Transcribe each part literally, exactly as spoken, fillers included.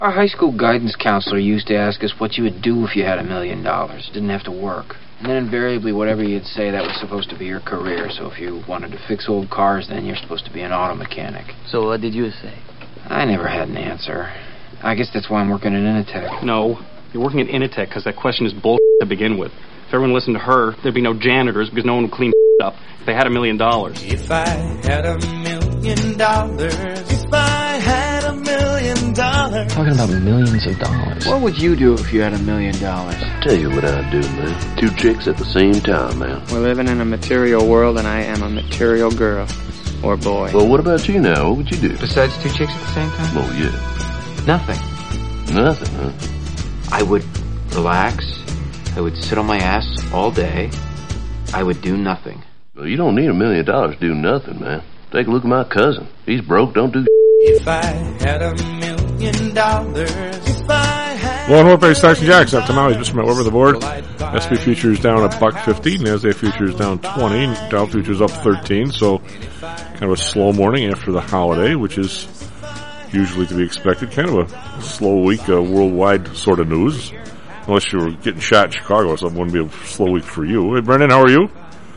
Our high school guidance counselor used to ask us what you would do if you had a million dollars. Didn't have to work. And then invariably, whatever you'd say, that was supposed to be your career. So if you wanted to fix old cars, then you're supposed to be an auto mechanic. So what did you say? I never had an answer. I guess that's why I'm working at Initech. No, you're working at Initech because that question is bull to begin with. If everyone listened to her, there'd be no janitors because no one would clean up if they had a million dollars. If I had a million dollars, if I had a million dollars. Talking about millions of dollars. What would you do if you had a million dollars? Tell you what I'd do, man. Two chicks at the same time, man. We're living in a material world, and I am a material girl. Or boy. Well, what about you now? What would you do? Besides two chicks at the same time? Oh, yeah. Nothing. Nothing, huh? I would relax. I would sit on my ass all day. I would do nothing. Well, you don't need a million dollars to do nothing, man. Take a look at my cousin. He's broke, don't do If I had a million dollars, if I had Well, North Bay Stocks and Jacks up to now. He's just went over the board. S and P futures down a buck fifty. NASDAQ futures down twenty. Dow futures up thirteen. So kind of a slow morning after the holiday, which is usually to be expected. Kind of a slow week, uh, worldwide sort of news. Unless you were getting shot in Chicago, so it wouldn't be a slow week for you. Hey, Brendan, how are you?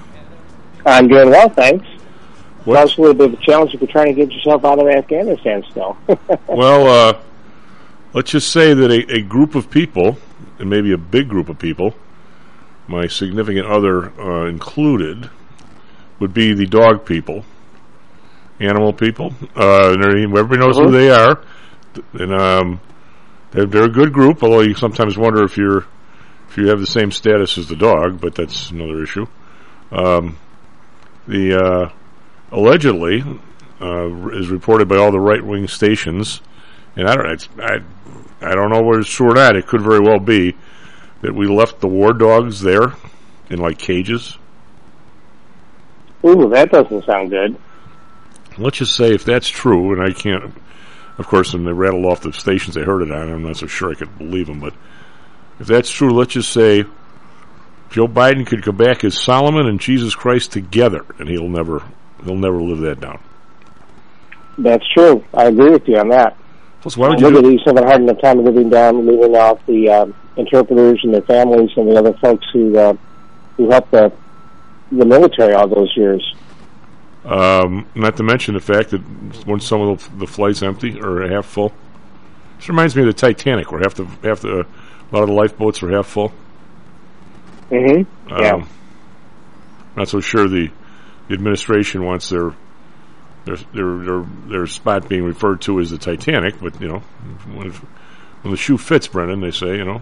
I'm doing well, thanks. What? It's also a little bit of a challenge if you're trying to get yourself out of Afghanistan still. Well, uh, let's just say that a, a group of people, and maybe a big group of people, my significant other uh, included, would be the dog people, animal people. Uh, and everybody knows mm-hmm. who they are. And um, they're, they're a good group, although you sometimes wonder if you're if you have the same status as the dog, but that's another issue. Um, the uh, allegedly uh, is reported by all the right-wing stations, and I don't it's, I I don't know where it's sure at. It could very well be that we left the war dogs there in like cages. Ooh, that doesn't sound good. Let's just say if that's true, and I can't, of course, when they rattled off the stations they heard it on, I'm not so sure I could believe them, but if that's true, let's just say Joe Biden could come back as Solomon and Jesus Christ together, and he'll never he'll never live that down. That's true. I agree with you on that. Plus, why would you Look do at these having a hard enough time living down, leaving off the um, interpreters and their families and the other folks who uh, who helped the the military all those years. Um, not to mention the fact that when some of the, the flights empty or half full. This reminds me of the Titanic, where half the half the a lot of the lifeboats are half full. Mm-hmm. Um, yeah. Not so sure the, the administration wants their their their their their spot being referred to as the Titanic, but you know, when, when the shoe fits, Brennan, they say, you know.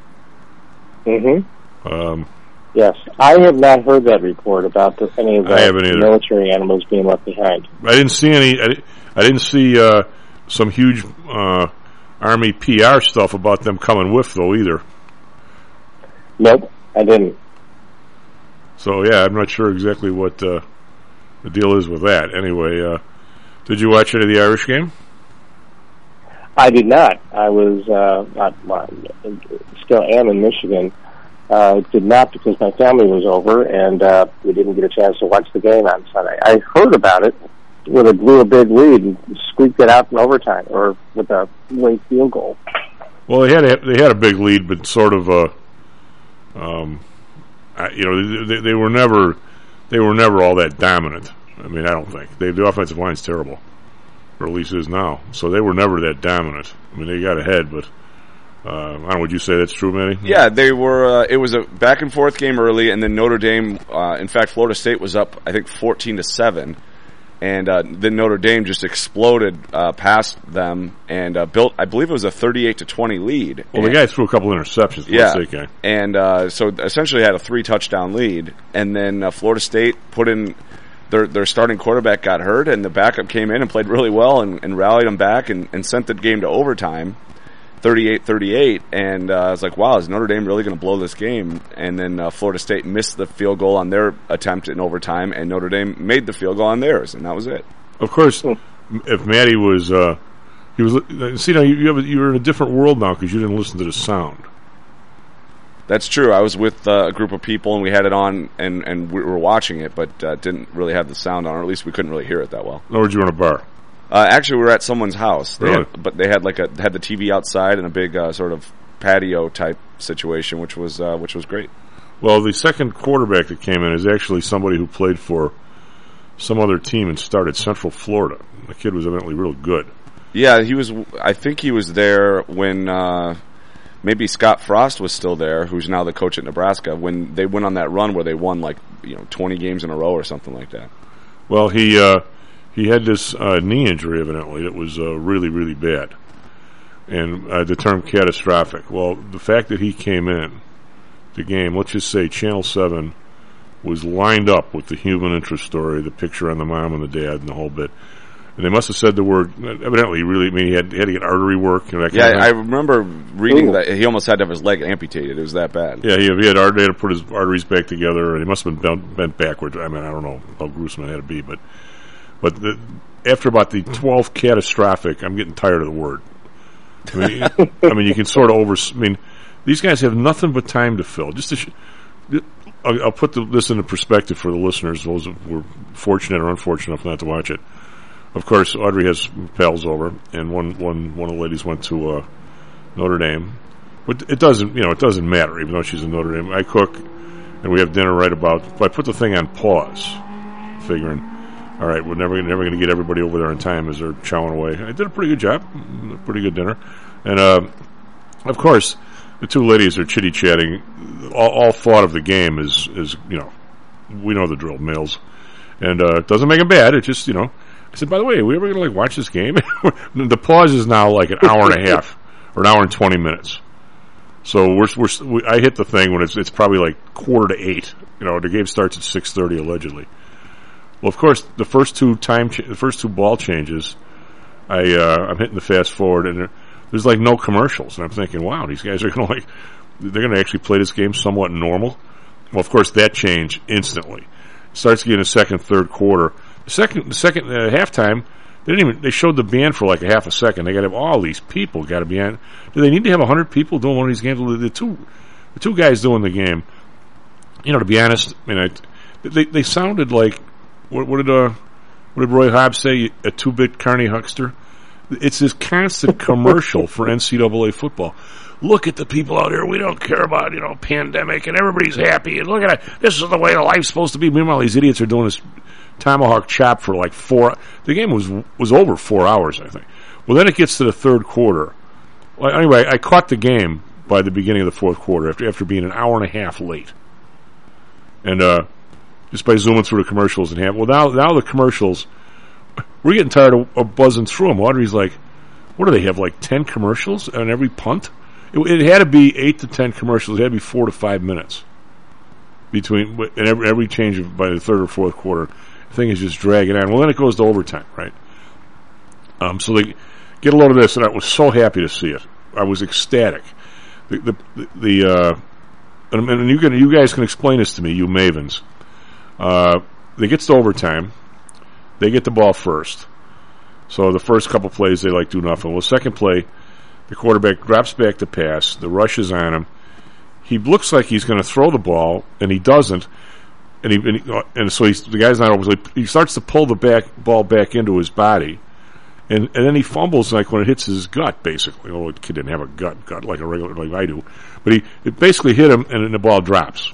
Mm-hmm. Um, yes, I have not heard that report about the, any of the military animals being left behind. I didn't see any. I, I didn't see uh, some huge uh, Army P R stuff about them coming with, though, either. Nope, I didn't. So yeah, I'm not sure exactly what uh, the deal is with that. Anyway, uh, did you watch any of the Irish game? I did not. I was uh, not, well, still am in Michigan. Uh, did not because my family was over and uh, we didn't get a chance to watch the game on Sunday. I heard about it when it blew a big lead and squeaked it out in overtime or with a late field goal. Well, they had a, they had a big lead, but sort of uh, um, I, you know they, they were never they were never all that dominant. I mean, I don't think they, the offensive line's terrible, or at least is now. So they were never that dominant. I mean, they got ahead, but. Uh, I don't know, would you say that's true, Manny? Yeah, they were. Uh, it was a back and forth game early, and then Notre Dame. Uh, in fact, Florida State was up, I think, fourteen to seven, and uh, then Notre Dame just exploded uh, past them and uh, built. I believe it was a thirty-eight to twenty lead. Well, and the guy threw a couple interceptions. The yeah, State guy. and uh, so essentially had a three touchdown lead, and then uh, Florida State put in. Their their starting quarterback got hurt, and the backup came in and played really well and, and rallied them back and, and sent the game to overtime. thirty-eight thirty-eight, and uh, I was like, wow, is Notre Dame really going to blow this game? And then uh, Florida State missed the field goal on their attempt in overtime, and Notre Dame made the field goal on theirs, and that was it. Of course, if Matty was, uh, he was. See, now you, you have a, you're in a different world now because you didn't listen to the sound. That's true. I was with uh, a group of people, and we had it on, and, and we were watching it, but uh, didn't really have the sound on, or at least we couldn't really hear it that well. In other words, you were in a bar. Uh, actually, we were at someone's house. They Really? had, but they had like a had the T V outside and a big uh, sort of patio type situation, which was uh, which was great. Well, the second quarterback that came in is actually somebody who played for some other team and started Central Florida. The kid was evidently real good. Yeah, he was. I think he was there when uh, maybe Scott Frost was still there, who's now the coach at Nebraska. When they went on that run where they won like you know twenty games in a row or something like that. Well, he uh, he had this uh, knee injury evidently that was uh, really really bad, and uh, the term catastrophic. Well, the fact that he came in the game, let's just say Channel seven was lined up with the human interest story, the picture on the mom and the dad and the whole bit. And they must have said the word, evidently, really, I mean, he had, he had to get artery work. And that Yeah, kind of I thing. remember reading Ooh. that he almost had to have his leg amputated. It was that bad. Yeah, he, he had, he had to put his arteries back together, and he must have been bent, bent backwards. I mean, I don't know how gruesome it had to be, but but the, after about the twelfth catastrophic, I'm getting tired of the word. I mean, I mean, you can sort of over. I mean, these guys have nothing but time to fill. Just to sh- I'll, I'll put the, this into perspective for the listeners, those who were fortunate or unfortunate enough not to watch it. Of course, Audrey has pals over, and one one one of the ladies went to uh, Notre Dame. But it doesn't, you know, it doesn't matter, even though she's in Notre Dame. I cook, and we have dinner right about. But I put the thing on pause, figuring, all right, we're never never going to get everybody over there in time as they're chowing away. I did a pretty good job, a pretty good dinner, and uh, of course, the two ladies are chitty chatting. All, all thought of the game is is you know, we know the drill, males, and uh, it doesn't make them bad. It just you know. I said, by the way, are we ever going to like watch this game? The pause is now like an hour and a half or an hour and twenty minutes. So we're, we're we, I hit the thing when it's it's probably like quarter to eight. You know, the game starts at six thirty allegedly. Well, of course, the first two time cha- the first two ball changes, I uh, I'm hitting the fast forward and there, there's like no commercials, and I'm thinking, wow, these guys are going to like they're going to actually play this game somewhat normal. Well, of course, that changed instantly. It starts getting a second, third quarter. The second, the second uh, halftime, they didn't even. They showed the band for like a half a second. They got to have all these people. Got to be on. Do they need to have a hundred people doing one of these games? The two, the two guys doing the game. You know, to be honest, I mean, I, they they sounded like what, what did uh, what did Roy Hobbs say? A two-bit carny huckster. It's this constant commercial for N C double A football. Look at the people out here. We don't care about, you know, pandemic, and everybody's happy. And look at it. This is the way the life's supposed to be. Meanwhile, these idiots are doing this tomahawk chop for like four. The game was was over four hours, I think. Well, then it gets to the third quarter. Well, anyway, I caught the game by the beginning of the fourth quarter after after being an hour and a half late, and uh, just by zooming through the commercials and half. Well, now now the commercials, we're getting tired of, of buzzing through them. Audrey's like, what do they have, like ten commercials on every punt? It, it had to be eight to ten commercials. It had to be four to five minutes between, and every, every change of, by the third or fourth quarter. The thing is just dragging on. Well, then it goes to overtime, right? Um, so they get a load of this, and I was so happy to see it. I was ecstatic. The the the, the uh, and, and you can you guys can explain this to me, you mavens. Uh, they get to overtime. They get the ball first. So the first couple plays they like do nothing. Well, the second play, the quarterback drops back to pass. The rush is on him. He looks like he's going to throw the ball, and he doesn't. And he, and, he, and so he's, the guy's not always. He starts to pull the back ball back into his body, and and then he fumbles like when it hits his gut, basically. Oh, the kid didn't have a gut, gut like a regular like I do, but he it basically hit him, and then the ball drops.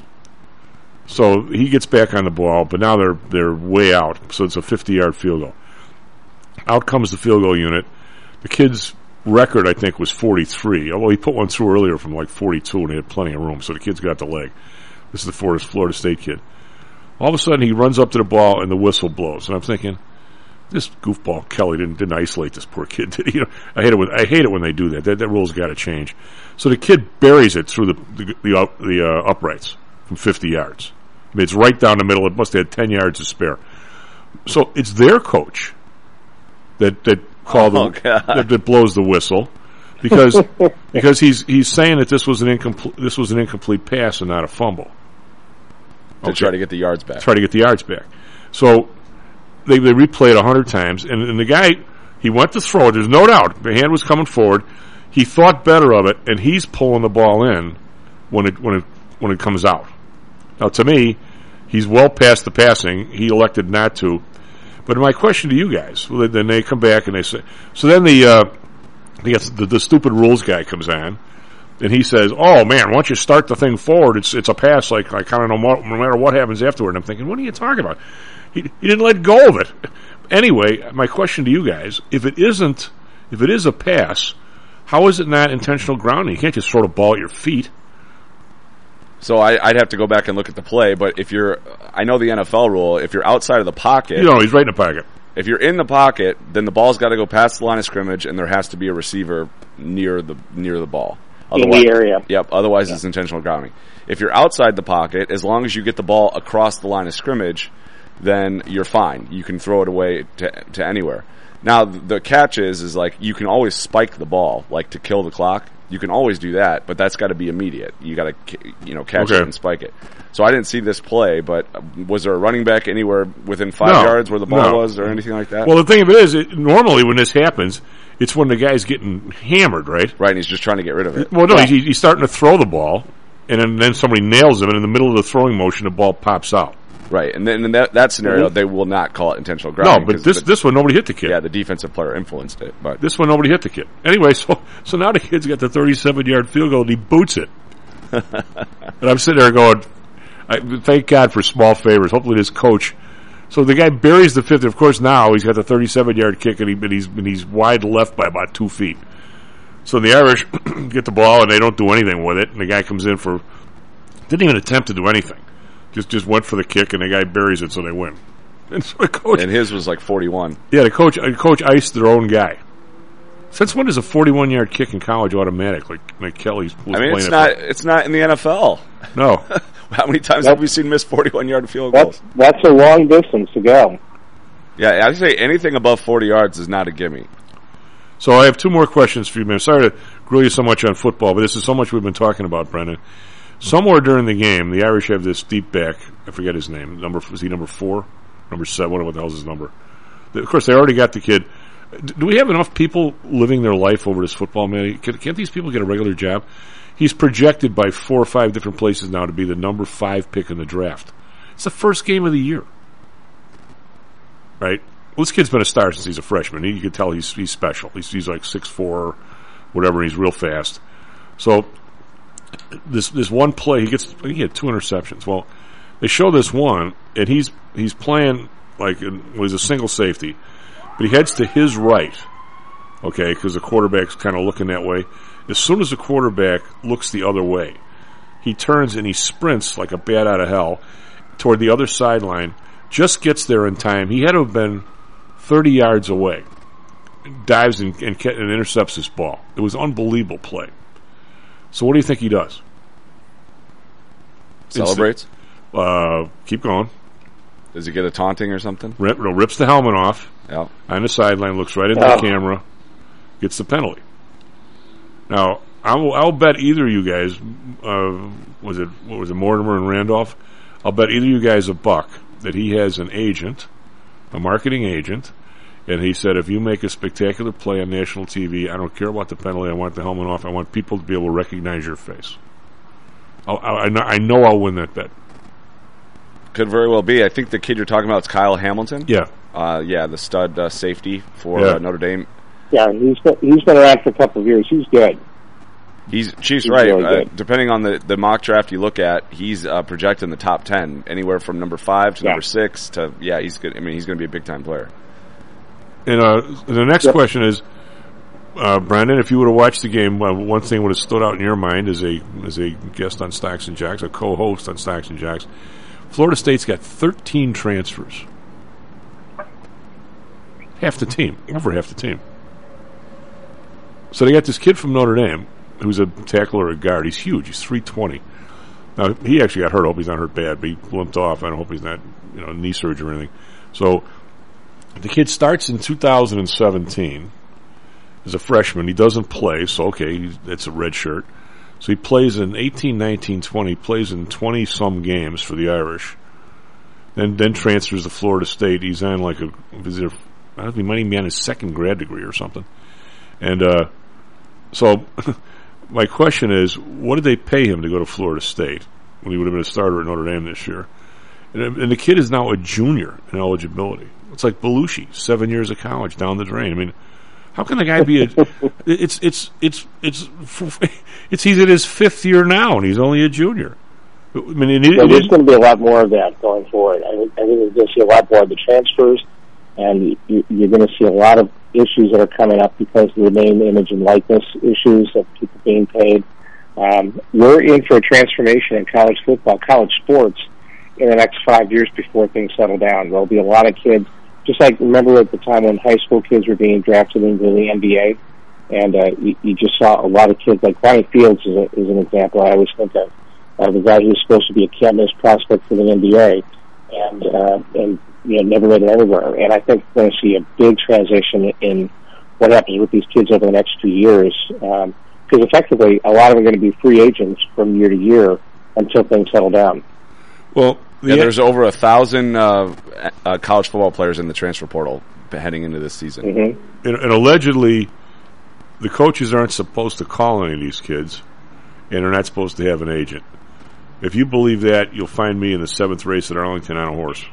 So he gets back on the ball, but now they're they're way out. So it's a fifty-yard field goal. Out comes the field goal unit. The kid's record, I think, was forty-three. Although he put one through earlier from like forty-two, and he had plenty of room. So the kid's got the leg. This is the Florida, Florida State kid. All of a sudden, he runs up to the ball, and the whistle blows. And I'm thinking, this goofball Kelly didn't didn't isolate this poor kid. Did he? You know, I hate it when I hate it when they do that. That, that rule's got to change. So the kid buries it through the the, the, up, the uh, uprights from fifty yards. I mean, it's right down the middle. It must have had ten yards to spare. So it's their coach that that called oh, the, that, that blows the whistle because because he's he's saying that this was an incomplete this was an incomplete pass and not a fumble. To Okay. try to get the yards back. Try to get the yards back. So they they replayed it a hundred times, and, and the guy, he went to throw it. There's no doubt. The hand was coming forward. He thought better of it, and he's pulling the ball in when it when it when it comes out. Now, to me, he's well past the passing. He elected not to. But my question to you guys, well, then they come back and they say, so then the, uh, the, the stupid rules guy comes on, and he says, oh man, once you start the thing forward, it's it's a pass, like, I kind of know more, no matter what happens afterward. And I'm thinking, what are you talking about? He, he didn't let go of it. Anyway, my question to you guys, if it isn't, if it is a pass, how is it not intentional grounding? You can't just throw the ball at your feet. So I, I'd have to go back and look at the play, but if you're, I know the N F L rule, if you're outside of the pocket. You know, he's right in the pocket. If you're in the pocket, then the ball's got to go past the line of scrimmage, and there has to be a receiver near the near the ball. Otherwise, in the area. Yep, otherwise yeah. it's intentional grounding. If you're outside the pocket, as long as you get the ball across the line of scrimmage, then you're fine. You can throw it away to to anywhere. Now, the catch is, is like, you can always spike the ball, like to kill the clock. You can always do that, but that's got to be immediate. You got to, you know, catch okay. it and spike it. So I didn't see this play, but was there a running back anywhere within five no, yards where the ball no. was or anything like that? Well, the thing of it is, it, normally when this happens, it's when the guy's getting hammered, right? Right, and he's just trying to get rid of it. Well, no, yeah. he's, he's starting to throw the ball, and then, then somebody nails him, and in the middle of the throwing motion, the ball pops out. Right, and then in that, that scenario, mm-hmm. they will not call it intentional No, grounding. but this the, this one, nobody hit the kid. Yeah, the defensive player influenced it. But this one, nobody hit the kid. Anyway, so so now the kid's got the thirty-seven-yard field goal, and he boots it. And I'm sitting there going, I, thank God for small favors. Hopefully this coach. So the guy buries the fifth. Of course, now he's got the thirty-seven-yard kick, and, he, and, he's, and he's wide left by about two feet. So the Irish get the ball, and they don't do anything with it. And the guy comes in for, didn't even attempt to do anything. Just just went for the kick, and the guy buries it, so they win. And so the coach, and his was like forty-one. Yeah, the coach the coach iced their own guy. Since when is a forty-one-yard kick in college automatic? Like like Kelly's was I mean, playing it's it not for. it's not in the N F L. No. How many times That's, have we seen missed forty-one-yard field that's, goals? That's a long distance to go. Yeah, I'd say anything above forty yards is not a gimme. So I have two more questions for you, man. Sorry to grill you so much on football, but this is so much we've been talking about, Brendan. Somewhere during the game, the Irish have this deep back. I forget his name. Number was he number four, number seven? What the hell's his number? Of course, they already got the kid. Do we have enough people living their life over this football, man? Can, can't these people get a regular job? He's projected by four or five different places now to be the number five pick in the draft. It's the first game of the year, right? Well, this kid's been a star since he's a freshman. He, you can tell he's he's special. He's he's like six four, whatever. And he's real fast. So. This this one play, he gets he had two interceptions. Well, they show this one, and he's he's playing like it was a single safety, but he heads to his right, okay, because the quarterback's kind of looking that way. As soon as the quarterback looks the other way, he turns and he sprints like a bat out of hell toward the other sideline. Just gets there in time. He had to have been thirty yards away. Dives and, and, and intercepts this ball. It was an unbelievable play. So what do you think he does? Celebrates? Uh, keep going. Does he get a taunting or something? Rip, no, rips the helmet off. Yeah. On the sideline, looks right into oh. the camera, gets the penalty. Now, I'll, I'll bet either of you guys, uh, was it, what was it, Mortimer and Randolph? I'll bet either of you guys a buck that he has an agent, a marketing agent, and he said, if you make a spectacular play on national T V, I don't care about the penalty. I want the helmet off. I want people to be able to recognize your face. I'll, I, I know I'll win that bet. Could very well be. I think the kid you're talking about is Kyle Hamilton. Yeah. Uh, yeah, the stud uh, safety for yeah. uh, Notre Dame. Yeah, he's been, he's been around for a couple of years. He's good. He's Chief's he's right. Really uh, depending on the, the mock draft you look at, he's uh, projected in the top ten, anywhere from number five to yeah. number six to yeah. He's good. I mean, he's going to be a big time player. And uh, the next yep. question is, uh, Brandon, if you would have watched the game, uh, one thing would have stood out in your mind as a as a guest on Stocks and Jocks, a co-host on Stocks and Jocks. Florida State's got thirteen transfers. Half the team, over half the team. So they got this kid from Notre Dame who's a tackler or a guard. He's huge. He's three twenty. Now, he actually got hurt. I hope he's not hurt bad, but he limped off. I don't hope he's not, you know, knee surgery or anything. So the kid starts in two thousand seventeen as a freshman. He doesn't play, so okay, he's, it's a red shirt. So he plays in eighteen, nineteen, twenty, plays in twenty-some games for the Irish. Then then transfers to Florida State. He's on like a, is there, I don't know, he might even be on his second grad degree or something. And uh, so my question is, what did they pay him to go to Florida State when he would have been a starter at Notre Dame this year? And, and the kid is now a junior in eligibility. It's like Belushi, seven years of college down the drain. I mean, how can the guy be a? it's it's it's it's it's he's in his fifth year now, and he's only a junior. I mean, it, it, well, there's going to be a lot more of that going forward. I, I think we're going to see a lot more of the transfers, and you, you're going to see a lot of issues that are coming up because of the name, image, and likeness issues of people being paid. Um, we're in for a transformation in college football, college sports, in the next five years before things settle down. There'll be a lot of kids, just like remember at the time when high school kids were being drafted into the N B A, and uh, you, you just saw a lot of kids, like Ryan Fields is, a, is an example I always think of. Uh, the guy who was supposed to be a can't-miss prospect for the N B A, and uh, and you know never made it anywhere. And I think we're going to see a big transition in what happens with these kids over the next two years, because um, effectively a lot of them are going to be free agents from year to year until things settle down. Well, the yeah, there's over a thousand uh, uh, college football players in the transfer portal heading into this season, mm-hmm. and, and allegedly the coaches aren't supposed to call any of these kids, and they're not supposed to have an agent. If you believe that, you'll find me in the seventh race at Arlington on a horse.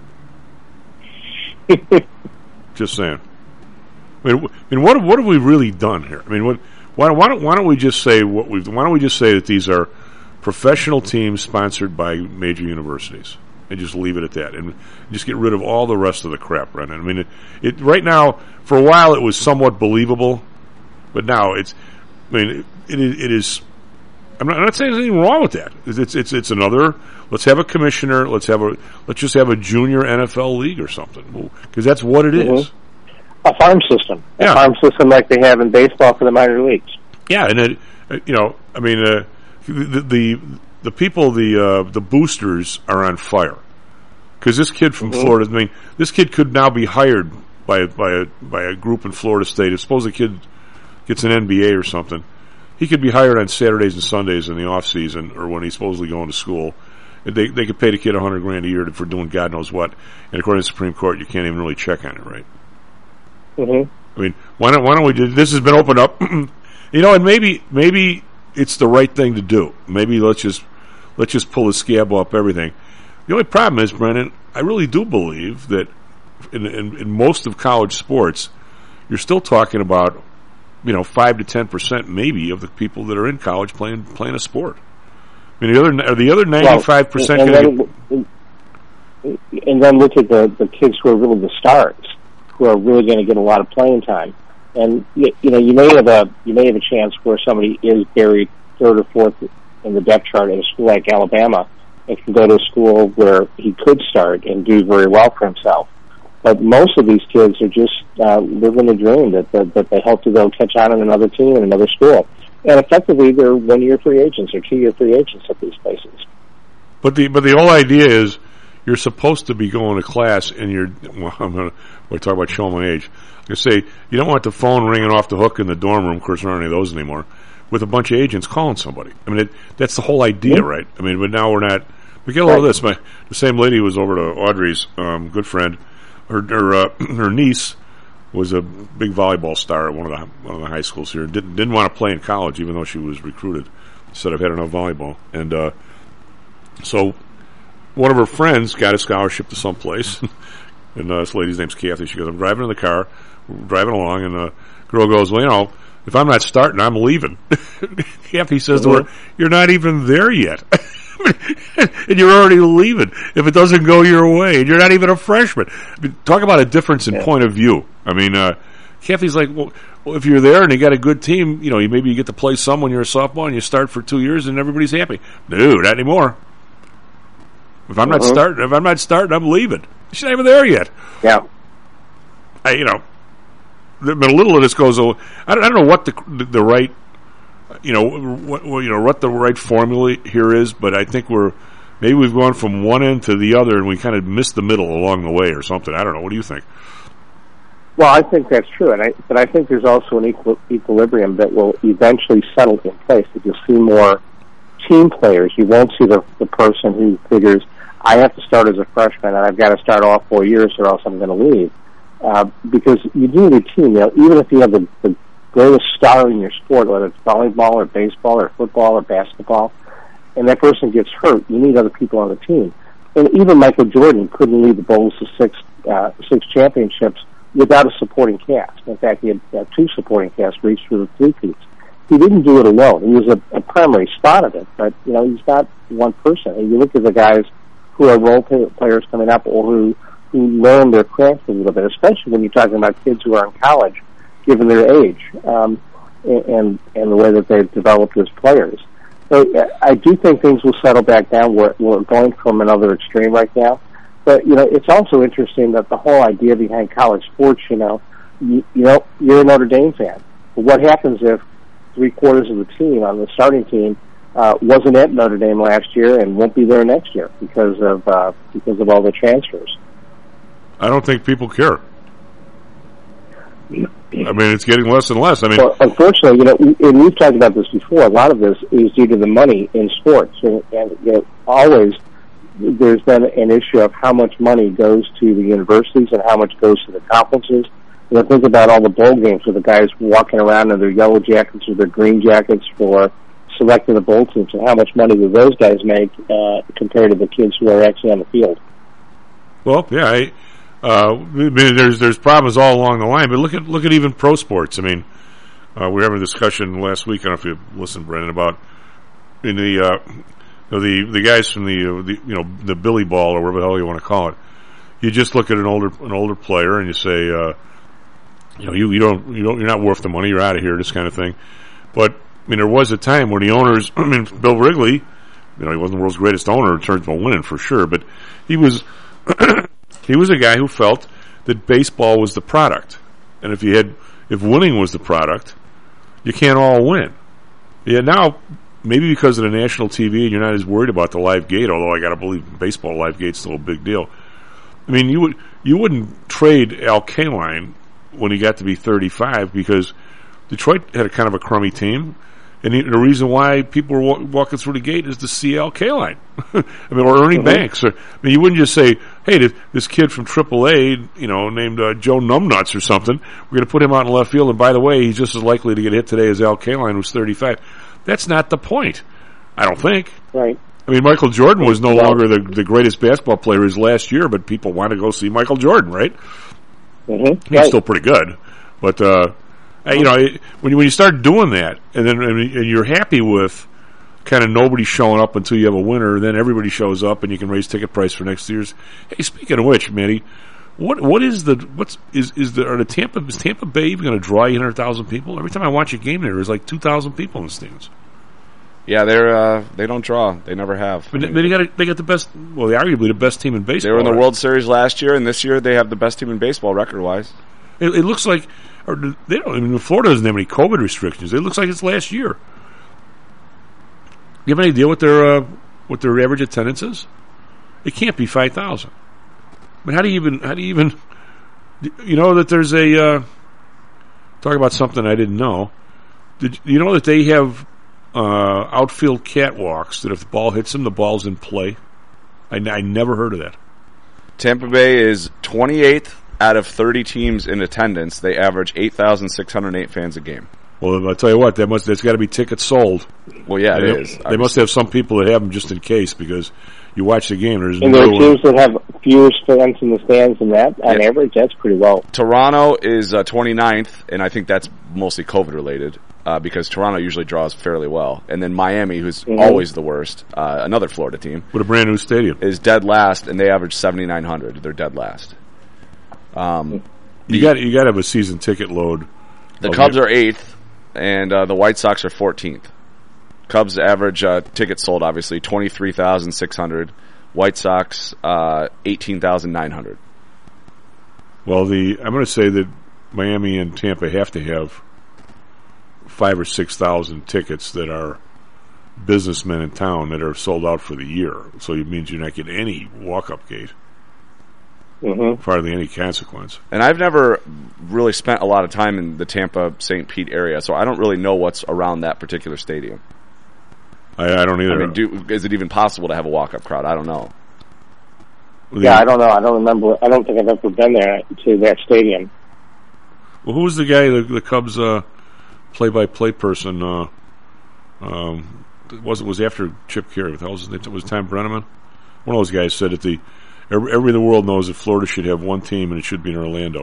Just saying. I mean, I mean, what what have we really done here? I mean, what, why, why don't why don't we just say what we've? Why don't we just say that these are professional teams sponsored by major universities, and just leave it at that, and just get rid of all the rest of the crap, Brendan. I mean, it, it right now for a while it was somewhat believable, but now it's. I mean, it, it, it is. I'm not, I'm not saying there's anything wrong with that. It's, it's it's it's another. Let's have a commissioner. Let's have a. Let's just have a junior N F L league or something, because that's what it mm-hmm. is. A farm system. Yeah. A farm system like they have in baseball for the minor leagues. Yeah, and it, you know, I mean, uh, the, the the people, the uh, the boosters are on fire because this kid from mm-hmm. Florida. I mean, this kid could now be hired by by a by a group in Florida State. If suppose a kid gets an N B A or something. He could be hired on Saturdays and Sundays in the off season, or when he's supposedly going to school. They they could pay the kid a hundred grand a year for doing God knows what. And according to the Supreme Court, you can't even really check on it, right? Mm-hmm. I mean, why don't why don't we do this? Has been opened up, you know, and maybe maybe it's the right thing to do. Maybe let's just let's just pull the scab off everything. The only problem is, Brennan, I really do believe that in, in, in most of college sports, you're still talking about. You know, five to ten percent maybe of the people that are in college playing playing a sport. I mean, the other are the other ninety-five percent. And, and, then, and then look at the the kids who are really the stars, who are really going to get a lot of playing time. And you, you know, you may have a you may have a chance where somebody is buried third or fourth in the depth chart at a school like Alabama and can go to a school where he could start and do very well for himself. But most of these kids are just uh, living a dream that, that that they hope to go catch on in another team in another school. And effectively, they're one-year free agents or two-year free agents at these places. But the but the whole idea is you're supposed to be going to class and you're, well, I'm going to talk about showing my age. I say you don't want the phone ringing off the hook in the dorm room, of course there aren't any of those anymore, with a bunch of agents calling somebody. I mean, it, that's the whole idea, mm-hmm. right? I mean, but now we're not, we get a lot right. of this. My, the same lady who was over to Audrey's, um, good friend, Her her, uh, her niece was a big volleyball star at one of the one of the high schools here. Didn't didn't want to play in college, even though she was recruited. Said I've had enough volleyball, and uh, so one of her friends got a scholarship to some place. And uh, this lady's name's Kathy. She goes, "I'm driving in the car, driving along," and the girl goes, "Well, you know, if I'm not starting, I'm leaving." Kathy says mm-hmm. to her, "You're not even there yet." And you're already leaving if it doesn't go your way, and you're not even a freshman. I mean, talk about a difference in yeah. point of view. I mean, uh, Kathy's like, well, well, if you're there and you got a good team, you know, you maybe you get to play some when you're a sophomore and you start for two years and everybody's happy. No, not anymore. If I'm uh-huh. not starting, if I'm not starting, I'm leaving. She's not even there yet. Yeah. I, you know, but a little of this goes. I don't, I don't know what the the, the right. You know what you know what the right formula here is, but I think we're maybe we've gone from one end to the other, and we kind of missed the middle along the way, or something. I don't know. What do you think? Well, I think that's true, and I but I think there's also an equal, equilibrium that will eventually settle in place. That you'll see more team players. You won't see the the person who figures I have to start as a freshman and I've got to start all four years, or else I'm going to leave. Uh, because you need a team. You know, even if you have the, the greatest star in your sport, whether it's volleyball or baseball or football or basketball, and that person gets hurt, you need other people on the team. And even Michael Jordan couldn't lead the Bulls to six uh, six championships without a supporting cast. In fact, he had uh, two supporting casts reach through the three-peats. He didn't do it alone. He was a, a primary spot of it, but, you know, he's not one person. And you look at the guys who are role play- players coming up or who, who learn their craft a little bit, especially when you're talking about kids who are in college, given their age, um, and, and the way that they've developed as players. So I do think things will settle back down. We're, we're going from another extreme right now. But, you know, it's also interesting that the whole idea behind college sports, you know, you, you know, you're a Notre Dame fan. But what happens if three quarters of the team on the starting team uh, wasn't at Notre Dame last year and won't be there next year because of uh, because of all the transfers? I don't think people care. I mean, it's getting less and less. I mean, well, unfortunately, you know, and we've talked about this before. A lot of this is due to the money in sports, and, and you know, always there's been an issue of how much money goes to the universities and how much goes to the conferences. You know, think about all the bowl games with the guys walking around in their yellow jackets or their green jackets for selecting the bowl teams, and how much money do those guys make uh, compared to the kids who are actually on the field? Well, yeah, I, uh, I mean, there's there's problems all along the line, but look at look at even pro sports. I mean, uh, we were having a discussion last week. I don't know if you listened, Brendan, about in the uh, you know, the the guys from the, uh, the you know the Billy Ball or whatever the hell you want to call it. You just look at an older an older player and you say, uh, you know, you you don't you don't you're not worth the money. You're out of here. This kind of thing. But I mean, there was a time when the owners. I mean, Bill Wrigley. You know, he wasn't the world's greatest owner in terms of winning for sure, but he was. He was a guy who felt that baseball was the product, and if you had, if winning was the product, you can't all win. Yeah, now maybe because of the national T V, and you're not as worried about the live gate. Although I got to believe baseball live gate's still a big deal. I mean, you would you wouldn't trade Al Kaline when he got to be thirty-five because Detroit had a kind of a crummy team. And the, the reason why people were wa- walking through the gate is to see Al Kaline. I mean, or Ernie mm-hmm. Banks. Or, I mean, you wouldn't just say, hey, this, this kid from triple A, you know, named uh, Joe Numbnuts or something, we're going to put him out in left field, and by the way, he's just as likely to get hit today as Al Kaline, who's thirty-five. That's not the point, I don't think. Right. I mean, Michael Jordan was no longer the, the greatest basketball player his last year, but people want to go see Michael Jordan, right? Mm-hmm. He's right. still pretty good. But, uh, you know, when you, when you start doing that, and then and you're happy with kind of nobody showing up until you have a winner, then everybody shows up, and you can raise ticket price for next year's. Hey, speaking of which, Manny, what what is the what's is is the are the Tampa is Tampa Bay even going to draw eight hundred thousand people? Every time I watch a game there, there's like two thousand people in the stands. Yeah, they're uh, they don't draw. They never have. But they, they got a, they got the best. Well, they arguably the best team in baseball. They were in the right? World Series last year, and this year they have the best team in baseball record wise. It, it looks like. Or they don't. I mean, Florida doesn't have any COVID restrictions. It looks like it's last year. You have any idea what their uh, what their average attendance is? It can't be five thousand. But how do you even? How do you even? You know that there's a uh, talk about something I didn't know. Did you know that they have uh, outfield catwalks that if the ball hits them, the ball's in play? I, I never heard of that. Tampa Bay is twenty-eighth. Out of thirty teams in attendance, they average eight thousand six hundred eight fans a game. Well, I'll tell you what, that must, there's got to be tickets sold. Well, yeah, they, it is. They must have some people that have them just in case, because you watch the game. There's and no there are teams that have fewer fans in the stands than that. On yeah. average, that's pretty low. Toronto is uh, twenty-ninth, and I think that's mostly COVID-related, uh, because Toronto usually draws fairly well. And then Miami, who's mm-hmm. always the worst, uh, another Florida team. With a brand new stadium. Is dead last, and they average seventy-nine hundred. They're dead last. Um, you got you got to have a season ticket load. The Cubs are eighth, and uh, the White Sox are fourteenth. Cubs average uh, tickets sold, obviously, twenty-three thousand six hundred. White Sox, uh, eighteen thousand nine hundred. Well, the I'm going to say that Miami and Tampa have to have five or six thousand tickets that are businessmen in town that are sold out for the year. So it means you're not getting any walk-up gate. Mm-hmm. Hardly any consequence. And I've never really spent a lot of time in the Tampa Saint Pete area, so I don't really know what's around that particular stadium. I, I don't either. I mean, do, is it even possible to have a walk-up crowd? I don't know. Yeah, I don't know. I don't remember. I don't think I've ever been there to that stadium. Well, who was the guy, the, the Cubs uh, play-by-play person? Uh, um, it was it was after Chip Caray? What the hell was his name? It was Tom Brenneman. One of those guys said that the every, every in the world knows that Florida should have one team, and it should be in Orlando.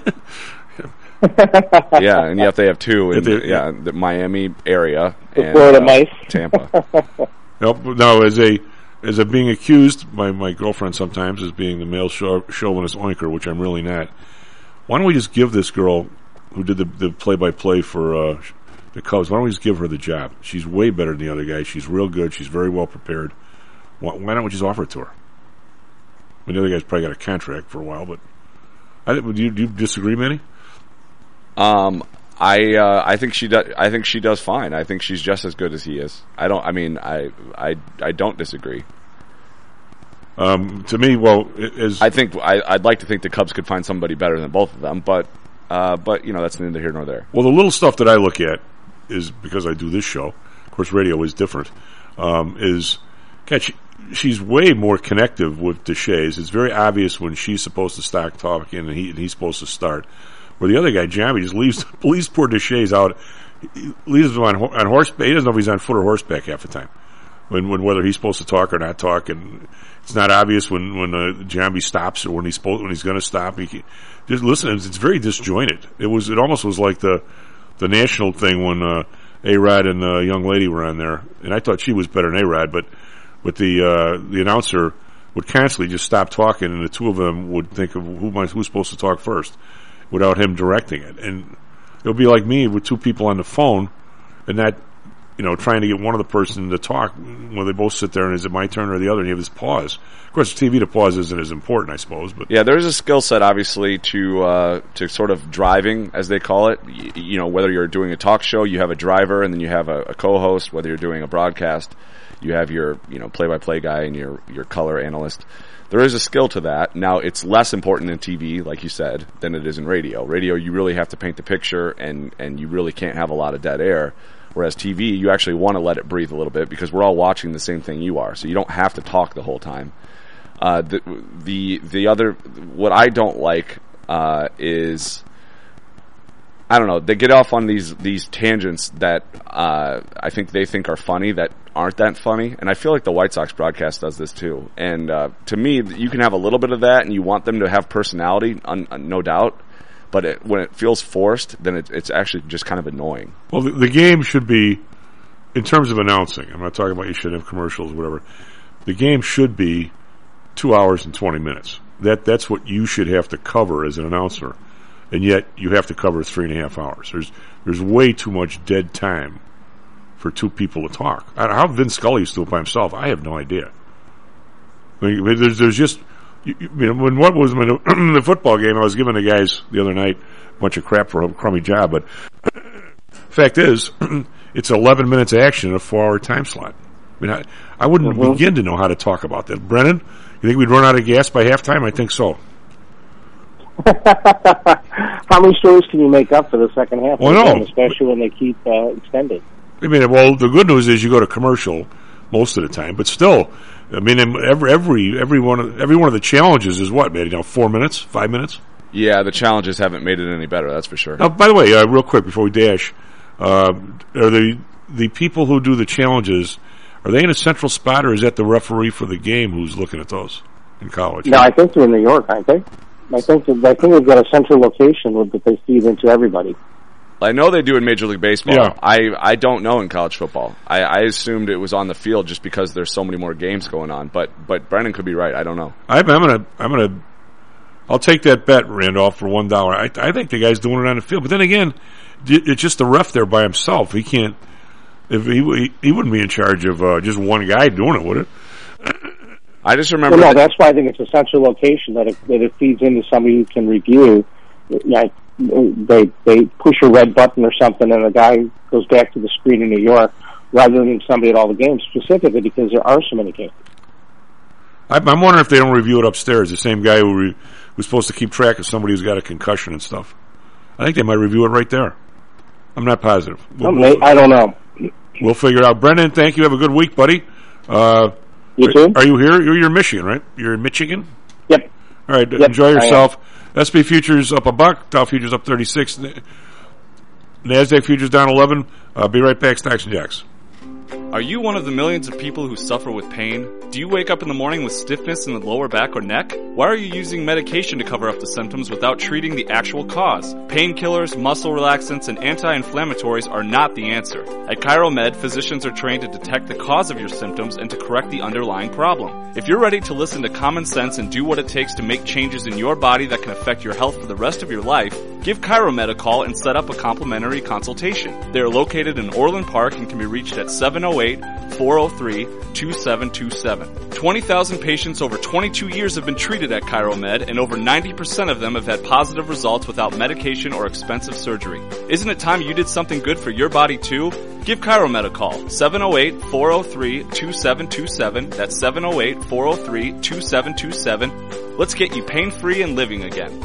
Yeah, and yet they have two in They- yeah the Miami area The and Florida uh, Mice. Tampa. Nope. No, as a as a being accused by my girlfriend sometimes as being the male chau- chauvinist oinker, which I'm really not. Why don't we just give this girl who did the the play by play for uh, the Cubs? Why don't we just give her the job? She's way better than the other guy. She's real good. She's very well prepared. Why, why don't we just offer it to her? I mean, the other guy's probably got a contract for a while, but I do you, do you disagree, Manny? Um, I uh, I think she does. I think she does fine. I think she's just as good as he is. I don't. I mean, I I I don't disagree. Um, to me, well, as I think I, I'd like to think the Cubs could find somebody better than both of them, but uh, but you know that's neither here nor there. well, the little stuff that I look at is because I do this show. Of course, radio is different. Um, is God, she, she's way more connective with Deshays. It's very obvious when she's supposed to start talking and, he, and he's supposed to start. Where the other guy, Jamie, just leaves leaves poor Deshays out, he leaves him on ho- on horseback. He doesn't know if he's on foot or horseback half the time. When, when whether he's supposed to talk or not talk, and it's not obvious when when uh, Jambi stops or when he's supposed, when he's going to stop. He can, just listen. It's, it's very disjointed. It was it almost was like the the national thing when uh, A-Rod and the young lady were on there, and I thought she was better than A-Rod, but but the uh, the announcer would constantly just stop talking, and the two of them would think of who am I, who's supposed to talk first, without him directing it. And it would be like me with two people on the phone, and that. You know, trying to get one of the person to talk when they both sit there and is it my turn or the other, and you have this pause. Of course, T V to pause isn't as important, I suppose. But Yeah, there's a skill set, obviously, to uh, to sort of driving, as they call it. Y- you know, whether you're doing a talk show, you have a driver, and then you have a, a co-host. Whether you're doing a broadcast, you have your you know play-by-play guy and your your color analyst. There is a skill to that. Now, it's less important in T V, like you said, than it is in radio. Radio, you really have to paint the picture, and and you really can't have a lot of dead air. Whereas T V, you actually want to let it breathe a little bit because we're all watching the same thing you are, so you don't have to talk the whole time. Uh, the the the other, what I don't like uh, is, I don't know, they get off on these these tangents that uh, I think they think are funny that aren't that funny, and I feel like the White Sox broadcast does this too. And uh, to me, you can have a little bit of that, and you want them to have personality, un- no doubt. But it, when it feels forced, then it, it's actually just kind of annoying. well, the, the game should be, in terms of announcing. I'm not talking about you should have commercials, or whatever. The game should be two hours and twenty minutes. That that's what you should have to cover as an announcer, and yet you have to cover three and a half hours. There's there's way too much dead time for two people to talk. I, how Vin Scully used to do it by himself, I have no idea. I mean, there's there's just. You, you know, when what was when the football game, I was giving the guys the other night a bunch of crap for a crummy job, but fact is, it's eleven minutes of action in a four-hour time slot. I mean, I, I wouldn't Mm-hmm. begin to know how to talk about that. Brennan, you think we'd run out of gas by halftime? I think so. How many stories can you make up for the second half? Well, of the no. game, especially when they keep uh, extending. I mean, well, the good news is you go to commercial most of the time, but still, I mean, every every every one of every one of the challenges is what, man? You know, four minutes, five minutes. Yeah, the challenges haven't made it any better, that's for sure. Now, by the way, uh, real quick before we dash, uh, are the the people who do the challenges, are they in a central spot, or is that the referee for the game who's looking at those in college? No, I think they're in New York, aren't they? I think that, I think they've got a central location that they feed into everybody. I know they do in Major League Baseball. Yeah. I, I don't know in college football. I, I assumed it was on the field just because there's so many more games going on. But but Brennan could be right. I don't know. I'm, I'm gonna I'm gonna I'll take that bet, Randolph, for one dollar. I I think the guy's doing it on the field, but then again, it's just the ref there by himself. He can't. If he he wouldn't be in charge of uh, just one guy doing it, would it? I just remember. Well, no, that- that's why I think it's a central location that it, that it feeds into somebody who can review. Yeah, they they push a red button or something, and the guy goes back to the screen in New York, rather than somebody at all the games, specifically because there are so many games. I'm I'm wondering if they don't review it upstairs. The same guy who re, was supposed to keep track of somebody who's got a concussion and stuff. I think they might review it right there. I'm not positive. We'll, Well, I don't know. we'll figure it out. Brendan, thank you. Have a good week, buddy. Uh, You too? Are you here? You're, you're in Michigan, right? You're in Michigan? Yep. All right. Yep, Enjoy I am. yourself. S and P futures up a buck. Dow futures up thirty-six. NASDAQ futures down eleven. Uh, be right back. Stocks and Jacks. Are you one of the millions of people who suffer with pain? Do you wake up in the morning with stiffness in the lower back or neck? Why are you using medication to cover up the symptoms without treating the actual cause? Painkillers, muscle relaxants, and anti-inflammatories are not the answer. At ChiroMed, physicians are trained to detect the cause of your symptoms and to correct the underlying problem. If you're ready to listen to common sense and do what it takes to make changes in your body that can affect your health for the rest of your life, give ChiroMed a call and set up a complimentary consultation. They are located in Orland Park and can be reached at seven oh eight, four oh three, two seven two seven. twenty thousand patients over twenty-two years have been treated at ChiroMed, and over ninety percent of them have had positive results without medication or expensive surgery. Isn't it time you did something good for your body too? Give ChiroMed a call, seven oh eight, four oh three, two seven two seven. That's seven oh eight, four oh three, two seven two seven. Let's get you pain-free and living again.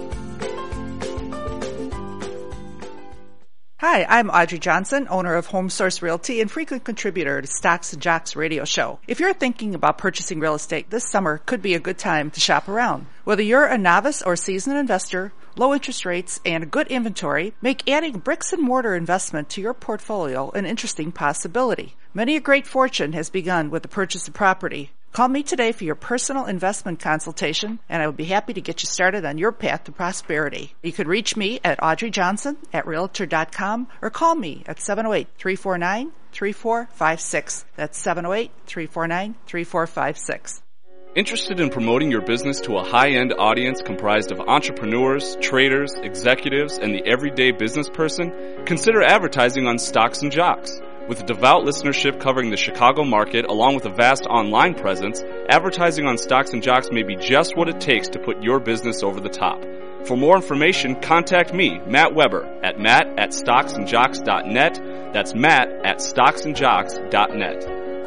Hi, I'm Audrey Johnson, owner of Home Source Realty and frequent contributor to Stocks and Jocks radio show. If you're thinking about purchasing real estate, this summer could be a good time to shop around. Whether you're a novice or seasoned investor, low interest rates and a good inventory make adding bricks and mortar investment to your portfolio an interesting possibility. Many a great fortune has begun with the purchase of property. Call me today for your personal investment consultation, and I will be happy to get you started on your path to prosperity. You can reach me at Audrey Johnson at Realtor dot com or call me at seven oh eight, three four nine, three four five six. That's seven oh eight, three four nine, three four five six. Interested in promoting your business to a high-end audience comprised of entrepreneurs, traders, executives, and the everyday business person? Consider advertising on Stocks and Jocks. With a devout listenership covering the Chicago market along with a vast online presence, advertising on Stocks and Jocks may be just what it takes to put your business over the top. For more information, contact me, Matt Weber, at matt at stocks and jocks dot net. That's matt at stocks and jocks dot net.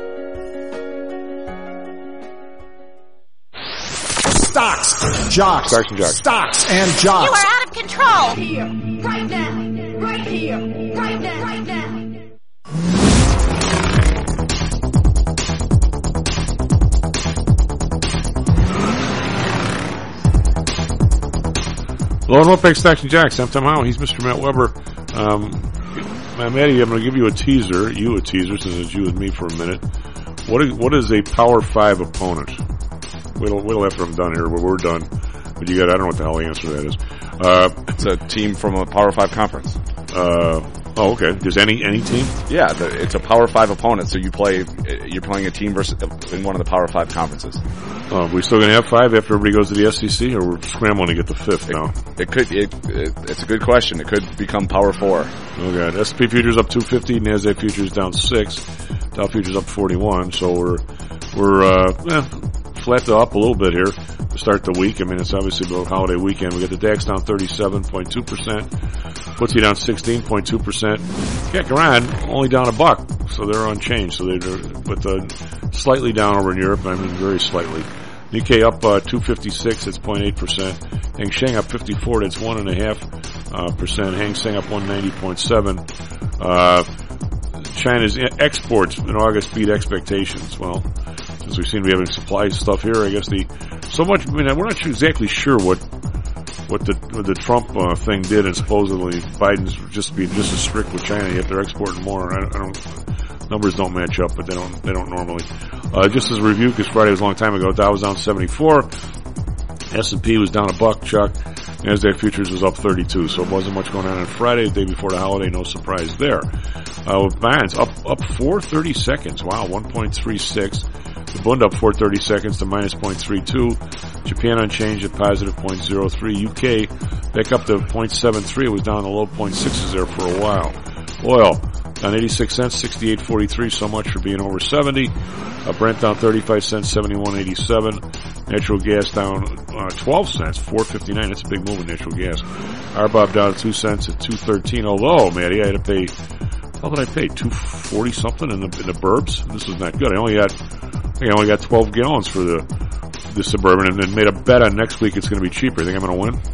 Stocks, jocks, Stocks and Jocks. Stocks and Jocks. You are out of control. Here, right now, right here, right now, right now. Hello and welcome back to Stocks and Jocks. I'm Tom Howell. He's Mister Matt Weber. Um, Matty, I'm going to give you a teaser, you a teaser, since it's you and me for a minute. What is, what is a Power five opponent? Wait till, wait till after I'm done here, where we're done. But you got, I don't know what the hell the answer to that is. Uh, it's a team from a Power five conference. Uh, oh, okay. Does any, any team? Yeah, the, it's a Power five opponent, so you play, you're playing a team versus, in one of the Power five conferences. Oh, we still going to have five after everybody goes to the S E C, or we're scrambling to get the fifth it, now? It could, it, it, it's a good question. It could become Power four. Oh god. S and P futures up two fifty, NASDAQ futures down six, Dow futures up forty-one, so we're, we're, uh, eh, flat to up a little bit here to start the week. I mean, it's obviously the holiday weekend. We got the DAX down thirty-seven point two percent, F T S E down sixteen point two percent, C A C Iran only down a buck, so they're unchanged, so they're, but, uh, slightly down over in Europe, I mean, very slightly. Nikkei up, uh, two fifty-six, it's zero point eight percent. Hang Seng up fifty-four, that's one and a half, uh, percent. Hang Seng up one ninety point seven. Uh, China's exports in August beat expectations. Well, since we seem to be having supply stuff here, I guess the, so much, I mean, we're not exactly sure what, what the, what the Trump, uh, thing did, and supposedly Biden's just being just as strict with China, yet they're exporting more. I, I don't, numbers don't match up, but they don't, they don't normally. Uh, just as a review, because Friday was a long time ago, Dow was down seventy-four, S and P was down a buck, Chuck, NASDAQ futures was up thirty-two, so it wasn't much going on on Friday, the day before the holiday, no surprise there. Uh, bonds up, up four thirty seconds, wow, one point three six. The Bund up four thirty seconds to minus zero point three two. Japan unchanged at positive zero point zero three. U K back up to zero point seven three. It was down to low point sixes there for a while. Oil down eighty-six cents, sixty-eight forty-three. So much for being over seventy. Uh, Brent down thirty-five cents, seventy-one eighty-seven. Natural gas down uh, twelve cents, four fifty-nine. That's a big move in natural gas. R B O B down two cents at two thirteen. Although, Matty, I had to pay, how did I pay? two forty something in the in the burbs. This is not good. I only got, I think I only got twelve gallons for the the Suburban, and then made a bet on next week it's going to be cheaper. You think I'm going to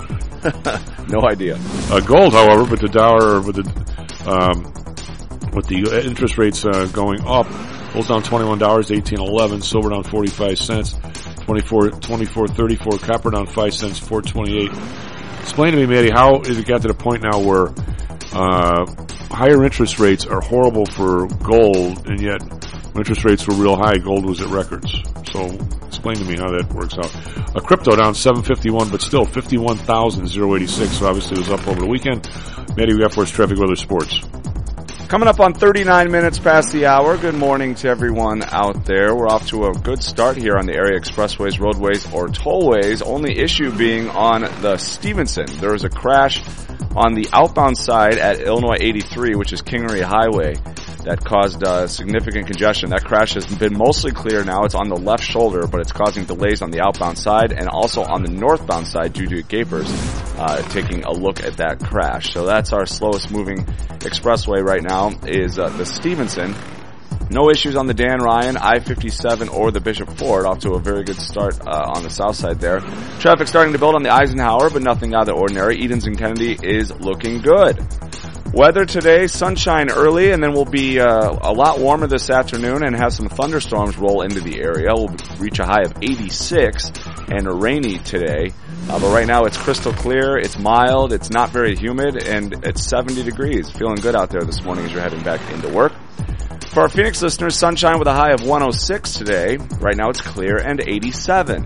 win? No idea. Uh, gold, however, but the dollar, with the um, with the interest rates uh, going up, gold's down twenty-one dollars, eighteen eleven. Silver down forty-five cents, twenty-four twenty-four thirty-four. Copper down five cents, four twenty-eight. Explain to me, Matty, how is it got to the point now where uh, higher interest rates are horrible for gold, and yet when interest rates were real high, gold was at records. So explain to me how that works out. A crypto down seven fifty-one, but still fifty-one thousand eighty-six, so obviously it was up over the weekend. Matty, we got for us traffic, weather, sports. Coming up on thirty-nine minutes past the hour. Good morning to everyone out there. We're off to a good start here on the area expressways, roadways, or tollways. Only issue being on the Stevenson. There was a crash on the outbound side at Illinois eighty-three, which is Kingery Highway, that caused uh, significant congestion. That crash has been mostly clear now. It's on the left shoulder, but it's causing delays on the outbound side and also on the northbound side due to Gapers uh, taking a look at that crash. So that's our slowest moving expressway right now is uh, the Stevenson. No issues on the Dan Ryan, I fifty-seven, or the Bishop Ford. Off to a very good start uh, on the south side there. Traffic starting to build on the Eisenhower, but nothing out of the ordinary. Edens and Kennedy is looking good. Weather today, sunshine early, and then we'll be uh, a lot warmer this afternoon and have some thunderstorms roll into the area. We'll reach a high of eighty-six and rainy today. Uh, but right now it's crystal clear, it's mild, it's not very humid, and it's seventy degrees. Feeling good out there this morning as you're heading back into work. For our Phoenix listeners, sunshine with a high of one oh six today. Right now it's clear and eighty-seven.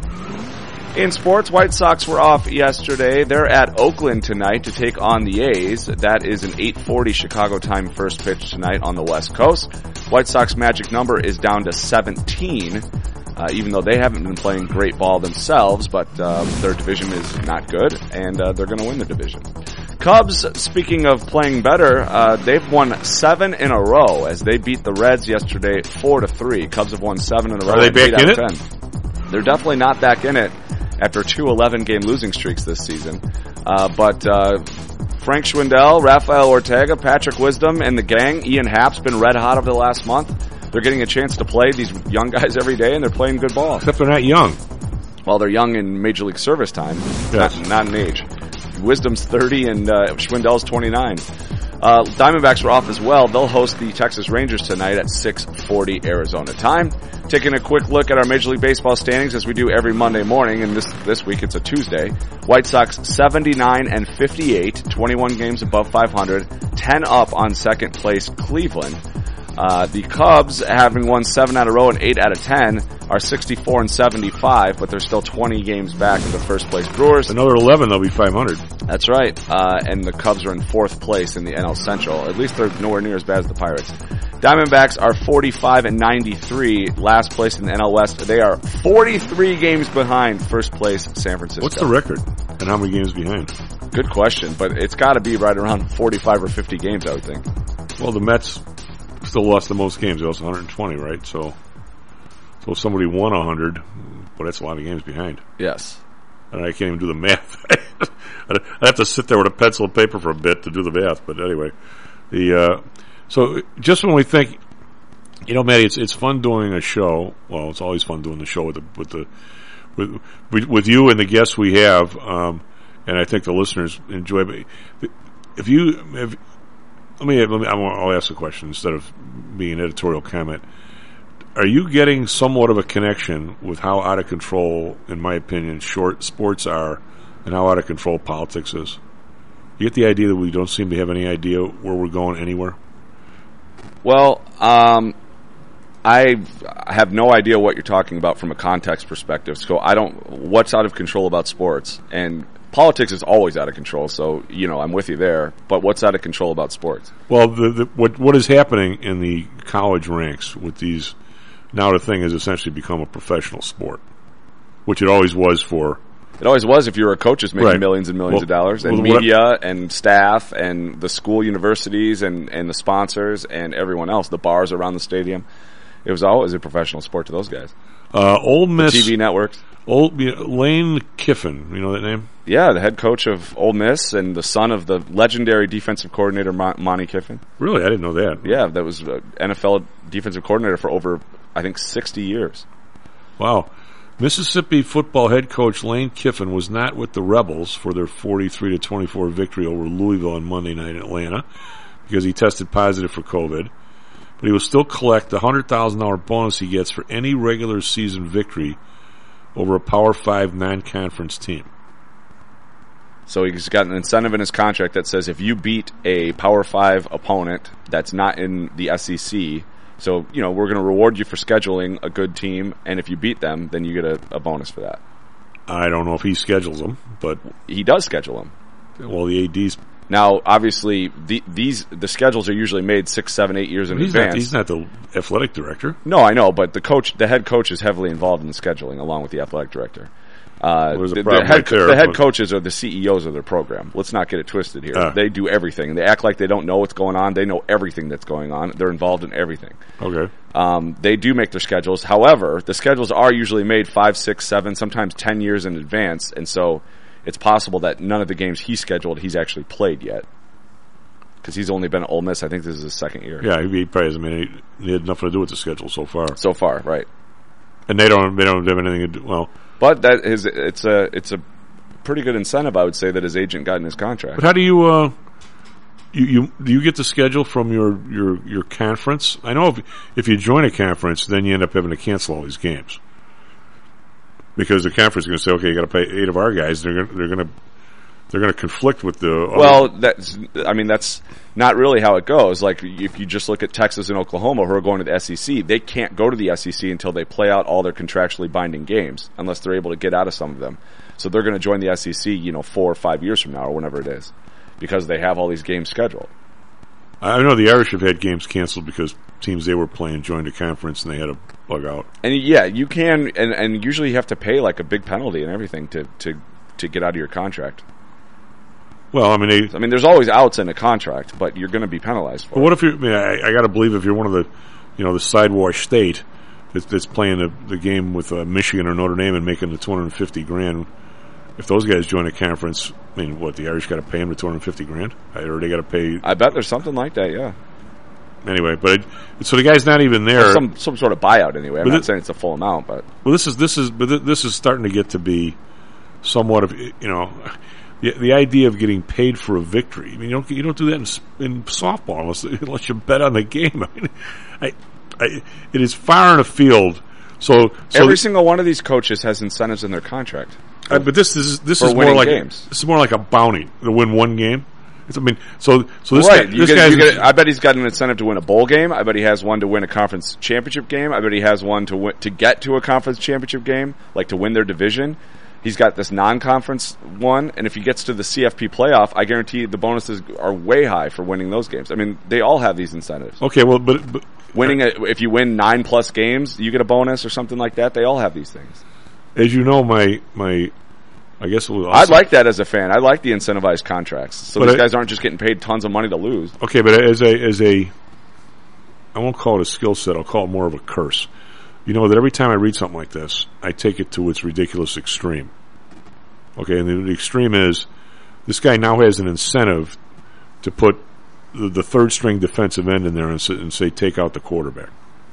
In sports, White Sox were off yesterday. They're at Oakland tonight to take on the A's. That is an eight forty Chicago time first pitch tonight on the West Coast. White Sox magic number is down to seventeen, uh, even though they haven't been playing great ball themselves, but uh, their division is not good, and uh, they're going to win the division. Cubs, speaking of playing better, uh, they've won seven in a row as they beat the Reds yesterday four to three. Cubs have won seven in a row. Are they back in it? ten. They're definitely not back in it after two eleven-game losing streaks this season. Uh, but uh, Frank Schwindel, Rafael Ortega, Patrick Wisdom, and the gang, Ian Happ's been red hot over the last month. They're getting a chance to play these young guys every day, and they're playing good ball. Except they're not young. Well, they're young in Major League Service time, yes. not, not in age. Wisdom's thirty, and uh, Schwindel's twenty-nine. Uh, Diamondbacks are off as well. They'll host the Texas Rangers tonight at six forty Arizona time. Taking a quick look at our Major League Baseball standings as we do every Monday morning, and this this week it's a Tuesday. White Sox seventy-nine and fifty-eight, twenty-one games above five hundred, ten up on second place Cleveland. Uh, the Cubs, having won seven out of a row and eight out of ten, are sixty-four and seventy-five, but they're still twenty games back of the first place Brewers. Another eleven, they'll be five hundred. That's right. Uh, and the Cubs are in fourth place in the N L Central. At least they're nowhere near as bad as the Pirates. Diamondbacks are forty-five and ninety-three, last place in the N L West. They are forty-three games behind first place San Francisco. What's the record? And how many games behind? Good question, but it's got to be right around forty-five or fifty games, I would think. Well, the Mets still lost the most games. They lost one hundred twenty, right? So, so if somebody won one hundred, well, that's a lot of games behind. Yes. And I can't even do the math. I have to sit there with a pencil and paper for a bit to do the math. But anyway, the uh, so just when we think, you know, Matty, it's it's fun doing a show. Well, it's always fun doing the show with the with the with with you and the guests we have, um, and I think the listeners enjoy. But if you if Let me, let me, I'll ask a question instead of being an editorial comment. Are you getting somewhat of a connection with how out of control, in my opinion, short sports are and how out of control politics is? You get the idea that we don't seem to have any idea where we're going anywhere? Well, um, I have no idea what you're talking about from a context perspective. So I don't, what's out of control about sports? And politics is always out of control, so, you know, I'm with you there. But what's out of control about sports? Well, the, the, what what is happening in the college ranks with these, now the thing has essentially become a professional sport, which it always was for. It always was if you were a coach just making right. millions and millions well, of dollars, and well, media I, and staff and the school universities and, and the sponsors and everyone else, the bars around the stadium. It was always a professional sport to those guys. Uh, Ole Miss. The T V networks. Old you know, Lane Kiffin, you know that name? Yeah, the head coach of Ole Miss and the son of the legendary defensive coordinator Mon- Monty Kiffin. Really, I didn't know that. Yeah, that was uh, N F L defensive coordinator for over, I think, sixty years. Wow. Mississippi football head coach Lane Kiffin was not with the Rebels for their forty-three to twenty-four victory over Louisville on Monday night in Atlanta because he tested positive for COVID. But he will still collect the one hundred thousand dollars bonus he gets for any regular season victory over a Power five non-conference team. So he's got an incentive in his contract that says if you beat a Power Five opponent that's not in the S E C, so, you know, we're going to reward you for scheduling a good team, and if you beat them, then you get a, a bonus for that. I don't know if he schedules them, but he does schedule them. Well, the A Ds. Now, obviously, the, these the schedules are usually made six, seven, eight years in he's advance. Not, he's not the athletic director. No, I know, but the coach, the head coach, is heavily involved in the scheduling, along with the athletic director. Uh, well, the, a the, head, right there, the head but... coaches are the C E Os of their program. Let's not get it twisted here. Uh. They do everything. They act like they don't know what's going on. They know everything that's going on. They're involved in everything. Okay. Um, they do make their schedules. However, the schedules are usually made five, six, seven, sometimes ten years in advance, and so it's possible that none of the games he scheduled he's actually played yet. Because he's only been at Ole Miss. I think this is his second year. Yeah, he probably hasn't. I mean, he, he had nothing to do with the schedule so far. So far, right? And they don't. They don't have anything to do. Well, but that is it's a it's a pretty good incentive, I would say, that his agent got in his contract. But how do you? Uh, you, you do you get the schedule from your, your, your conference? I know if if you join a conference, then you end up having to cancel all these games because the conference is going to say, okay, you got to pay eight of our guys. They're going they're going to they're going to conflict with the. Other. Well, that's I mean that's not really how it goes. Like if you just look at Texas and Oklahoma, who are going to the S E C, they can't go to the S E C until they play out all their contractually binding games, unless they're able to get out of some of them. So they're going to join the S E C, you know, four or five years from now, or whenever it is, because they have all these games scheduled. I know the Irish have had games canceled because teams they were playing joined a conference and they had to bug out. And yeah, you can, and, and usually you have to pay like a big penalty and everything to, to, to get out of your contract. Well, I mean, they, I mean, there's always outs in a contract, but you're going to be penalized for but it. what if you? I, mean, I, I got to believe if you're one of the, you know, the sidewash state that's, that's playing the, the game with uh, Michigan or Notre Dame and making the two hundred fifty grand. If those guys join a conference, I mean, what the Irish got to pay them the two hundred fifty grand, or they got to pay? I bet there's something like that. Yeah. Anyway, but it, so the guy's not even there. Or some some sort of buyout anyway. I'm but not it, saying it's a full amount, but well, this is this is but this is starting to get to be somewhat of, you know. The, the idea of getting paid for a victory. I mean, you don't you don't do that in, in softball unless, unless you bet on the game. I mean, I, I, it is far in a field. So, so every single one of these coaches has incentives in their contract. Uh, but this is this is more like games. A, this is more like a bounty to win one game. It's, I mean, so so this right. guy, You this get, guy's you get, I bet he's got an incentive to win a bowl game. I bet he has one to win a conference championship game. I bet he has one to win, to get to a conference championship game, like to win their division. He's got this non-conference one, and if he gets to the C F P playoff, I guarantee the bonuses are way high for winning those games. I mean, they all have these incentives. Okay, well, but, but winning a, if you win nine plus games, you get a bonus or something like that. They all have these things. As you know, my my, I guess we'll I'd like that as a fan. I like the incentivized contracts, so but these I, guys aren't just getting paid tons of money to lose. Okay, but as a as a, I won't call it a skill set. I'll call it more of a curse. You know that every time I read something like this, I take it to its ridiculous extreme. Okay, and the, the extreme is this guy now has an incentive to put the, the third string defensive end in there and, and say, take out the quarterback.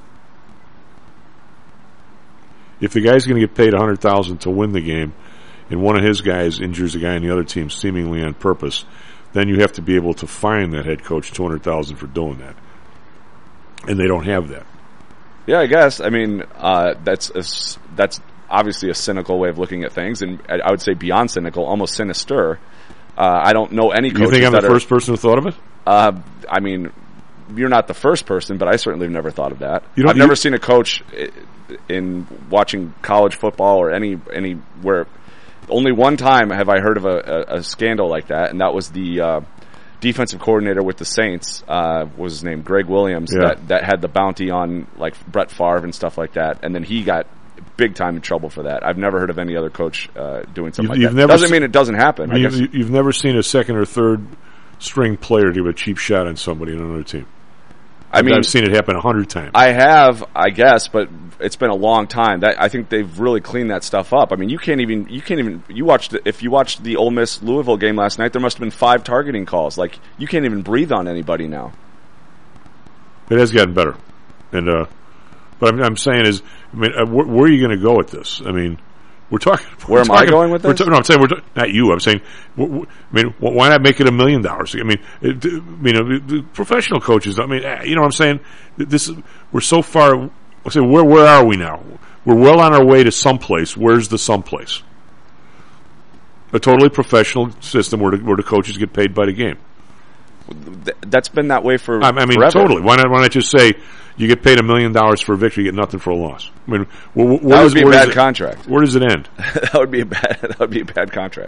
If the guy's going to get paid one hundred thousand dollars to win the game, and one of his guys injures a guy on the other team seemingly on purpose, then you have to be able to fine that head coach two hundred thousand dollars for doing that. And they don't have that. Yeah, I guess. I mean, uh, that's a, that's obviously a cynical way of looking at things, and I would say beyond cynical, almost sinister. Uh, I don't know any coaches. You think I'm the that first are, person who thought of it? Uh, I mean, you're not the first person, but I certainly have never thought of that. You I've never seen a coach in watching college football or any anywhere. Only one time have I heard of a, a, a scandal like that, and that was the uh, defensive coordinator with the Saints. Uh, was his name Greg Williams? Yeah. That that had the bounty on like Brett Favre and stuff like that, and then he got big time in trouble for that. I've never heard of any other coach uh, doing something You've, like you've that. Doesn't se- mean it doesn't happen. I You've, guess. you've never seen a second or third string player give a cheap shot on somebody in another team. I mean, I've seen it happen a hundred times. I have, I guess, but it's been a long time. That I think they've really cleaned that stuff up. I mean, you can't even, you can't even. You watched the, if you watched the Ole Miss Louisville game last night, there must have been five targeting calls. Like you can't even breathe on anybody now. It has gotten better, and uh, but I'm, I'm saying is, I mean, uh, where, where are you going to go with this? I mean, we're talking. Where we're am talking, I going with this? Ta- no, I'm saying we're ta- not you. I'm saying, w- w- I mean, w- why not make it a million dollars? I mean, it, I mean, uh, the professional coaches. I mean, uh, you know what I'm saying? This is, we're so far. I say, where where are we now? We're well on our way to someplace. Where's the someplace? a totally professional system where the, where the coaches get paid by the game. Th- That's been that way for I, I mean, forever. totally. Why not? Why not just say you get paid a million dollars for a victory, you get nothing for a loss? I mean, wh- wh- That where would does- be a where does bad it- contract. Where does it end? that would be a bad. That would be a bad contract.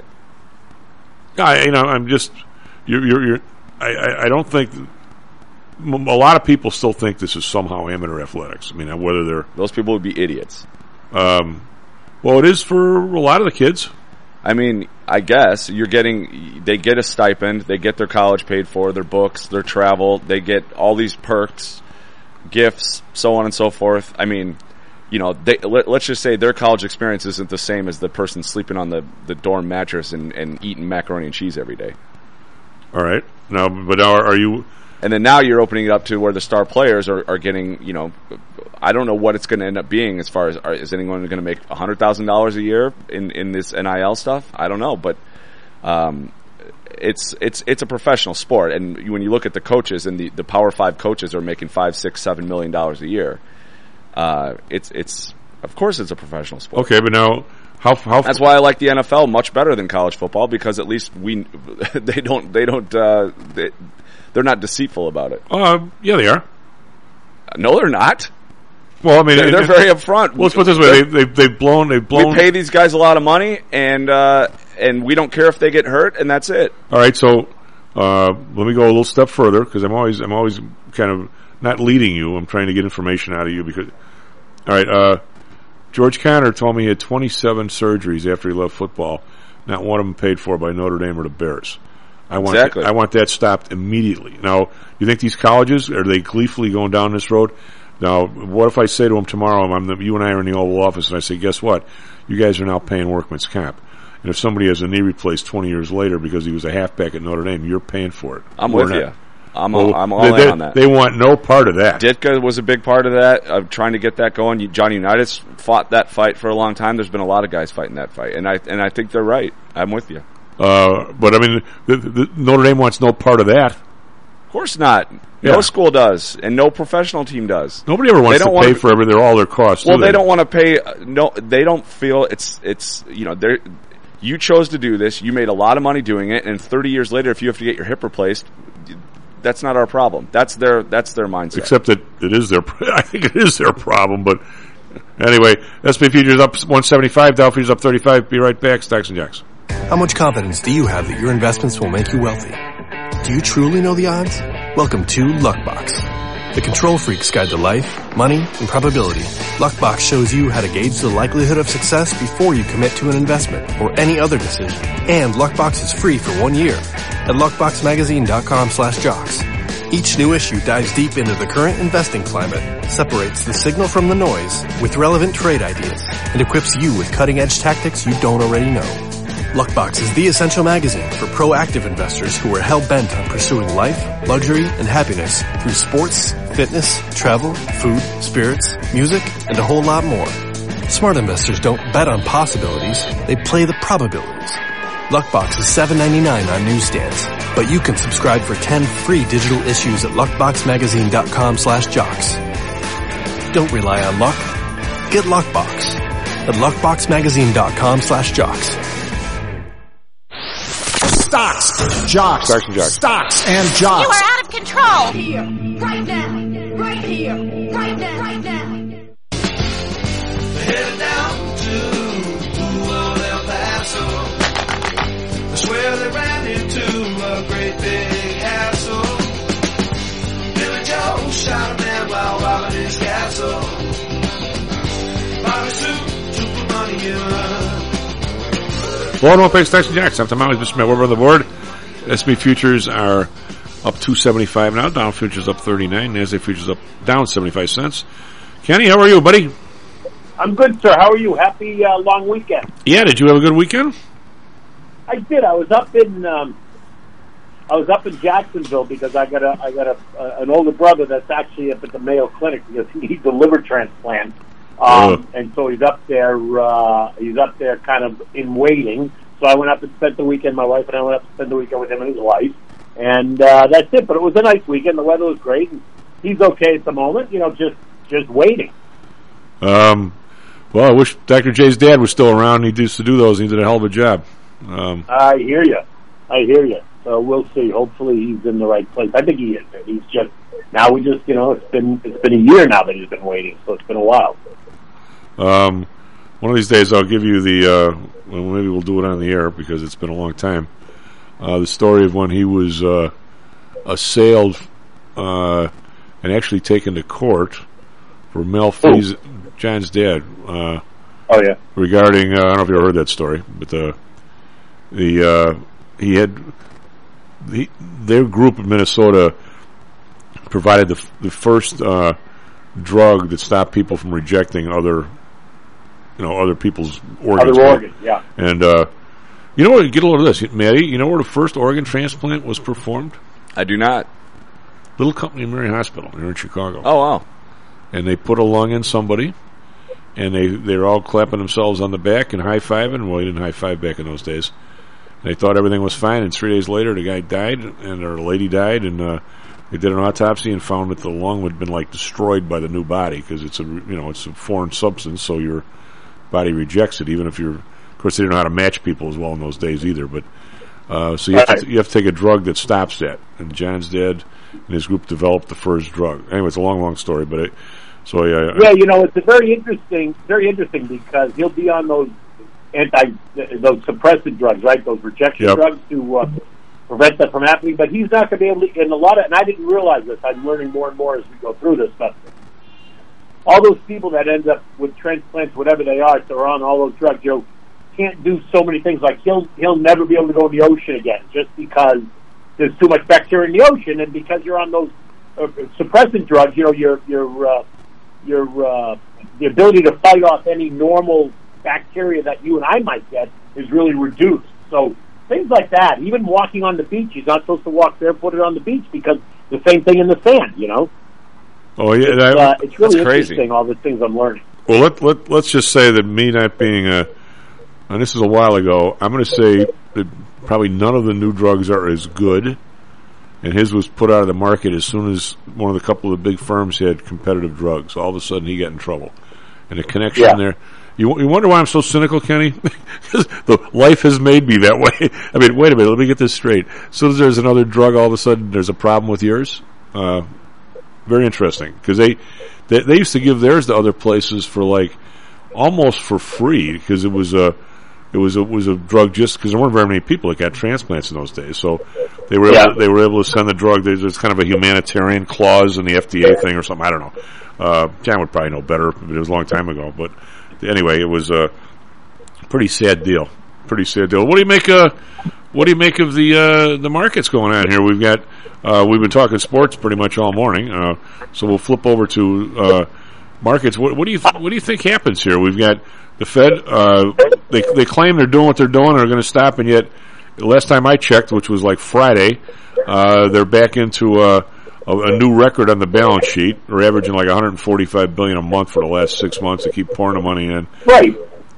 I, you know, I'm just you're. you're, you're I, I, I don't think m- a lot of people still think this is somehow amateur athletics. I mean, whether they're Those people would be idiots. Um, well, it is for a lot of the kids. I mean, I guess you're getting, they get a stipend, they get their college paid for, their books, their travel, they get all these perks, gifts, so on and so forth. I mean, you know, they, let, let's just say their college experience isn't the same as the person sleeping on the, the dorm mattress and, and eating macaroni and cheese every day. All right. Now, but now are you... And then now you're opening it up to where the star players are, are getting, you know, I don't know what it's going to end up being as far as, are, is anyone going to make one hundred thousand dollars a year in, in this N I L stuff? I don't know, but um, it's it's it's a professional sport. And when you look at the coaches and the, the Power Five coaches are making five, six, seven million dollars a year, uh, it's, it's of course it's a professional sport. Okay, but now... How, how That's why I like the N F L much better than college football, because at least we they don't they don't uh, they, they're not deceitful about it. Uh, yeah, they are. No, they're not. Well, I mean, they're, they're it, very upfront. Well, let's put it this way: they, they, they've blown, they've blown. We pay these guys a lot of money, and uh, and we don't care if they get hurt, and that's it. All right, so uh, let me go a little step further, because I'm always I'm always kind of not leading you. I'm trying to get information out of you because. All right, uh, George Conner told me he had twenty-seven surgeries after he left football. Not one of them paid for by Notre Dame or the Bears. I want Exactly. I want that stopped immediately. Now, you think these colleges, are they gleefully going down this road? Now, what if I say to them tomorrow, I'm the, you and I are in the Oval Office, and I say, guess what? You guys are now paying workman's comp. And if somebody has a knee replaced twenty years later because he was a halfback at Notre Dame, you're paying for it. I'm We're with not. you. I'm Well, all, I'm all they, in they, on that. They want no part of that. Ditka was a big part of that, of trying to get that going. You- Johnny Unitas fought that fight for a long time. There's been a lot of guys fighting that fight, and I and I think they're right. I'm with you. Uh, but I mean, the, the, Notre Dame wants no part of that. Of course not. Yeah. No school does, and no professional team does. Nobody ever wants They to don't pay wanna- for every, their, all their costs. Well, do they don't want to pay. uh, No, they don't feel it's it's you know they're. You chose to do this. You made a lot of money doing it, and thirty years later, if you have to get your hip replaced, that's not our problem. That's their that's their mindset. Except that it is their, I think it is their problem. But anyway, S and P futures up one seventy-five, Dow futures up thirty-five. Be right back. Stocks and Jacks. How much confidence do you have that your investments will make you wealthy? Do you truly know the odds? Welcome to Luckbox, the control freak's guide to life, money, and probability. Luckbox shows you how to gauge the likelihood of success before you commit to an investment or any other decision. And Luckbox is free for one year at luckboxmagazine.com slash jocks. Each new issue dives deep into the current investing climate, separates the signal from the noise with relevant trade ideas, and equips you with cutting-edge tactics you don't already know. Luckbox is the essential magazine for proactive investors who are hell-bent on pursuing life, luxury, and happiness through sports, fitness, travel, food, spirits, music, and a whole lot more. Smart investors don't bet on possibilities, they play the probabilities. Luckbox is seven ninety-nine on newsstands, but you can subscribe for ten free digital issues at luckboxmagazine.com slash jocks. Don't rely on luck. Get Luckbox at luckboxmagazine.com slash jocks. Stocks, jocks, Stocks and jocks. stocks and You jocks. are out of control. Here, right now, right here, right now, right now. Headed down to Old El Paso. That's where they ran into a great big hassle. Billy Joe shot a man while robbing his castle. Bobby Sue took the money in. Well, no place, Stocks and Jacks. I'm always Mister Matt Weber on the board. S and P futures are up two seventy-five now. Dow futures up thirty-nine. NASDAQ futures up down seventy-five cents. Kenny, how are you, buddy? I'm good, sir. How are you? Happy uh, long weekend. Yeah, did you have a good weekend? I did. I was up in um, I was up in Jacksonville because I got a I got a uh, an older brother that's actually up at the Mayo Clinic because he needs a liver transplant, um, Oh. and so he's up there. Uh, he's up there, kind of in waiting. So I went up and spent the weekend. My wife and I went up to spend the weekend with him and his wife, and uh, that's it. But it was a nice weekend. The weather was great, and he's okay at the moment. You know, just just waiting. Um, well, I wish Doctor J's dad was still around. He used to do those. He did a hell of a job. Um, I hear you. I hear you. So we'll see. Hopefully he's in the right place. I think he is. He's just now. We just you know it's been it's been a year now that he's been waiting. So it's been a while. Um, one of these days I'll give you the. Uh, well, maybe we'll do it on the air because it's been a long time. Uh, the story of when he was uh, assailed uh, and actually taken to court for malfeasance. John's dad. Uh, oh yeah. Regarding, uh, I don't know if you ever heard that story, but the the uh, he had the, their group in Minnesota provided the the first uh, drug that stopped people from rejecting other, you know, other people's organs. Other organs, yeah. And uh, you know what? Get a load of this, Matty. You know where the first organ transplant was performed? I do not. Little company in Mary Hospital here in Chicago. Oh wow! And they put a lung in somebody, and they they're all clapping themselves on the back and high fiving. Well, they didn't high five back in those days. And they thought everything was fine, and three days later, the guy died, and or the lady died, and uh, they did an autopsy and found that the lung had been like destroyed by the new body because it's a you know it's a foreign substance, so your body rejects it, even if you're. Of course, they didn't know how to match people as well in those days either. But uh, so you have, to, you have to take a drug that stops that. And John's dad and his group developed the first drug. Anyway, it's a long, long story, but it, so yeah. Yeah, you know, it's a very interesting, very interesting because he'll be on those anti, those suppressive drugs, right? Those rejection yep. drugs to uh, prevent that from happening. But he's not going to be able to. And a lot of, and I didn't realize this. I'm learning more and more as we go through this stuff. All those people that end up with transplants, whatever they are, if they're on all those drugs, you know, can't do so many things. Like he'll he'll never be able to go in the ocean again, just because there's too much bacteria in the ocean, and because you're on those uh, suppressant drugs, you know, your your uh, your uh, the ability to fight off any normal bacteria that you and I might get is really reduced. So things like that. Even walking on the beach, he's not supposed to walk barefooted on the beach because the same thing in the sand. You know. Oh yeah, it's, that, uh, it's really that's interesting. Crazy. All the things I'm learning. Well, let let let's just say that me not being a and this is a while ago, I'm going to say that probably none of the new drugs are as good, and his was put out of the market as soon as one of the couple of the big firms had competitive drugs. All of a sudden, he got in trouble. And the connection yeah. there, you, you wonder why I'm so cynical, Kenny? Because the life has made me that way. I mean, wait a minute, let me get this straight. As soon as there's another drug, all of a sudden there's a problem with yours. Uh, very interesting, because they, they they used to give theirs to other places for like almost for free, because it was a It was a was a drug just because there weren't very many people that got transplants in those days, so they were able yeah. to, they were able to send the drug. There's, there's kind of a humanitarian clause in the F D A thing or something. I don't know. Uh, John would probably know better. It was a long time ago, but anyway, it was a pretty sad deal. Pretty sad deal. What do you make? Uh, what do you make of the uh, the markets going on here? We've got uh, we've been talking sports pretty much all morning, uh, so we'll flip over to uh, markets. What, what do you th- what do you think happens here? We've got the Fed, uh, they they claim they're doing what they're doing and are going to stop, and yet, the last time I checked, which was like Friday, uh, they're back into uh, a, a new record on the balance sheet. They're averaging like one hundred forty-five billion dollars a month for the last six months. They keep pouring the money in. Right.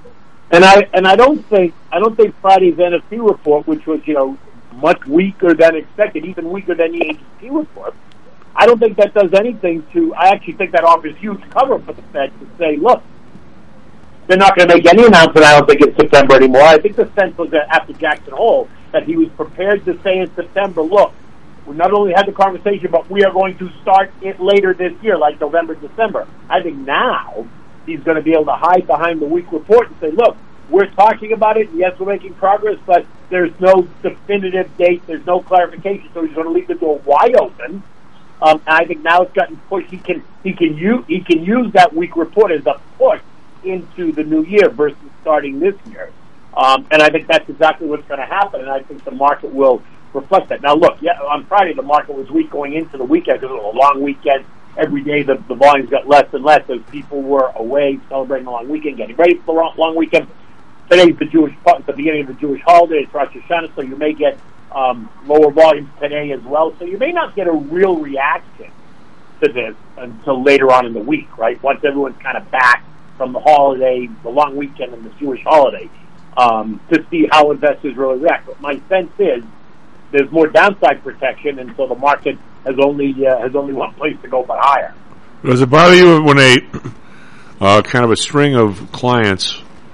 And I and I don't think I don't think Friday's N F P report, which was you know much weaker than expected, even weaker than the H P report, I don't think that does anything to. I actually think that offers huge cover for the Fed to say, look, they're not going to make any announcement, I don't think, in September anymore. I think the sense was that after Jackson Hole that he was prepared to say in September, look, we not only had the conversation, but we are going to start it later this year, like November, December. I think now he's going to be able to hide behind the weak report and say, look, we're talking about it, and yes, we're making progress, but there's no definitive date, there's no clarification, so he's going to leave the door wide open. Um, and I think now it's gotten pushed. He can he can use he can use that weak report as a push into the new year versus starting this year. Um, and I think that's exactly what's going to happen, and I think the market will reflect that. Now, look, yeah, on Friday the market was weak going into the weekend because it was a long weekend. Every day the, the volumes got less and less as people were away celebrating the long weekend, getting ready for the long, long weekend. Today's the Jewish, the beginning of the Jewish holiday. It's Rosh Hashanah, so you may get um, lower volumes today as well. So you may not get a real reaction to this until later on in the week, right? Once everyone's kind of back from the holiday, the long weekend, and the Jewish holiday, um, to see how investors really react. But my sense is there's more downside protection, and so the market has only uh, has only one place to go but higher. Does it bother you when a uh, kind of a string of clients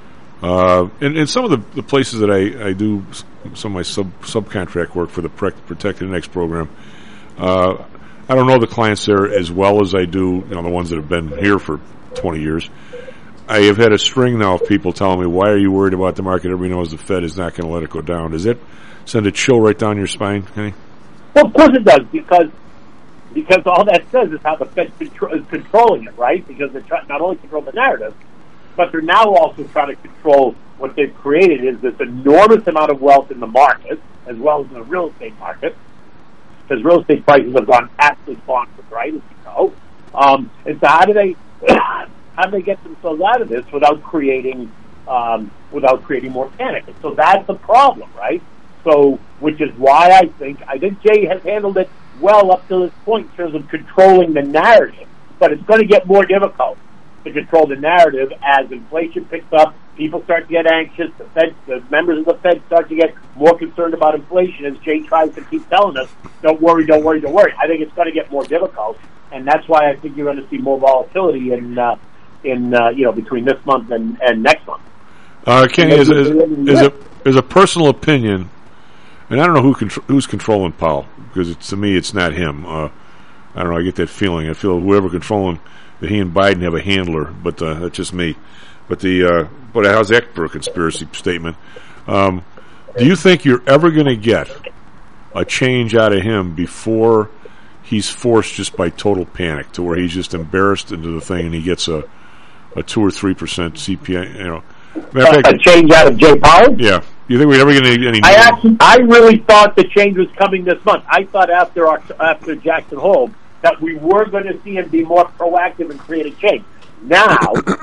Uh, and, and some of the, the places that I, I do s- some of my sub subcontract work for the Pre- Protected Index program, uh, I don't know the clients there as well as I do, you know, the ones that have been here for twenty years. I have had a string now of people telling me, why are you worried about the market? Everybody knows the Fed is not going to let it go down. Does it send a chill right down your spine, Kenny? Well, of course it does, because because all that says is how the Fed contro- is controlling it, right? Because they're trying not only control the narrative, but they're now also trying to control what they've created is this enormous amount of wealth in the market, as well as in the real estate market, because real estate prices have gone absolutely bonkers, right, as you know. Um, and so how do they how do they get themselves out of this without creating um, without creating more panic? And so that's the problem, right? So, which is why I think I think Jay has handled it well up to this point in terms of controlling the narrative, but it's going to get more difficult to control the narrative as inflation picks up, people start to get anxious, the Fed, the members of the Fed start to get more concerned about inflation as Jay tries to keep telling us, don't worry, don't worry, don't worry. I think it's going to get more difficult, and that's why I think you're going to see more volatility in, uh, in uh, you know, between this month and, and next month. Uh, Kenny, as, as, as, a, as a personal opinion, and I don't know who contr- who's controlling Powell, because it's, to me it's not him. Uh, I don't know, I get that feeling. I feel whoever controlling that he and Biden have a handler, but uh, that's just me. But the uh, but how's that for a conspiracy statement? Um, do you think you're ever going to get a change out of him before he's forced just by total panic to where he's just embarrassed into the thing and he gets a a two or three percent C P I? You know, matter of fact, a change out of Jay Powell? Yeah. Do you think we're ever going to get any? I actually, I really thought the change was coming this month. I thought after after Jackson Hole that we were going to see him be more proactive and create a change. Now,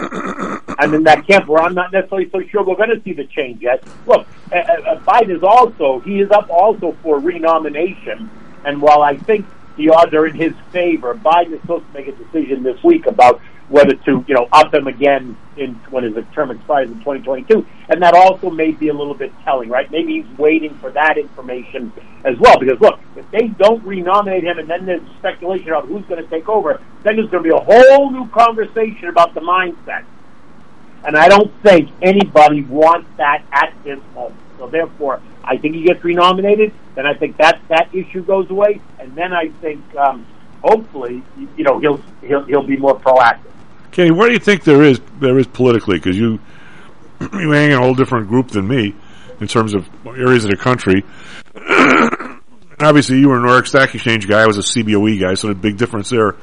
I'm in that camp where I'm not necessarily so sure we're going to see the change yet. Look, uh, uh, Biden is also, he is up also for renomination, and while I think the odds are in his favor, Biden is supposed to make a decision this week about whether to, you know, up him again in when his term expires in twenty twenty-two, and that also may be a little bit telling, right? Maybe he's waiting for that information as well, because look, if they don't renominate him and then there's speculation about who's going to take over, then there's going to be a whole new conversation about the mindset, and I don't think anybody wants that at this moment. So therefore, I think he gets renominated, then I think that that issue goes away, and then I think um, hopefully, you know, he'll he'll he'll be more proactive. Kenny, where do you think there is there is politically? Because you you hang in a whole different group than me in terms of areas of the country. Obviously, you were a New York Stock Exchange guy. I was a C B O E guy, so there's a big difference there.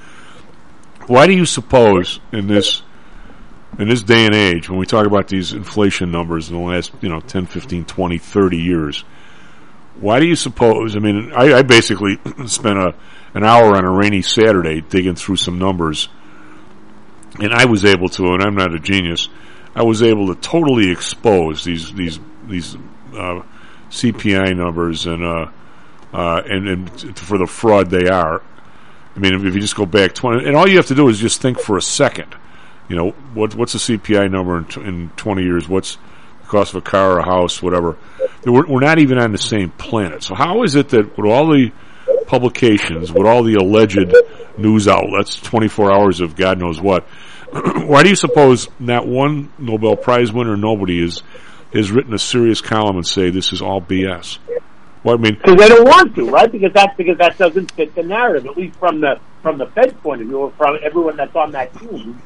Why do you suppose in this in this day and age, when we talk about these inflation numbers in the last, you know, ten, fifteen, twenty, thirty years, why do you suppose? I mean, I, I basically spent a an hour on a rainy Saturday digging through some numbers. And I was able to, and I'm not a genius, I was able to totally expose these these these uh, C P I numbers and uh, uh, and and for the fraud they are. I mean, if you just go back twenty, and all you have to do is just think for a second. You know, what what's the C P I number in, t- in twenty years? What's the cost of a car or a house, whatever? We're, we're not even on the same planet. So how is it that with all the publications, with all the alleged news outlets, twenty-four hours of God knows what, why do you suppose not one Nobel Prize winner, nobody is has written a serious column and say this is all B S? Well, I mean, because they don't want to, right? Because that's because that doesn't fit the narrative, at least from the from the Fed's point of view, or from everyone that's on that team.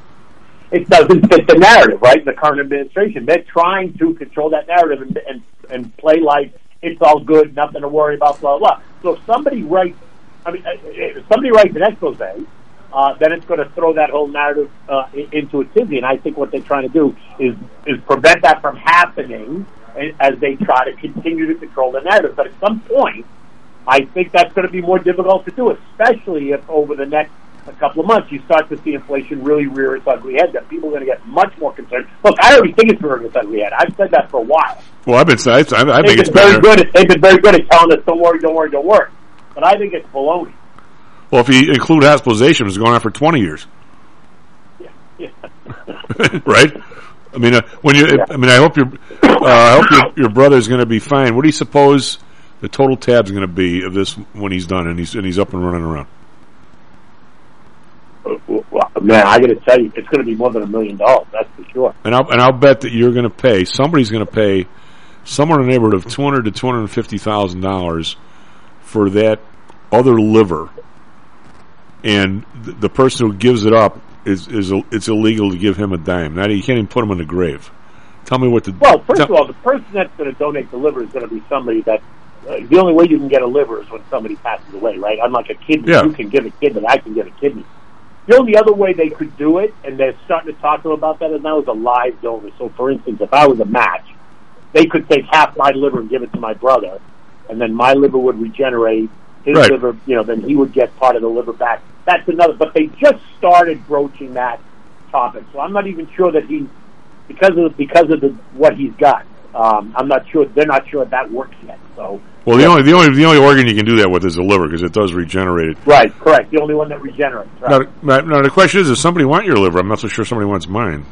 It doesn't fit the narrative, right? The current administration, they're trying to control that narrative and and, and play like it's all good, nothing to worry about, blah blah. So if somebody writes, I mean, if somebody writes an expose, uh, then it's going to throw that whole narrative uh, into a tizzy. And I think what they're trying to do is is prevent that from happening as they try to continue to control the narrative. But at some point, I think that's going to be more difficult to do, especially if over the next a couple of months you start to see inflation really rear its ugly head, that people are going to get much more concerned. Look, I already think it's rearing its ugly head. I've said that for a while. Well, I've been I, I think it's very better. good. At, they've been very good at telling us, don't worry, don't worry, don't worry. But I think it's baloney. Well, if you include hospitalization, it's going on for twenty years. Yeah, yeah. Right? I mean, uh, when you, yeah. I mean, I hope your, uh, I hope your, your brother is going to be fine. What do you suppose the total tab's going to be of this when he's done and he's and he's up and running around? man, I got to tell you, it's going to be more than a million dollars. That's for sure. And I'll and I'll bet that you're going to pay. Somebody's going to pay somewhere in the neighborhood of two hundred to two hundred fifty thousand dollars for that other liver, and th- the person who gives it up is is it's illegal to give him a dime. Now you can't even put him in the grave. Tell me what the well. First tell, of all, the person that's going to donate the liver is going to be somebody that. Uh, the only way you can get a liver is when somebody passes away, right? Unlike a kidney, yeah. you can give a kidney. I can give a kidney. The only other way they could do it, and they're starting to talk to them about that, is now as a live donor. So, for instance, if I was a match, they could take half my liver and give it to my brother, and then my liver would regenerate. His right. liver, you know, then he would get part of the liver back. That's another. But they just started broaching that topic, so I'm not even sure that he, because of because of the what he's got. Um, I'm not sure. They're not sure that works yet. So. Well, the only the only the only organ you can do that with is the liver because it does regenerate it. Right, correct. The only one that regenerates. Right. Now, now, the question is: does somebody want your liver? I'm not so sure somebody wants mine.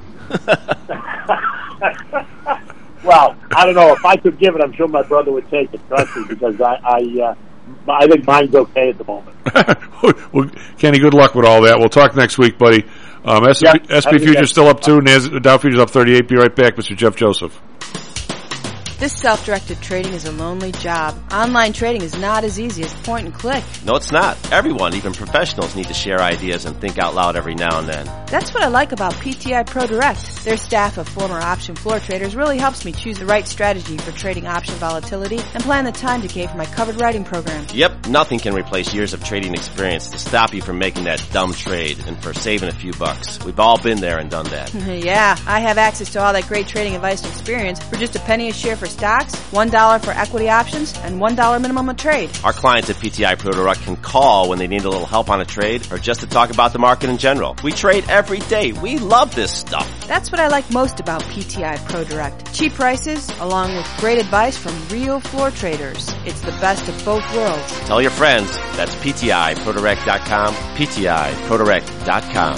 Well, I don't know. If I could give it, I'm sure my brother would take it. Trust me, because I I, uh, I think mine's okay at the moment. Well, Kenny, good luck with all that. We'll talk next week, buddy. Um, S and P, yeah, S and P Futures still up two. Nas- Dow Futures up thirty-eight. Be right back, Mister Jeff Joseph. This self-directed trading is a lonely job. Online trading is not as easy as point and click. No, it's not. Everyone, even professionals, need to share ideas and think out loud every now and then. That's what I like about P T I Pro Direct. Their staff of former option floor traders really helps me choose the right strategy for trading option volatility and plan the time decay for my covered writing program. Yep, nothing can replace years of trading experience to stop you from making that dumb trade and for saving a few bucks. We've all been there and done that. Yeah, I have access to all that great trading advice and experience for just a penny a share for stocks, one dollar for equity options, and one dollar minimum a trade. Our clients at P T I Pro Direct can call when they need a little help on a trade or just to talk about the market in general. We trade every day. We love this stuff. That's what I like most about P T I Pro Direct. Cheap prices, along with great advice from real floor traders. It's the best of both worlds. Tell your friends. That's P T I Pro Direct dot com, P T I Pro Direct dot com.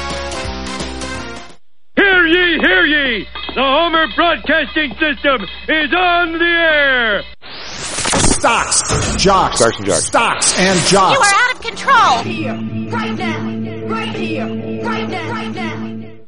Hear ye, hear ye! The Homer Broadcasting System is on the air! Stocks, jocks, Stocks and jocks. Stocks and jocks. You are out of control! Here, right now, right here, right now, right now.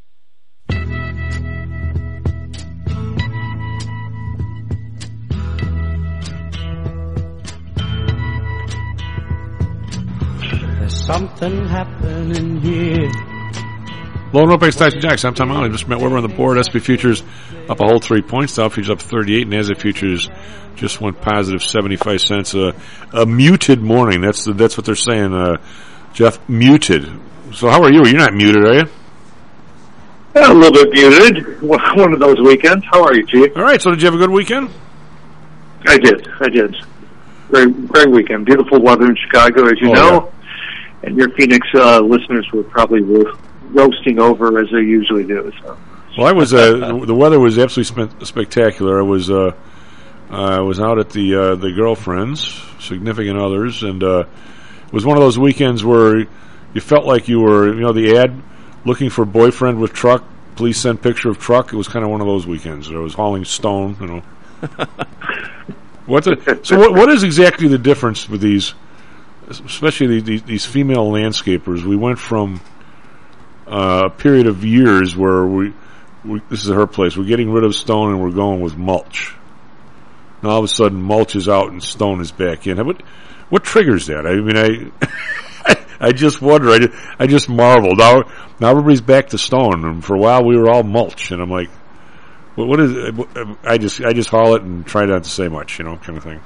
There's something happening here. Lone Rope Stocks and Jocks. I'm Tom Allen. Just met Weber on the board. S and P Futures up a whole three points. Dow Futures up thirty-eight. NASDAQ Futures just went positive seventy-five cents. Uh, a muted morning. That's the, that's what they're saying, uh, Jeff. Muted. So how are you? You're not muted, are you? A little bit muted. One of those weekends. How are you, Chief? All right. So did you have a good weekend? I did. I did. Great, great weekend. Beautiful weather in Chicago, as you oh, know. Yeah. And your Phoenix uh, listeners were probably ro- roasting over as they usually do. So. Well, I was. Uh, the weather was absolutely spe- spectacular. I was. Uh, I was out at the uh, the girlfriends, significant others, and uh, it was one of those weekends where you felt like you were, you know, the ad looking for boyfriend with truck. Please send picture of truck. It was kind of one of those weekends. I was hauling stone, you know. What the, so what, what is exactly the difference with these, especially these, these female landscapers? We went from uh, a period of years where we, we, this is her place, we're getting rid of stone and we're going with mulch. Now all of a sudden mulch is out and stone is back in. What, what triggers that? I mean, I I just wonder. I just, I just marvel. Now, now everybody's back to stone, and for a while we were all mulch, and I'm like, what, what is it? I just I just haul it and try not to say much, you know, kind of thing.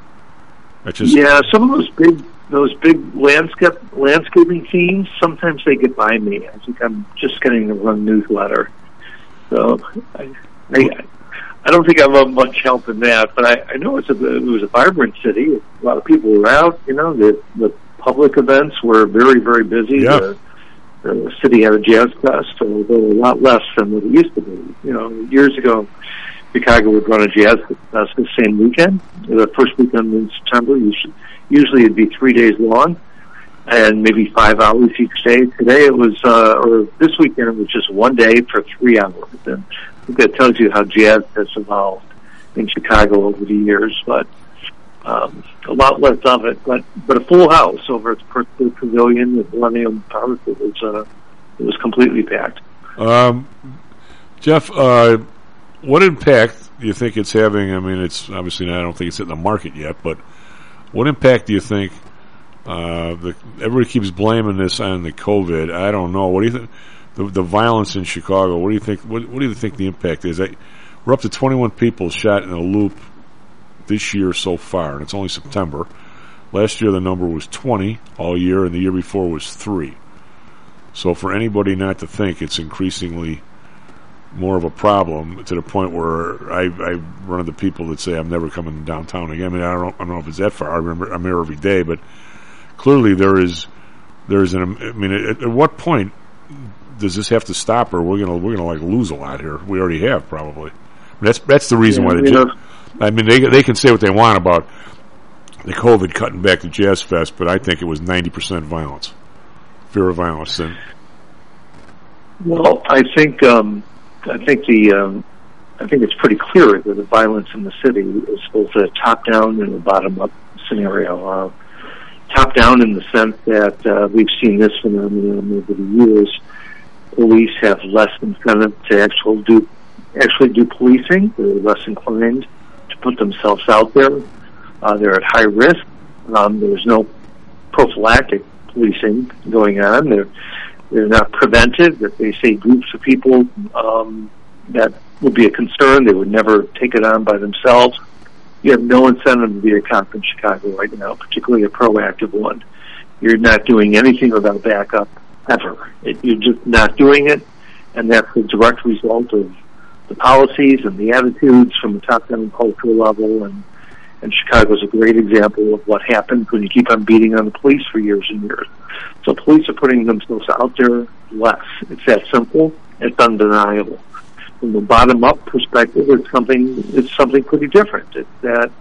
I just yeah, some of those big those big landscape landscaping themes, sometimes they get by me. I think I'm just getting the wrong newsletter, so I, I I don't think I love much help in that. But I, I know it's a it was a vibrant city. A lot of people were out. You know, the the public events were very very busy. Yeah. The, the city had a jazz fest, although a lot less than what it used to be. You know, years ago, Chicago would run a jazz fest the same weekend. The first weekend in September, usually, usually it'd be three days long, and maybe five hours each day. Today it was, uh, or this weekend it was just one day for three hours. And I think that tells you how jazz has evolved in Chicago over the years. But um, a lot less of it, but but a full house over at the Perth Pavilion at Millennium Park. It was uh, It was completely packed. Um, Jeff, uh, what impact do you think it's having? I mean, it's obviously not, I don't think it's hitting the market yet, but what impact do you think? Uh, the, everybody keeps blaming this on the COVID. I don't know. What do you think? The, the violence in Chicago. What do you think? What, what do you think the impact is? I, we're up to twenty-one people shot in a loop this year so far, and it's only September. Last year the number was twenty all year, and the year before was three. So for anybody not to think it's increasingly more of a problem to the point where I, I run into people that say I'm never coming downtown again. I mean, I don't, I don't know if it's that far. I remember I'm here every day, but clearly there is there is an. I mean, at, at what point does this have to stop, or we're gonna we're gonna like lose a lot here? We already have probably. I mean, that's that's the reason yeah, why the. Know. I mean, they they can say what they want about the COVID cutting back the Jazz Fest, but I think it was ninety percent violence, fear of violence. And well, I think um, I think the um, I think it's pretty clear that the violence in the city is both a top-down and a bottom-up scenario. Uh, top-down in the sense that uh, we've seen this phenomenon over the years. Police have less incentive to actual do actually do policing. They're less inclined to put themselves out there. Uh, they're at high risk. Um, there's no prophylactic policing going on. They're they're not preventive. If they say groups of people um, that would be a concern, they would never take it on by themselves. You have no incentive to be a cop in Chicago right now, particularly a proactive one. You're not doing anything without backup ever. It, you're just not doing it, and that's a direct result of the policies and the attitudes from the top-down cultural level, and and Chicago's a great example of what happens when you keep on beating on the police for years and years. So police are putting themselves out there less. It's that simple. It's undeniable. From the bottom-up perspective, it's something it's something pretty different. It's that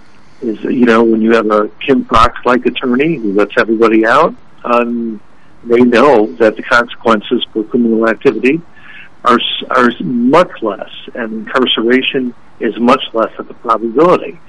is, you know, when you have a Kim Foxx-like attorney who lets everybody out, um, they know that the consequences for criminal activity are are much less, and incarceration is much less of a probability.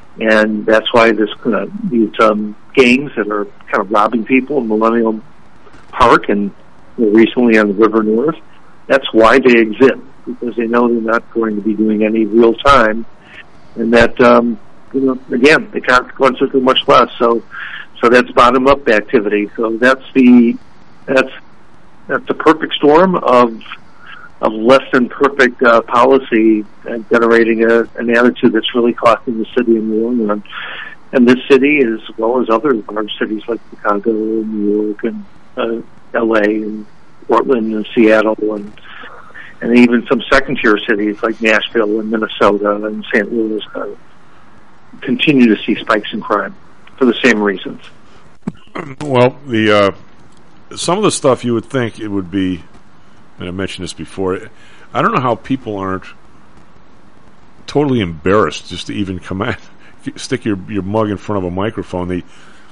And that's why this uh, these um, gangs that are kind of robbing people in Millennium Park and you know, recently on the River North, that's why they exist, because they know they're not going to be doing any real time, and that um, you know again the consequences are much less. So, so that's bottom up activity. So that's the that's that's the perfect storm of of less than perfect uh, policy and generating a, an attitude that's really costing the city in the long run. And this city, as well as other large cities like Chicago and New York and uh, L A and Portland and Seattle and and even some second-tier cities like Nashville and Minnesota and Saint Louis uh, continue to see spikes in crime for the same reasons. Well, the uh, some of the stuff you would think it would be, and I mentioned this before, I don't know how people aren't totally embarrassed just to even come out, stick your your mug in front of a microphone. They,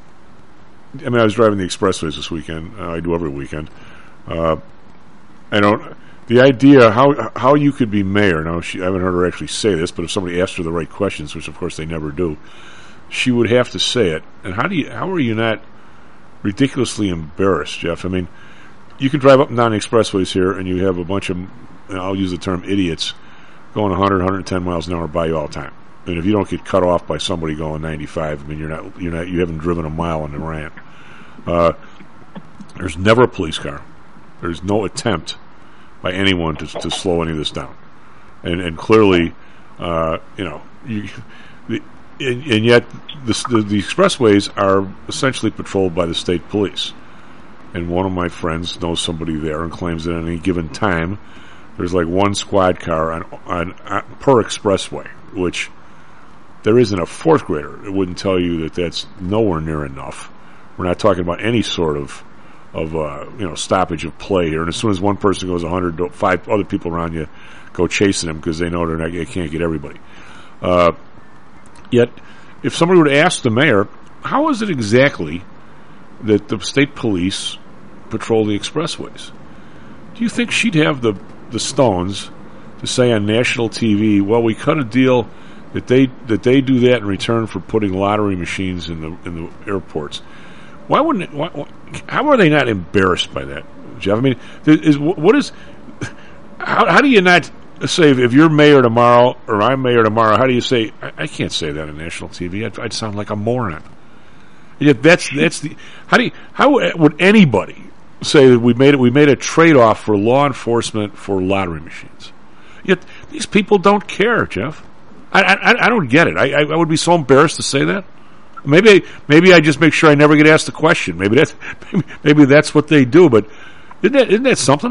I mean, I was driving the expressways this weekend. Uh, I do every weekend. Uh, I don't. The idea how how you could be mayor. Now, she, I haven't heard her actually say this, but if somebody asked her the right questions, which of course they never do, she would have to say it. And how do you? How are you not ridiculously embarrassed, Jeff? I mean, you can drive up and down the expressways here, and you have a bunch of, I'll use the term idiots, going one hundred, one hundred ten miles an hour by you all the time. And if you don't get cut off by somebody going ninety-five, I mean, you're not, you're not, you haven't driven a mile on the ramp. Uh, there's never a police car. There's no attempt by anyone to to slow any of this down. And and clearly, uh, you know, you, the, and, and yet the, the the expressways are essentially patrolled by the state police. And one of my friends knows somebody there and claims that at any given time there's like one squad car on, on, on per expressway, which there isn't a fourth grader. It wouldn't tell you that that's nowhere near enough. We're not talking about any sort of of uh, you know stoppage of play here. And as soon as one person goes one hundred, five other people around you go chasing them because they know they're not, they can't get everybody. Uh, yet, if somebody were to ask the mayor, how is it exactly that the state police patrol the expressways? Do you think she'd have the the stones to say on national T V, well, we cut a deal that they that they do that in return for putting lottery machines in the in the airports? Why wouldn't it, why, why, how are they not embarrassed by that? Jeff. I mean, is what is how, how do you not say if you're mayor tomorrow or I'm mayor tomorrow? How do you say I, I can't say that on national T V? I'd, I'd sound like a moron. Yet that's that's the how do you, how would anybody say that we made it? We made a trade off for law enforcement for lottery machines. Yet these people don't care, Jeff. I I, I don't get it. I, I would be so embarrassed to say that. Maybe maybe I just make sure I never get asked the question. Maybe that's maybe, maybe that's what they do. But isn't that isn't that something?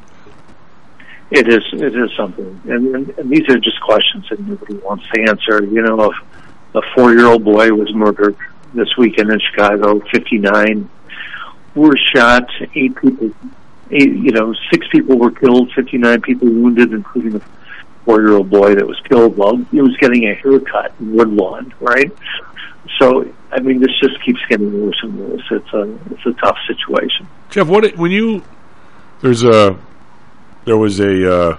It is. It is something, and, and, and these are just questions that nobody wants to answer. You know, if a four-year-old boy was murdered this weekend in Chicago, fifty-nine were shot, eight people, eight, you know, six people were killed, fifty-nine people wounded, including a four-year-old boy that was killed while he was getting a haircut in Woodlawn, right? So, I mean, this just keeps getting worse and worse. It's a, it's a tough situation. Jeff, what when you there's a there was a uh,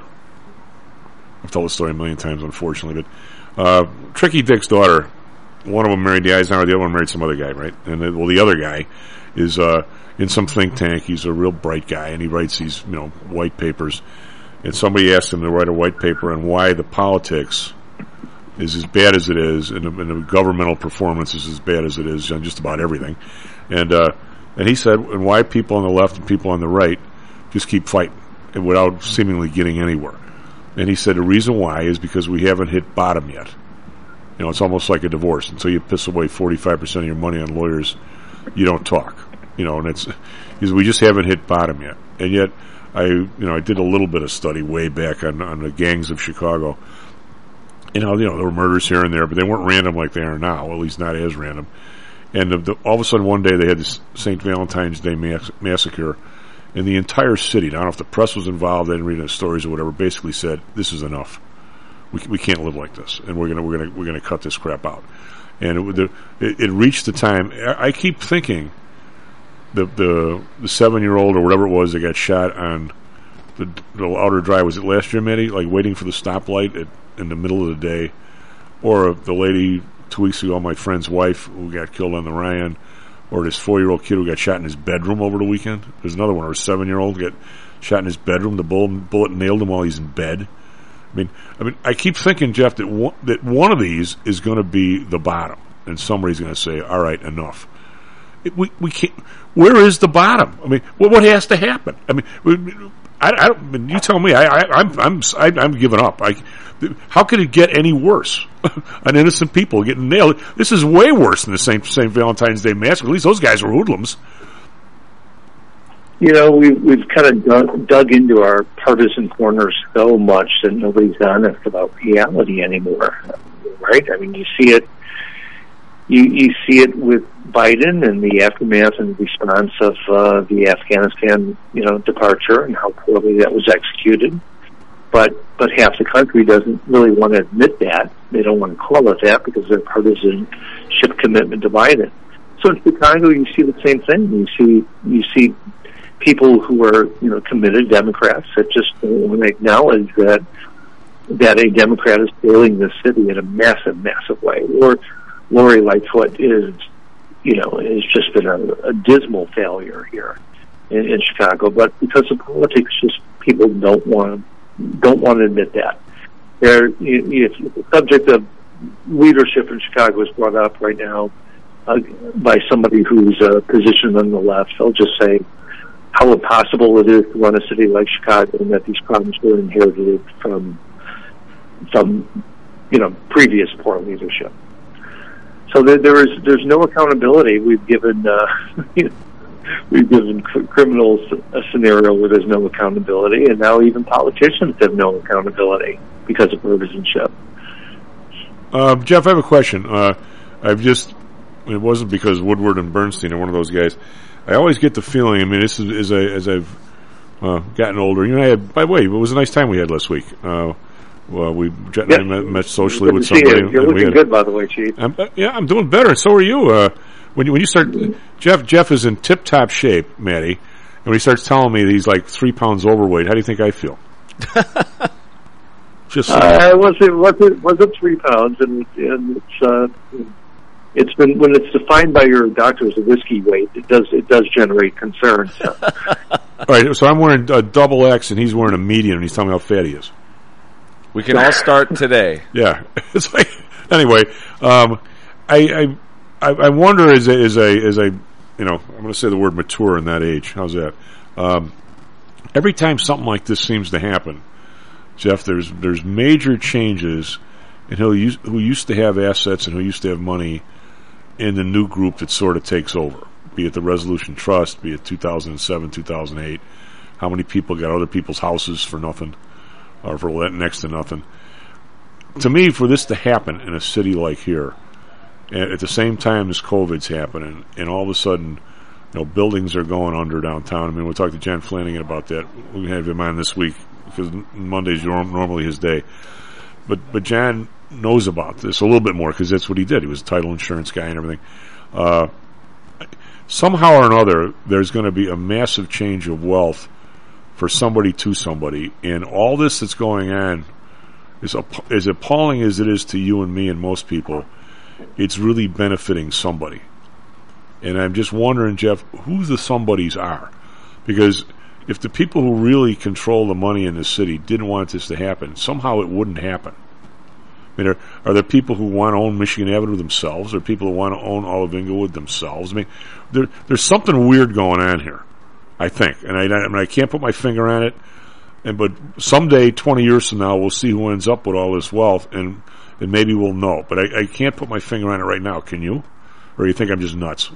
I've told the story a million times, unfortunately, but uh, Tricky Dick's daughter, one of them married the Eisenhower, the other one married some other guy, right? And the, well, the other guy is uh, in some think tank. He's a real bright guy, and he writes these, you know, white papers. And somebody asked him to write a white paper on why the politics is as bad as it is, and the, and the governmental performance is as bad as it is on just about everything. And uh, and he said, and why people on the left and people on the right just keep fighting and without seemingly getting anywhere. And he said the reason why is because we haven't hit bottom yet. You know, it's almost like a divorce. Until you piss away forty-five percent of your money on lawyers, you don't talk. You know, and it's because we just haven't hit bottom yet. And yet, I you know I did a little bit of study way back on, on the gangs of Chicago. You know, you know, there were murders here and there, but they weren't random like they are now. At least not as random. And the, the, all of a sudden, one day they had this Saint Valentine's Day mass- massacre, and the entire city. I don't know if the press was involved. I didn't read any stories or whatever. Basically said, "This is enough. We we can't live like this, and we're gonna we're gonna we're gonna cut this crap out." And it the, it, it reached the time. I, I keep thinking the the the seven year old or whatever it was that got shot on the, the outer drive, was it last year, Matty? Like waiting for the stoplight at, in the middle of the day, or the lady two weeks ago, my friend's wife who got killed on the Ryan, or this four year old kid who got shot in his bedroom over the weekend. There's another one, or a seven year old got shot in his bedroom. The bullet, bullet nailed him while he's in bed. I mean, I mean, I keep thinking, Jeff, that one, that one of these is going to be the bottom, and somebody's going to say, "All right, enough." It, we we can't. Where is the bottom? I mean, well, what has to happen? I mean, we, I, I don't. I mean, you tell me. I, I, I'm I'm I, I'm giving up. I, how could it get any worse? On innocent people getting nailed. This is way worse than the Saint Saint Valentine's Day massacre. At least those guys were hoodlums. You know, we've, we've kind of dug, dug into our partisan corners so much that nobody's honest about reality anymore, right? I mean, you see it, you, you see it with Biden and the aftermath and response of uh, the Afghanistan, you know, departure and how poorly that was executed. But but half the country doesn't really want to admit that. They don't want to call it that because of their partisanship commitment to Biden. So in Chicago, you see the same thing. You see you see. people who are, you know, committed Democrats that just don't want to acknowledge that that a Democrat is failing the city in a massive, massive way. Or Lori Lightfoot is, you know, has just been a, a dismal failure here in, in Chicago. But because of politics, just people don't want to don't want to admit that. There, if the subject of leadership in Chicago is brought up right now uh, by somebody who's uh, positioned on the left, they'll just say how impossible it is to run a city like Chicago, and that these problems were inherited from, from, you know, previous poor leadership. So there, there is, there's no accountability. We've given, uh, we've given cr- criminals a scenario where there's no accountability, and now even politicians have no accountability because of partisanship. Uh, Jeff, I have a question. Uh, I've just, it wasn't because Woodward and Bernstein are one of those guys. I always get the feeling, I mean, this is, as, I, as I've uh, gotten older, you know, I had, by the way, it was a nice time we had last week. Uh, well, we Jet and I met, met socially good with to see somebody. you. You're looking had, good, by the way, Chief. I'm, uh, yeah, I'm doing better, and so are you. Uh, when, you when you start, Jeff Jeff is in tip-top shape, Matty, and when he starts telling me that he's like three pounds overweight, how do you think I feel? Just uh, was it was it was it three pounds, and, and it's uh, it's been when it's defined by your doctor as a whiskey weight, it does it does generate concern. So. All right, so I'm wearing a double X and he's wearing a medium, and he's telling me how fat he is. We can all start today. Yeah. It's like, anyway, um, I, I I wonder as a, as a as a you know I'm going to say the word mature in that age. How's that? Um, every time something like this seems to happen, Jeff, there's there's major changes in who used, who used to have assets and who used to have money in the new group that sort of takes over. Be it the Resolution Trust, be it two thousand seven, two thousand eight. How many people got other people's houses for nothing, or for next to nothing? To me, for this to happen in a city like here, and at the same time as COVID's happening, and all of a sudden, you know, buildings are going under downtown. I mean, we'll talk to John Flanagan about that. We have him on this week because Monday's normally his day. But but John knows about this a little bit more because that's what he did. He was a title insurance guy and everything. Uh, somehow or another, there's going to be a massive change of wealth for somebody to somebody, and all this that's going on is app- as appalling as it is to you and me and most people. It's really benefiting somebody, and I'm just wondering, Jeff, who the somebodies are, because if the people who really control the money in the city didn't want this to happen, somehow it wouldn't happen. I mean, are, are there people who want to own Michigan Avenue themselves? Or people who want to own all of Inglewood themselves? I mean, there, there's something weird going on here, I think. And I, I, mean, I can't put my finger on it. And but someday, twenty years from now, we'll see who ends up with all this wealth, and, and maybe we'll know. But I, I can't put my finger on it right now. Can you? Or you think I'm just nuts?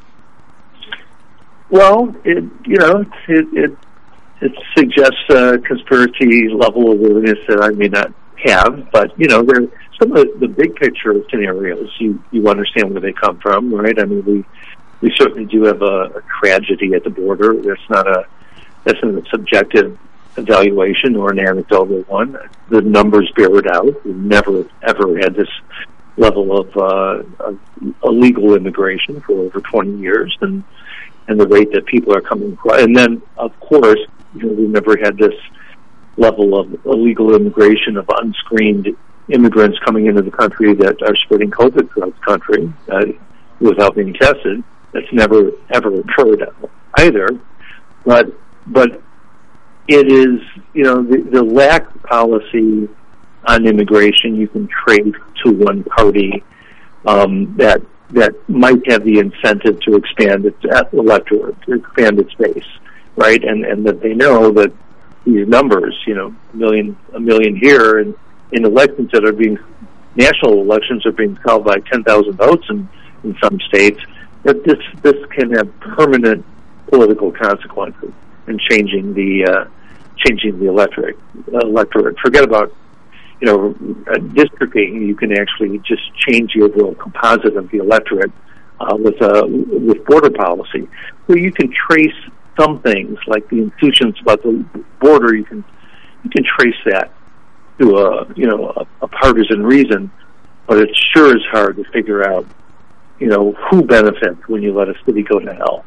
Well, it you know it it, it suggests a conspiracy level of awareness that I may not have, but you know, there some of the, the big picture scenarios. You you understand where they come from, right? I mean, we we certainly do have a, a tragedy at the border. That's not a that's not a subjective evaluation or an anecdotal one. The numbers bear it out. We've never ever had this level of, uh, of illegal immigration for over twenty years, and and the rate that people are coming across. And then, of course, you know, we've never had this level of illegal immigration of unscreened immigrants coming into the country that are spreading COVID throughout the country uh, without being tested. That's never ever occurred either. But but it is, you know, the, the lack of policy on immigration you can trade to one party um, that that might have the incentive to expand its electorate, to expand its base, right? And and that they know that these numbers, you know, a million, a million here, and in elections that are being, national elections are being called by ten thousand votes in, in some states, that this this can have permanent political consequences in changing the uh, changing the electorate. Electorate. Forget about, you know, uh, districting. You can actually just change the overall composite of the electorate uh, with uh, with border policy, where you can trace some things like the institutions about the border. You can you can trace that to a you know a, a partisan reason, but it sure is hard to figure out, you know, who benefits when you let a city go to hell.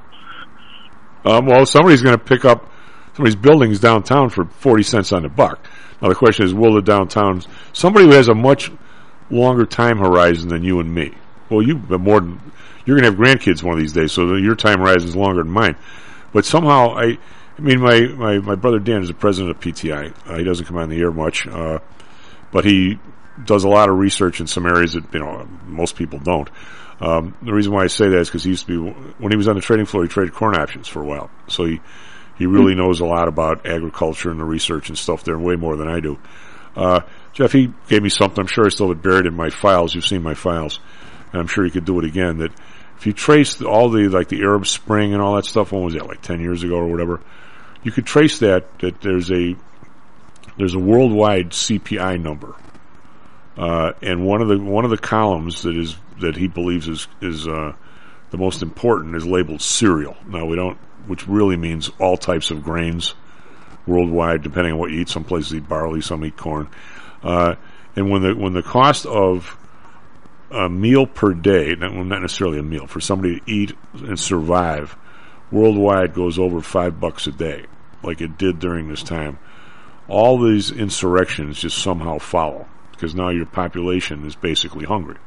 Um, well, somebody's going to pick up somebody's buildings downtown for forty cents on the buck. Now the question is, will the downtown, somebody who has a much longer time horizon than you and me? Well, you more than you're going to have grandkids one of these days, so your time horizon is longer than mine. But somehow, I, I mean, my, my, my brother Dan is the president of P T I. Uh, he doesn't come on the air much, uh, but he does a lot of research in some areas that, you know, most people don't. Um, the reason why I say that is because he used to be, when he was on the trading floor, he traded corn options for a while. So he, he really knows a lot about agriculture and the research and stuff there, way more than I do. Uh, Jeff, he gave me something. I'm sure I still have it buried in my files. You've seen my files. And I'm sure he could do it again. That if you trace all the, like the Arab Spring and all that stuff, when was that, like ten years ago or whatever, you could trace that, that there's a, there's a worldwide C P I number. Uh, and one of the, one of the columns that is, that he believes is, is, uh, the most important is labeled cereal. Now we don't, which really means all types of grains worldwide, depending on what you eat. Some places eat barley, some eat corn. Uh, and when the, when the cost of a meal per day, not, well, not necessarily a meal, for somebody to eat and survive worldwide goes over five bucks a day, like it did during this time, all these insurrections just somehow follow, because now your population is basically hungry.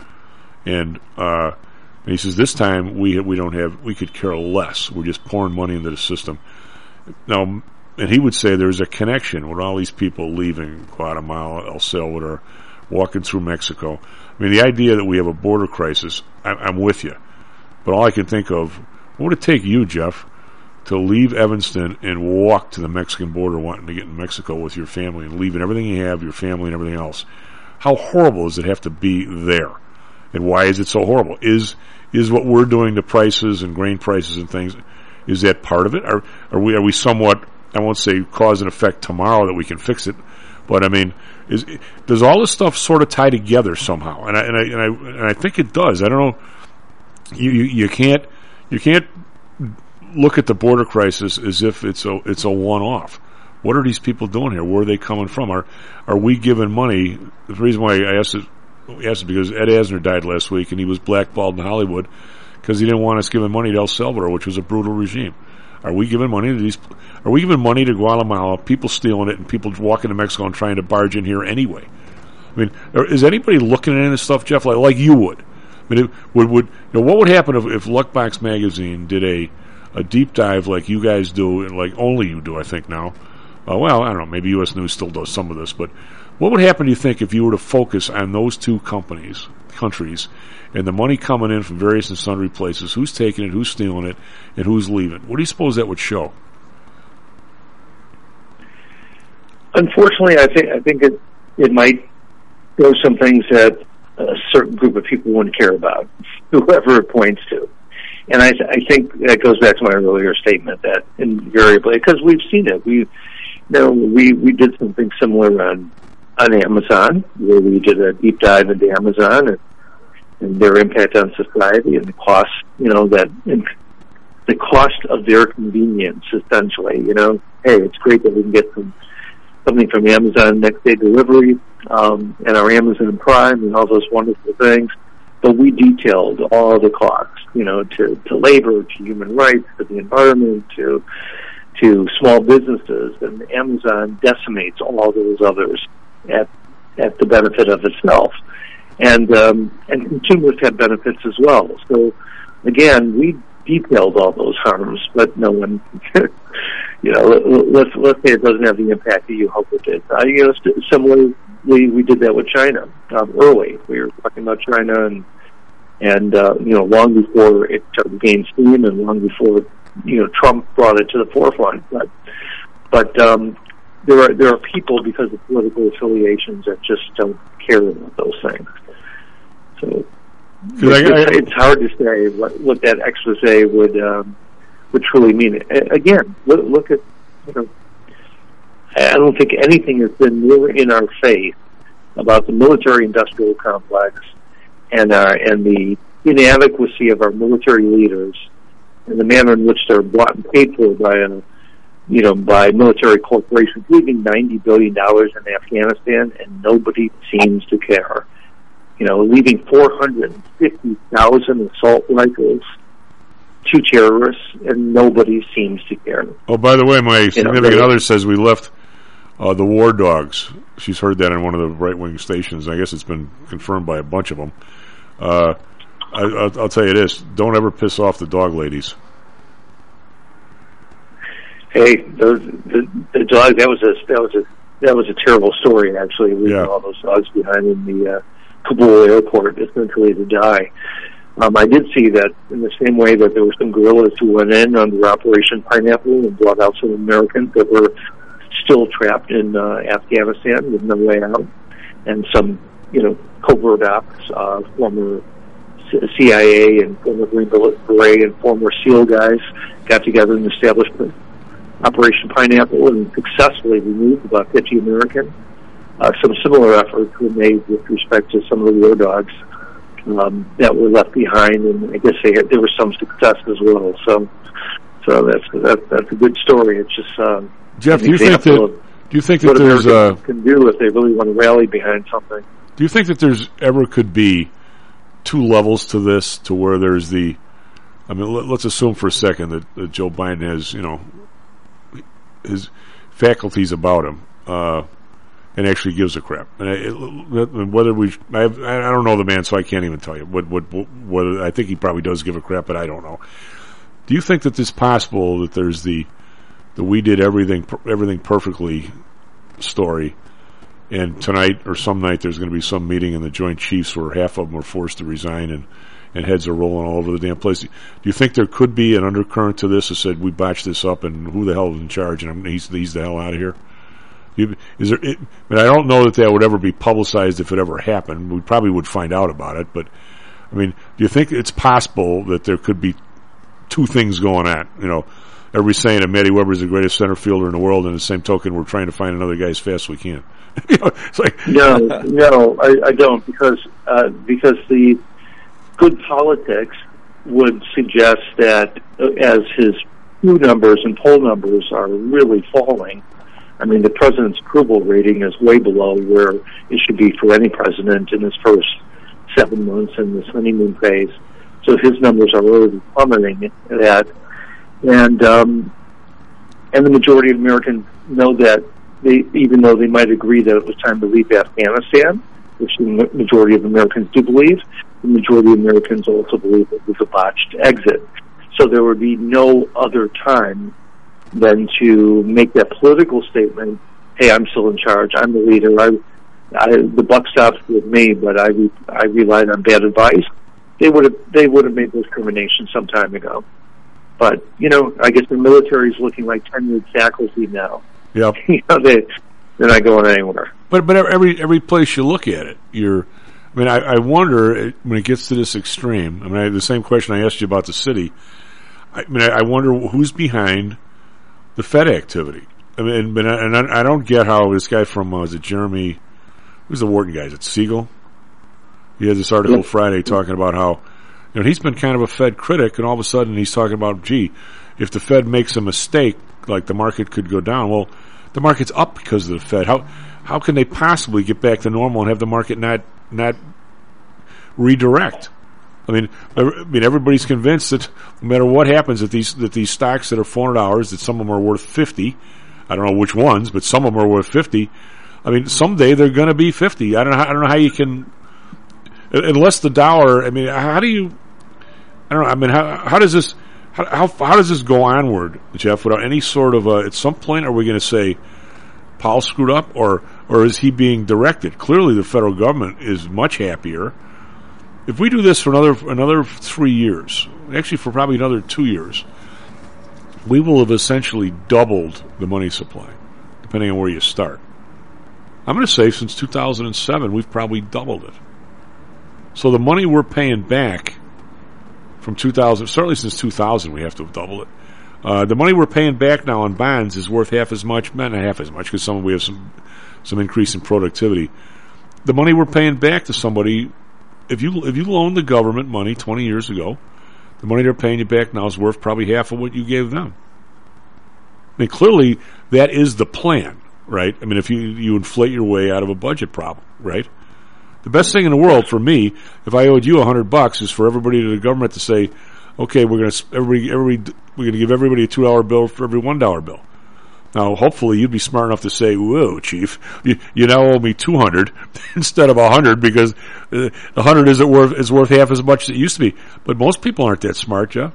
And, uh, and he says, this time we we don't have, we could care less. We're just pouring money into the system. now, and he would say there's a connection with all these people leaving Guatemala, El Salvador, walking through Mexico. I mean, the idea that we have a border crisis, I, I'm with you. But all I can think of, what would it take you, Jeff, to leave Evanston and walk to the Mexican border wanting to get in Mexico with your family and leaving everything you have, your family and everything else? How horrible does it have to be there? And why is it so horrible? Is is what we're doing to prices and grain prices and things, is that part of it? Are, are we are we somewhat, I won't say cause and effect tomorrow that we can fix it, but I mean, is does all this stuff sort of tie together somehow? And I and I and I, and I think it does. I don't know. You, you you can't you can't look at the border crisis as if it's a it's a one-off. What are these people doing here? Where are they coming from? Are are we giving money? The reason why I asked it, asked it because Ed Asner died last week, and he was blackballed in Hollywood because he didn't want us giving money to El Salvador, which was a brutal regime. Are we giving money to these? Are we giving money to Guatemala? People stealing it, and people walking to Mexico and trying to barge in here anyway. I mean, is anybody looking at any of this stuff, Jeff, like like you would? I mean, it, would would you know, what would happen if, if Luckbox Magazine did a a deep dive like you guys do, and like only you do, I think now. Uh, well, I don't know, maybe U S News still does some of this, but what would happen, do you think, if you were to focus on those two companies, countries, and the money coming in from various and sundry places, who's taking it, who's stealing it, and who's leaving? What do you suppose that would show? Unfortunately, I think I think it it might show some things that a certain group of people wouldn't care about, whoever it points to. And I, I think that goes back to my earlier statement that invariably, because we've seen it, we, you know, we, we did something similar on, on Amazon, where we did a deep dive into Amazon and, and their impact on society and the cost, you know, that, the cost of their convenience, essentially, you know, hey, it's great that we can get some, something from Amazon next day delivery, um, and our Amazon Prime and all those wonderful things. But we detailed all the costs, you know, to, to labor, to human rights, to the environment, to to small businesses, and Amazon decimates all those others at at the benefit of itself, and um, and consumers have benefits as well. So again, we detailed all those harms, but no one, you know, let's let's say it doesn't have the impact that you hope it did. Uh, you know, similarly, we did that with China um, early. We were talking about China and. And, uh, you know, long before it gained steam and long before, you know, Trump brought it to the forefront. But, but um, there are there are people, because of political affiliations, that just don't care about those things. So it's, it's, it's hard to say what, what that expose would um, would truly mean. Again, look, look at, you know, I don't think anything has been more in our face about the military-industrial complex and uh, and the inadequacy of our military leaders and the manner in which they're bought and paid for by a, you know, by military corporations, leaving ninety billion dollars in Afghanistan, and nobody seems to care. You know, leaving four hundred fifty thousand assault rifles to terrorists, and nobody seems to care. Oh, by the way, my significant you know, other says we left uh, the war dogs. She's heard that on one of the right-wing stations. I guess it's been confirmed by a bunch of them. Uh, I, I'll, I'll tell you this: don't ever piss off the dog ladies. Hey, those, the the dog that was a that was a that was a terrible story. Actually, leaving yeah. all those dogs behind in the uh, Kabul airport, essentially to die. Um, I did see that in the same way that there were some guerrillas who went in under Operation Pineapple and brought out some Americans that were still trapped in uh, Afghanistan with no way out, and some, you know, covert ops, uh, former C I A and former Green Beret and former SEAL guys got together and established Operation Pineapple and successfully removed about fifty Americans. Uh, some similar efforts were made with respect to some of the war dogs um, that were left behind, and I guess they had, there was some success as well. So, so that's that, that's a good story. It's just um, Jeff. Do you think that? Do you think that what there's Americans uh, can do if they really want to rally behind something? Do you think that there's ever could be two levels to this, to where there's the? I mean, let, let's assume for a second that, that Joe Biden has, you know, his faculties about him, uh, and actually gives a crap. And I, it, whether we, I, have, I don't know the man, so I can't even tell you what, what, whether I think he probably does give a crap, but I don't know. Do you think that it's possible that there's the the we did everything everything perfectly story, and tonight or some night there's going to be some meeting in the Joint Chiefs where half of them are forced to resign and, and heads are rolling all over the damn place. Do you think there could be an undercurrent to this that said we botched this up and who the hell is in charge and I'm, he's, he's the hell out of here? You, is there? It, I mean, I don't know that that would ever be publicized if it ever happened. We probably would find out about it, but I mean, do you think it's possible that there could be two things going on? You know, everybody's saying that Matty Weber is the greatest center fielder in the world, and the same token, we're trying to find another guy as fast as we can. You know, it's like no, no, I, I don't, because uh, because the good politics would suggest that uh, as his Pew numbers and poll numbers are really falling. I mean, the president's approval rating is way below where it should be for any president in his first seven months in this honeymoon phase. So his numbers are already plummeting at that. And, um, and the majority of Americans know that, they, even though they might agree that it was time to leave Afghanistan, which the majority of Americans do believe, the majority of Americans also believe it was a botched exit. So there would be no other time than to make that political statement, hey, I'm still in charge, I'm the leader, I, I, the buck stops with me, but I, I relied on bad advice. They would have, they would have made those determinations some time ago. But, you know, I guess the military is looking like tenured faculty now. Yep. You know, they, they're not going anywhere. But but every every place you look at it, you're, I mean, I, I wonder, when it gets to this extreme, I mean, I, the same question I asked you about the city, I mean, I, I wonder who's behind the Fed activity. I mean, and, and I, I don't get how this guy from, uh, was it Jeremy, who's the Wharton guy? Is it Siegel? He had this article yeah. Friday talking about how, you know, he's been kind of a Fed critic, and all of a sudden he's talking about, gee, if the Fed makes a mistake, like the market could go down. Well, the market's up because of the Fed. How how can they possibly get back to normal and have the market not not redirect? I mean, I mean, everybody's convinced that no matter what happens, that these that these stocks that are four hundred dollars, that some of them are worth fifty. I don't know which ones, but some of them are worth fifty. I mean, someday they're going to be fifty. I don't know. I don't know how you can, unless the dollar. I mean, how do you? I don't know. I mean, how how does this how how, how does this go onward, Jeff? Without any sort of a, at some point, are we going to say Powell screwed up, or or is he being directed? Clearly, the federal government is much happier. If we do this for another another three years, actually for probably another two years, we will have essentially doubled the money supply, depending on where you start. I'm going to say since two thousand seven, we've probably doubled it. So the money we're paying back from two thousand, certainly since two thousand, we have to have doubled it. Uh, the money we're paying back now on bonds is worth half as much, not half as much, because some we have some some increase in productivity. The money we're paying back to somebody, if you if you loaned the government money twenty years ago, the money they're paying you back now is worth probably half of what you gave them. I mean, clearly that is the plan, right? I mean, if you you inflate your way out of a budget problem, right? The best thing in the world for me, if I owed you a hundred bucks, is for everybody to the government to say, okay, we're going to everybody everybody we're going to give everybody a two dollar bill for every one dollar bill. Now, hopefully, you'd be smart enough to say, "Whoa, Chief, you, you now owe me two hundred instead of a hundred because the uh, hundred isn't worth is worth half as much as it used to be." But most people aren't that smart, Jeff.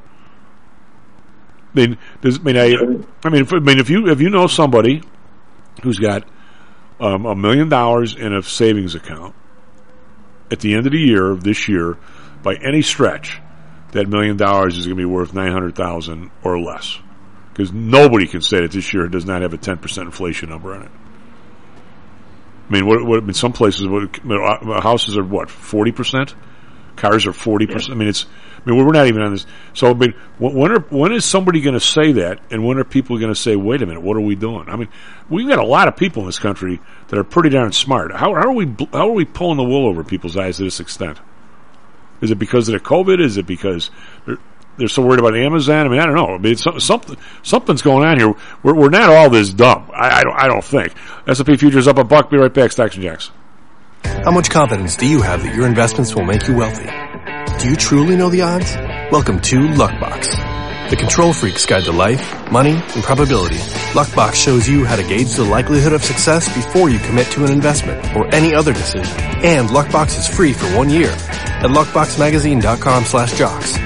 I mean, does, I mean, I, I mean, if, I mean, if you if you know somebody who's got um, a million dollars in a savings account at the end of the year of this year, by any stretch, that million dollars is going to be worth nine hundred thousand or less. Because nobody can say that this year does not have a ten percent inflation number on it. I mean, what, what, I mean, some places, what, houses are what, forty percent? Cars are forty percent. I mean, it's, I mean, we're not even on this. So, I mean, when are, when is somebody going to say that, and when are people going to say, wait a minute, what are we doing? I mean, we've got a lot of people in this country that are pretty darn smart. How, how are we, how are we pulling the wool over people's eyes to this extent? Is it because of the COVID? Is it because they're, they're so worried about Amazon? I mean, I don't know. I mean, it's something, something's going on here. We're, we're not all this dumb. I, I don't, I don't think. S and P futures up a buck. Be right back. Stocks and Jacks. How much confidence do you have that your investments will make you wealthy? Do you truly know the odds? Welcome to Luckbox, the control freak's guide to life, money, and probability. Luckbox shows you how to gauge the likelihood of success before you commit to an investment or any other decision. And Luckbox is free for one year at luckbox magazine dot com slash jocks.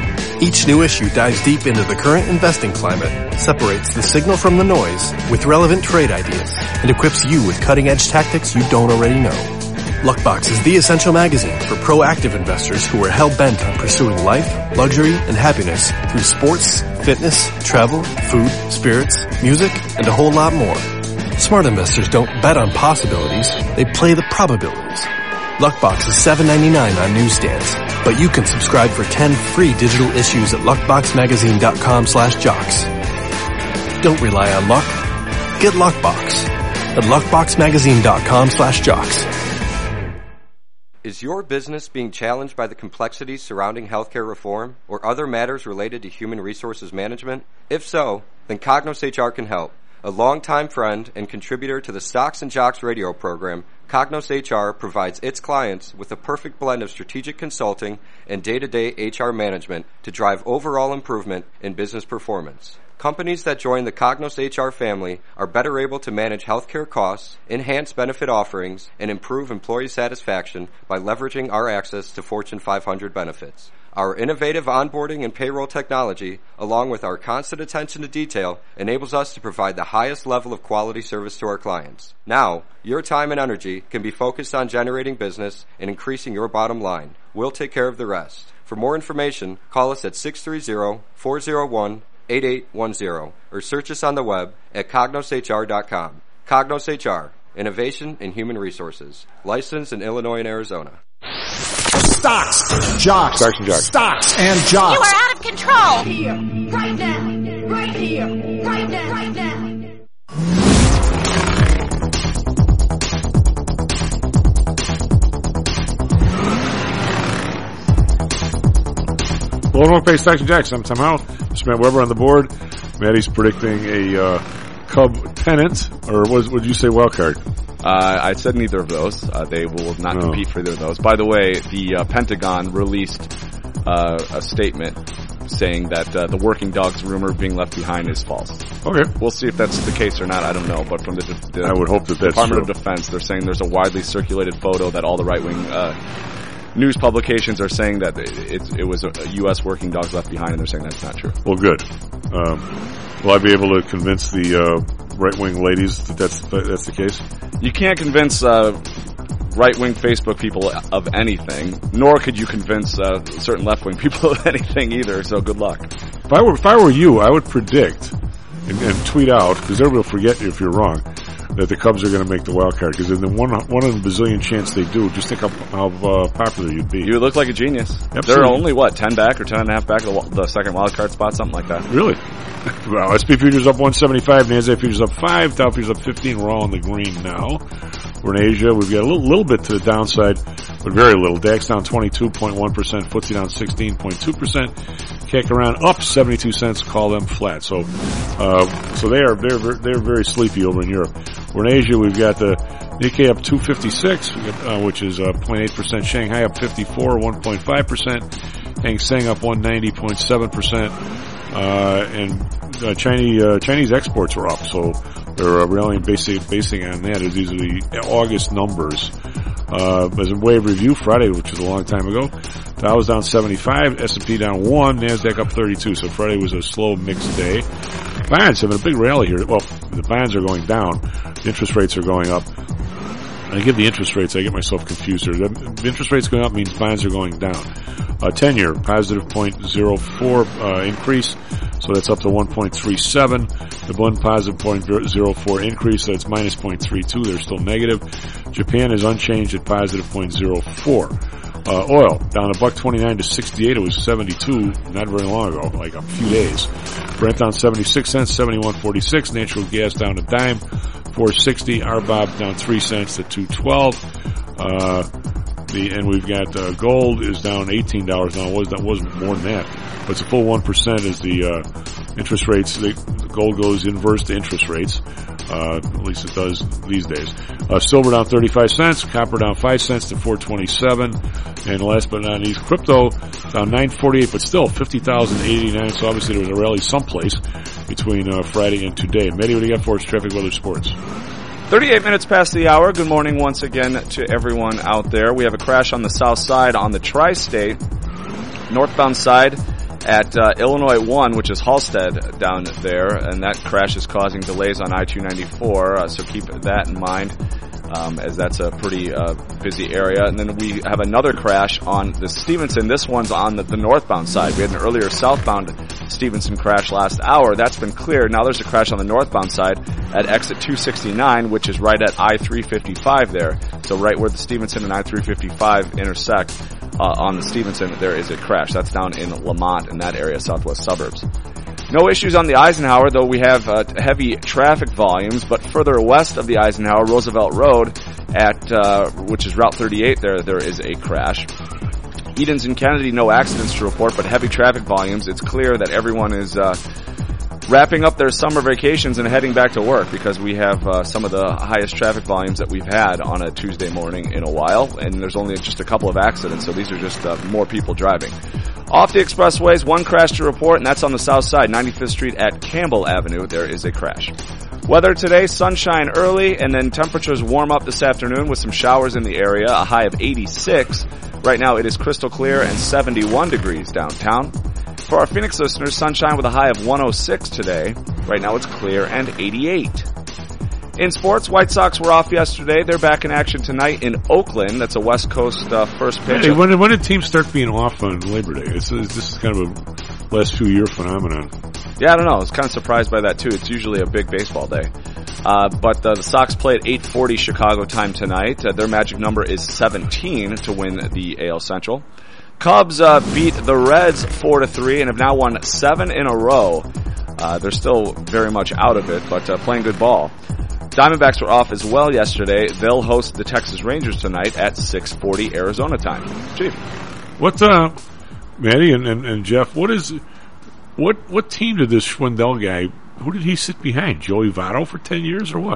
Each new issue dives deep into the current investing climate, separates the signal from the noise with relevant trade ideas, and equips you with cutting-edge tactics you don't already know. Luckbox is the essential magazine for proactive investors who are hell-bent on pursuing life, luxury, and happiness through sports, fitness, travel, food, spirits, music, and a whole lot more. Smart investors don't bet on possibilities, they play the probabilities. Luckbox is seven ninety-nine on newsstands, but you can subscribe for ten free digital issues at luckboxmagazine.com slash jocks. Don't rely on luck. Get Luckbox at luckboxmagazine.com slash jocks. Is your business being challenged by the complexities surrounding healthcare reform or other matters related to human resources management? If so, then Cognos H R can help. A longtime friend and contributor to the Stocks and Jocks radio program, Cognos H R provides its clients with a perfect blend of strategic consulting and day-to-day H R management to drive overall improvement in business performance. Companies that join the Cognos H R family are better able to manage healthcare costs, enhance benefit offerings, and improve employee satisfaction by leveraging our access to Fortune five hundred benefits. Our innovative onboarding and payroll technology, along with our constant attention to detail, enables us to provide the highest level of quality service to our clients. Now, your time and energy can be focused on generating business and increasing your bottom line. We'll take care of the rest. For more information, call us at six three zero, four zero one, eight eight one zero or search us on the web at cognos h r dot com. Cognos H R, Innovation in Human Resources. Licensed in Illinois and Arizona. Stocks, jocks, Stocks and jocks. Stocks and jocks. You are out of control. Here, right now, right here, right now, right now. Well, North Bay Stocks and Jocks. I'm Tom Howell. It's Matt Weber on the board. Matty's predicting a uh, Cub pennant, or was would you say wild card? Uh, I said neither of those. Uh, they will not No. compete for either of those. By the way, the uh, Pentagon released uh, a statement saying that uh, the working dogs rumor being left behind is false. Okay. We'll see if that's the case or not. I don't know. But from the, the I would hope that that's Department true. of Defense, they're saying there's a widely circulated photo that all the right-wing uh, news publications are saying that it, it, it was a, a U S working dogs left behind, and they're saying that's not true. Well, good. Um, will I be able to convince the uh, right-wing ladies that that's that's the case? You can't convince uh, right-wing Facebook people of anything, nor could you convince uh, certain left-wing people of anything either, so good luck. If I were if I were you, I would predict and, and tweet out, because everybody will forget you if you're wrong, that the Cubs are going to make the wild card. Because in the one one in a bazillion chance they do, just think how, how uh, popular you'd be. You would look like a genius. Absolutely. They're only, what, ten back or ten and a half back of the, the second wild card spot, something like that. Really? Well, S and P futures up one seventy-five, NASDAQ futures up five, Dow futures up fifteen. We're all in the green now. We're in Asia. We've got a little, little bit to the downside, but very little. DAX down twenty-two point one percent, F T S E down sixteen point two percent. Kick around up seventy-two cents, call them flat. So, uh, so they are, they're, they're very sleepy over in Europe. We're in Asia. We've got the Nikkei up two fifty-six, we got, uh, which is uh, zero point eight percent. Shanghai up fifty-four, one point five percent. Hang Seng up one ninety point seven percent. Uh, and uh, Chinese, uh, Chinese exports are up, so they're uh, rallying basing, basing on that. These are the August numbers. Uh, as a wave review, Friday, which was a long time ago, Dow was down seventy-five, S and P down one, NASDAQ up thirty-two, so Friday was a slow mixed day. Bonds having a big rally here. Well, the bonds are going down, the interest rates are going up. When I give the interest rates, I get myself confused here. The interest rates going up means bonds are going down. Uh, ten-year, positive zero point zero four uh, increase, so that's up to one point three seven. The blend positive zero point zero four increase, so it's minus zero point three two. They're still negative. Japan is unchanged at positive zero point zero four. Uh, oil down a buck twenty-nine to sixty-eight. It was seventy-two not very long ago, like a few days. Brent down seventy-six cents, seventy-one forty-six. Natural gas down a dime, four sixty. R B O B down three cents to two twelve. Uh, the and we've got uh, gold is down eighteen dollars now. It was that was more than that, but it's a full one percent as the uh, interest rates. The gold goes inverse to interest rates. Uh, at least it does these days. Uh, silver down thirty-five cents, copper down five cents to four twenty-seven, and last but not least, crypto down nine forty-eight, but still fifty thousand eighty-nine. So obviously there was a rally someplace between uh, Friday and today. Matty, what do you got for us? Traffic, weather, sports. thirty-eight minutes past the hour. Good morning once again to everyone out there. We have a crash on the south side on the tri-state. Northbound side at uh, Illinois one, which is Halstead down there, and that crash is causing delays on I two ninety-four, uh, so keep that in mind. Um, as that's a pretty uh, busy area. And then we have another crash on the Stevenson. This one's on the, the northbound side. We had an earlier southbound Stevenson crash last hour. That's been cleared. Now there's a crash on the northbound side at exit two sixty-nine, which is right at I three fifty-five there. So right where the Stevenson and I three fifty-five intersect uh, on the Stevenson, there is a crash. That's down in Lamont in that area, southwest suburbs. No issues on the Eisenhower, though we have uh, heavy traffic volumes, but further west of the Eisenhower, Roosevelt Road, at uh, which is Route thirty-eight, there there is a crash. Edens and Kennedy, no accidents to report, but heavy traffic volumes. It's clear that everyone is uh, wrapping up their summer vacations and heading back to work because we have uh, some of the highest traffic volumes that we've had on a Tuesday morning in a while, and there's only just a couple of accidents, so these are just uh, more people driving. Off the expressways, one crash to report, and that's on the south side, ninety-fifth Street at Campbell Avenue. There is a crash. Weather today, sunshine early, and then temperatures warm up this afternoon with some showers in the area, a high of eighty-six. Right now it is crystal clear and seventy-one degrees downtown. For our Phoenix listeners, sunshine with a high of one oh six today. Right now it's clear and eighty-eight. In sports, White Sox were off yesterday. They're back in action tonight in Oakland. That's a West Coast uh, first pitch. Hey, when, when did teams start being off on Labor Day? It's, it's, this is kind of a last few year phenomenon. Yeah, I don't know. I was kind of surprised by that, too. It's usually a big baseball day. Uh, but uh, the Sox play at eight forty Chicago time tonight. Uh, their magic number is seventeen to win the A L Central. Cubs uh, beat the Reds four to three and have now won seven in a row. Uh, they're still very much out of it, but uh, playing good ball. Diamondbacks were off as well yesterday. They'll host the Texas Rangers tonight at six forty Arizona time. Chief. What, uh, Maddie and, and, and Jeff, what is, what, what team did this Schwindel guy, who did he sit behind? Joey Votto for ten years or what?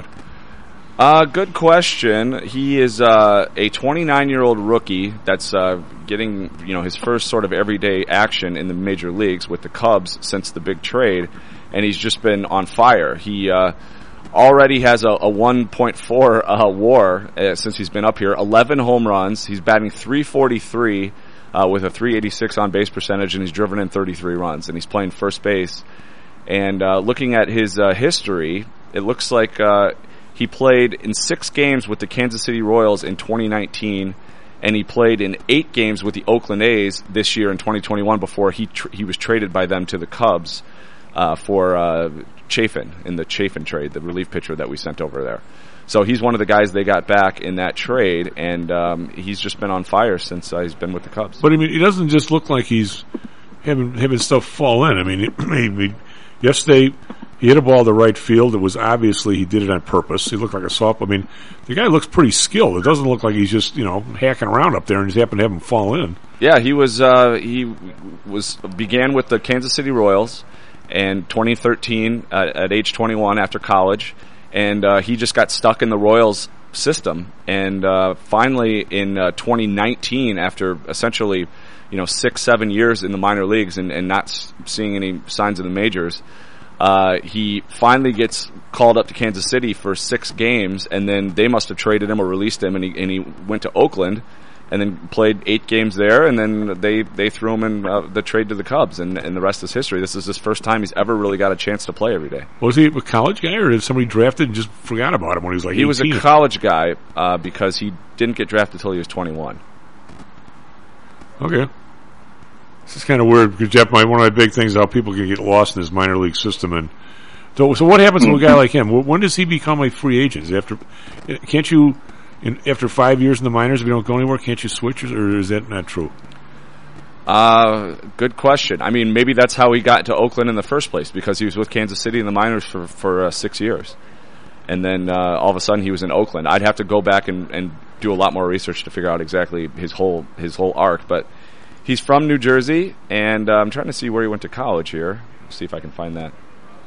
Uh, good question. He is, uh, a twenty-nine-year-old rookie that's, uh, getting, you know, his first sort of everyday action in the major leagues with the Cubs since the big trade, and he's just been on fire. He, uh, already has a, a one point four uh, war uh, since he's been up here. eleven home runs. He's batting three forty-three uh, with a three eighty-six on base percentage, and he's driven in thirty-three runs. And he's playing first base. And uh, looking at his uh, history, it looks like uh, he played in six games with the Kansas City Royals in twenty nineteen, and he played in eight games with the Oakland A's this year in twenty twenty-one before he tr- he was traded by them to the Cubs uh, for uh, Chafin in the Chafin trade, the relief pitcher that we sent over there. So he's one of the guys they got back in that trade, and um, he's just been on fire since uh, he's been with the Cubs. But I mean, he doesn't just look like he's having having stuff fall in. I mean, he, he, yesterday he hit a ball to right field. It was obviously he did it on purpose. He looked like a soft. I mean, the guy looks pretty skilled. It doesn't look like he's just you know hacking around up there and just happened to have him fall in. Yeah, he was. Uh, he was began with the Kansas City Royals in twenty thirteen uh, at age twenty-one after college, and uh, he just got stuck in the Royals system. And uh, finally, in uh, twenty nineteen, after essentially, you know, six, seven years in the minor leagues and, and not s- seeing any signs of the majors, uh, he finally gets called up to Kansas City for six games, and then they must have traded him or released him, and he, and he went to Oakland. And then played eight games there, and then they, they threw him in uh, the trade to the Cubs, and, and the rest is history. This is his first time he's ever really got a chance to play every day. Was he a college guy, or did somebody drafted and just forgot about him when he was like He eighteen? was a college guy uh, because he didn't get drafted until he was twenty-one. Okay. This is kind of weird, because Jeff, my, one of my big things is how people can get lost in this minor league system. And so, so what happens to a guy like him? When does he become a free agent? After, can't you... In, after five years in the minors, if you don't go anywhere, can't you switch, or is that not true? Uh, good question. I mean, maybe that's how he got to Oakland in the first place, because he was with Kansas City in the minors for, for uh, six years. And then uh, all of a sudden he was in Oakland. I'd have to go back and, and do a lot more research to figure out exactly his whole his whole arc. But he's from New Jersey, and uh, I'm trying to see where he went to college here. See if I can find that.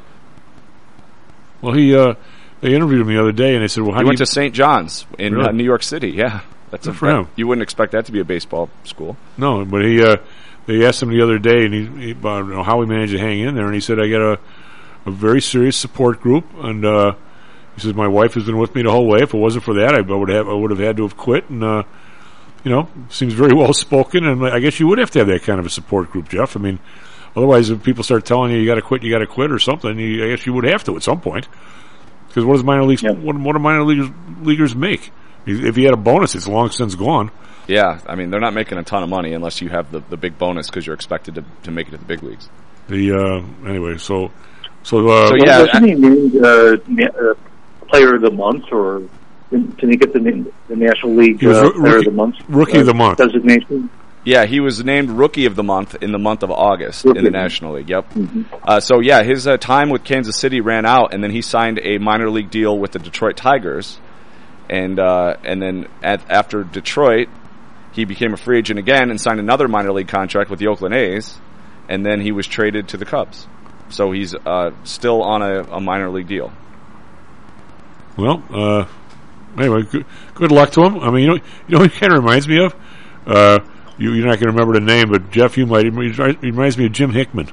Well, he... Uh, They interviewed him the other day, and they said, "Well, how he do went you to Saint John's in really? uh, New York City." Yeah, that's Good a for that, him. You wouldn't expect that to be a baseball school. No, but he. Uh, they asked him the other day, and he, he about you know, how he managed to hang in there, and he said, "I got a, a very serious support group, and uh, he says my wife has been with me the whole way. If it wasn't for that, I would have I would have had to have quit." And uh, you know, seems very well spoken, and I guess you would have to have that kind of a support group, Jeff. I mean, Otherwise, if people start telling you you got to quit, you got to quit, or something, you, I guess you would have to at some point. Because what does minor leagues? Yeah. What, what do minor leaguers, leaguers make? If you had a bonus, it's long since gone. Yeah, I mean they're not making a ton of money unless you have the, the big bonus because you're expected to to make it to the big leagues. The uh, anyway, so so, uh, so yeah, wasn't he named uh, uh, Player of the Month, or can he get the the National League uh, r- Player rookie, of the Month Rookie uh, of the Month designation? Yeah, he was named Rookie of the Month in the month of August Rookie. in the National League. Yep. Mm-hmm. Uh, so yeah, his uh, time with Kansas City ran out, and then he signed a minor league deal with the Detroit Tigers, and uh, and then at, after Detroit, he became a free agent again and signed another minor league contract with the Oakland A's, and then he was traded to the Cubs. So he's uh, still on a, a minor league deal. Well, uh, anyway, good, good luck to him. I mean, you know, you know, what he kind of reminds me of. Uh, you, you're not going to remember the name, but Jeff, you might. He reminds me of Jim Hickman.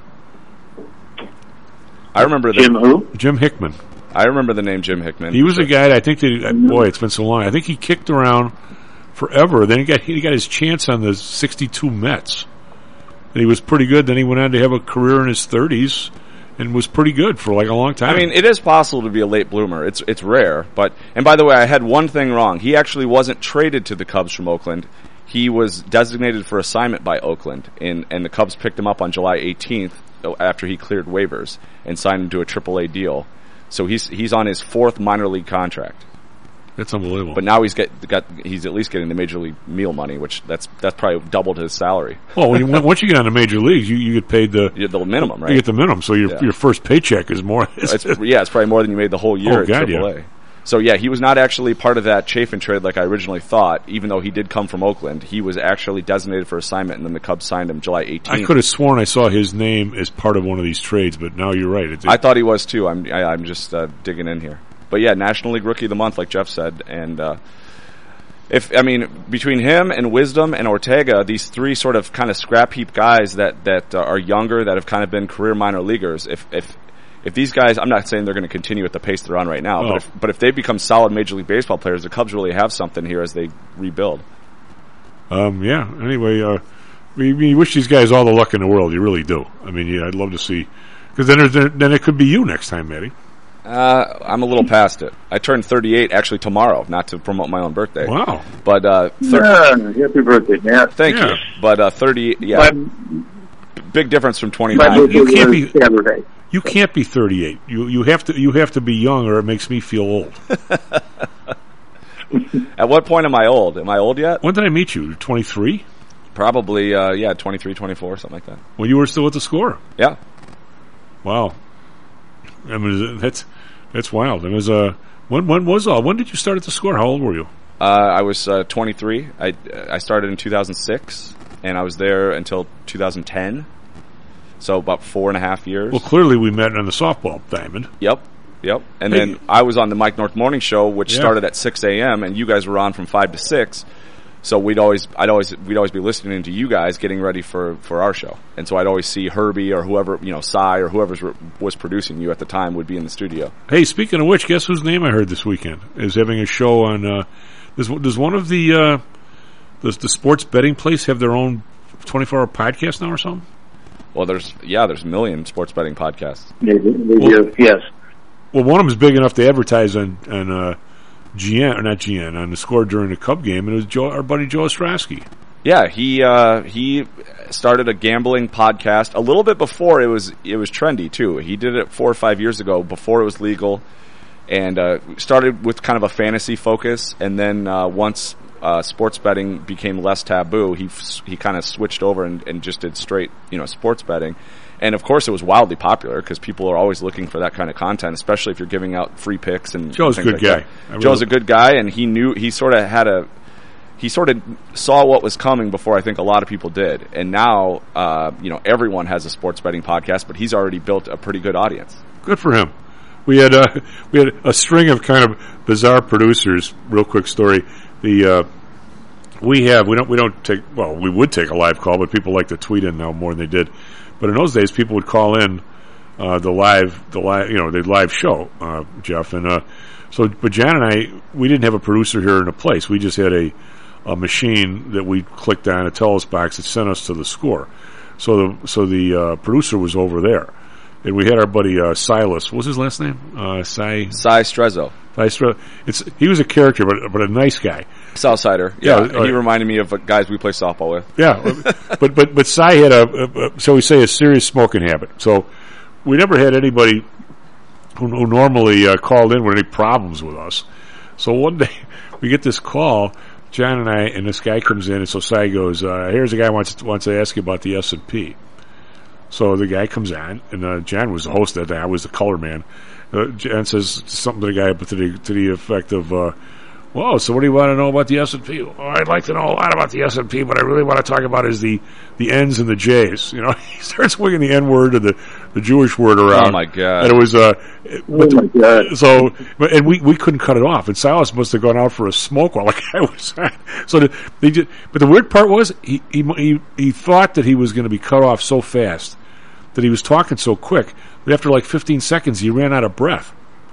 I remember the, Jim who? Jim Hickman. I remember the name Jim Hickman. He was a guy that I think that boy, it's been so long. I think he kicked around forever. Then he got he got his chance on the sixty-two Mets, and he was pretty good. Then he went on to have a career in his thirties and was pretty good for like a long time. I mean, it is possible to be a late bloomer. It's it's rare, but and by the way, I had one thing wrong. He actually wasn't traded to the Cubs from Oakland. He was designated for assignment by Oakland, and and the Cubs picked him up on July eighteenth after he cleared waivers and signed him to a triple A deal. So he's he's on his fourth minor league contract. That's unbelievable. But now he's get got he's at least getting the major league meal money, which that's that's probably doubled his salary. Well, when you, once you get on the major leagues, you, you get paid the you get the minimum, right? You get the minimum, so your yeah. your first paycheck is more. it's, yeah, it's probably more than you made the whole year oh, at God, triple A. Yeah. So yeah, he was not actually part of that Chafin trade like I originally thought. Even though he did come from Oakland, he was actually designated for assignment, and then the Cubs signed him July eighteenth. I could have sworn I saw his name as part of one of these trades, but now you're right. It, it, I thought he was too. I'm I, I'm just uh, digging in here. But yeah, National League Rookie of the Month, like Jeff said, and uh, if I mean between him and Wisdom and Ortega, these three sort of kind of scrap heap guys that that uh, are younger, that have kind of been career minor leaguers. If if if these guys, I'm not saying they're going to continue at the pace they're on right now, oh. but if but if they become solid Major League Baseball players, the Cubs really have something here as they rebuild. Um. Yeah. Anyway, uh, we, we wish these guys all the luck in the world. You really do. I mean, yeah, I'd love to see, because then there's, then it could be you next time, Matty. Uh, I'm a little past it. I turned thirty-eight actually tomorrow, not to promote my own birthday. Wow. But, uh, thir- yeah, happy birthday, Matt. Thank yeah. you. But, uh, thirty, yeah. My, big difference from twenty-nine. You, you can't be, Saturday. You can't be thirty-eight. You, you have to, you have to be young or it makes me feel old. At what point am I old? Am I old yet? When did I meet you? twenty-three? Probably, uh, yeah, twenty-three, twenty-four, something like that. When you were still at the Score? Yeah. Wow. I mean, that's, that's wild. It was, uh, when, when was, uh, when did you start at the Score? How old were you? Uh, I was, uh, twenty-three. I, I started in two thousand six, and I was there until two thousand ten. So about four and a half years. Well, clearly we met on the softball diamond. Yep. Yep. And hey. then I was on the Mike North Morning Show, which yeah. started at six a.m., and you guys were on from five to six. So we'd always, I'd always, we'd always be listening to you guys getting ready for, for our show. And so I'd always see Herbie or whoever, you know, Cy or whoever was producing you at the time would be in the studio. Hey, speaking of which, guess whose name I heard this weekend is having a show on, uh, does, does one of the, uh, does the sports betting place have their own twenty-four hour podcast now or something? Well, there's, yeah, there's a million sports betting podcasts. Maybe, maybe well, uh, yes. Well, one of them's big enough to advertise on, on, uh, G N, or not G N, on the Score during the Cub game, and it was Joe, our buddy Joe Ostrowski. Yeah, he uh, he started a gambling podcast a little bit before it was it was trendy too. He did it four or five years ago before it was legal, and uh, started with kind of a fantasy focus. And then uh, once uh, sports betting became less taboo, he he kind of switched over and, and just did straight you know sports betting. And of course, it was wildly popular because people are always looking for that kind of content, especially if you're giving out free picks and Joe's things a good like guy. That. Joe's a good guy, and he knew he sort of had a he sort of saw what was coming before I think a lot of people did. And now, uh, you know, everyone has a sports betting podcast, but he's already built a pretty good audience. Good for him. We had uh, we had a string of kind of bizarre producers. Real quick story. The uh, we have we don't we don't take well we would take a live call, but people like to tweet in now more than they did. But in those days, people would call in uh, the live, the live, you know, the live show, uh, Jeff, and uh, so. But Jan and I, we didn't have a producer here in the place. We just had a, a machine that we clicked on, a Telus box that sent us to the Score. So the so the uh, producer was over there, and we had our buddy uh, Silas. What was his last name? Uh, Cy Cy Strezzo. Cy Strezzo. It's he was a character, but but a nice guy. Southsider. Yeah, Yeah, he uh, reminded me of uh, guys we play softball with. Yeah, but but but Cy had a, a, a shall we say a serious smoking habit. So we never had anybody who, who normally uh, called in with any problems with us. So one day we get this call, John and I, and this guy comes in, and so Cy goes, uh, "Here's a guy who wants wants to ask you about the S and P." So the guy comes on, and uh, John was the host that day. I was the color man. Uh, John says something to the guy to the to the effect of, uh, "Whoa, so what do you want to know about the S and P?" "Oh, I'd like to know a lot about the S and P, but I really want to talk about is the the N's and the J's." You know, he starts swinging the N word and the, the Jewish word around. Oh my god! And it was uh, but Oh, my God. so, but, and we we couldn't cut it off. And Silas must have gone out for a smoke while the guy was on. So the, they just, but the weird part was he he he, he thought that he was going to be cut off so fast that he was talking so quick that after like fifteen seconds he ran out of breath.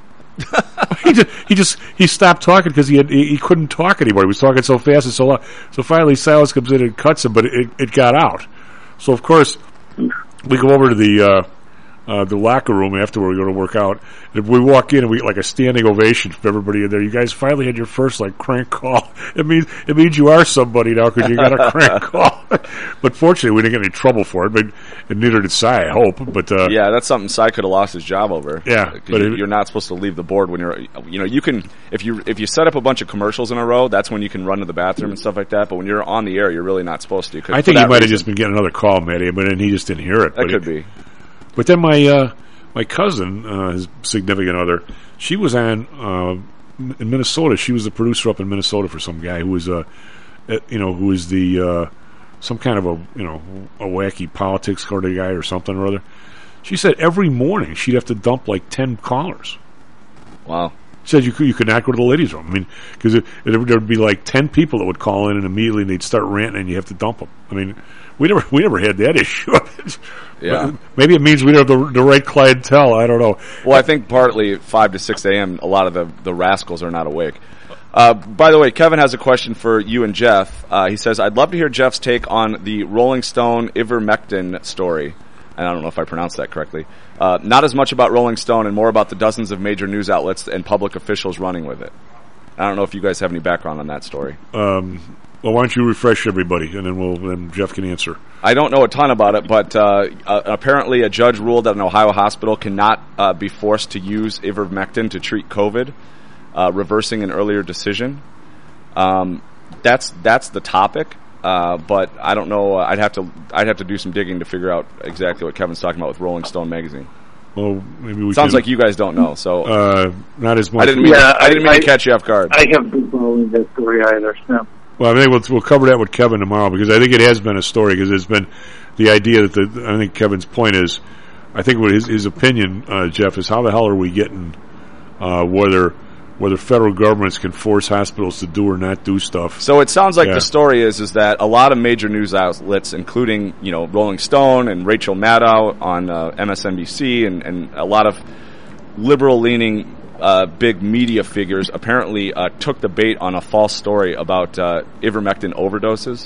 he just he just he stopped talking because he had he, he couldn't talk anymore. He was talking so fast and so loud. So finally, Silas comes in and cuts him, but it it got out. So of course, we go over to the uh, uh, the locker room after we go to work out. And we walk in and we get like a standing ovation from everybody in there. You guys finally had your first like crank call. It means it means you are somebody now because you got a crank call. But fortunately, we didn't get any trouble for it. But and neither did Cy, I hope. But uh, yeah, that's something Cy could have lost his job over. Yeah, 'Cause but you, it- you're not supposed to leave the board when you're. You know, you can if you if you set up a bunch of commercials in a row, that's when you can run to the bathroom and stuff like that. But when you're on the air, you're really not supposed to. 'Cause I for think he that might have reason- just been getting another call, Matty, but then he just didn't hear it. That but could it- be. But then my uh, my cousin, uh, his significant other, she was on uh, in Minnesota. She was the producer up in Minnesota for some guy who was uh, uh, you know, who was the uh, some kind of a you know a wacky politics sort of guy or something or other. She said every morning she'd have to dump like ten callers. Wow. She said you could you could not go to the ladies' room. I mean, because there would be like ten people that would call in and immediately they'd start ranting and you have to dump them. I mean, we never we never had that issue. Yeah. Maybe it means we don't have the, the right clientele. I don't know. Well, I think partly at five to six a.m., a lot of the, the rascals are not awake. Uh, by the way, Kevin has a question for you and Jeff. Uh, he says, I'd love to hear Jeff's take on the Rolling Stone ivermectin story. And I don't know if I pronounced that correctly. Uh, not as much about Rolling Stone and more about the dozens of major news outlets and public officials running with it. I don't know if you guys have any background on that story. Um, well, why don't you refresh everybody, and then we'll then Jeff can answer. I don't know a ton about it, but uh, uh, apparently a judge ruled that an Ohio hospital cannot uh, be forced to use ivermectin to treat COVID, uh, reversing an earlier decision. Um, that's that's the topic, uh, but I don't know. Uh, I'd have to I'd have to do some digging to figure out exactly what Kevin's talking about with Rolling Stone magazine. Well, maybe we sounds can, like you guys don't know. So uh, not as much. I didn't mean Yeah, I, didn't mean I- to catch you off guard. I haven't been following that story either. No. Well, I think we'll, we'll cover that with Kevin tomorrow because I think it has been a story because it's been the idea that the, I think Kevin's point is, I think what his, his opinion, uh, Jeff, is how the hell are we getting uh, whether whether federal governments can force hospitals to do or not do stuff. So it sounds like Yeah. the story is is that a lot of major news outlets, including you know Rolling Stone and Rachel Maddow on uh, M S N B C, and, and a lot of liberal-leaning uh, big media figures, apparently uh, took the bait on a false story about uh, ivermectin overdoses.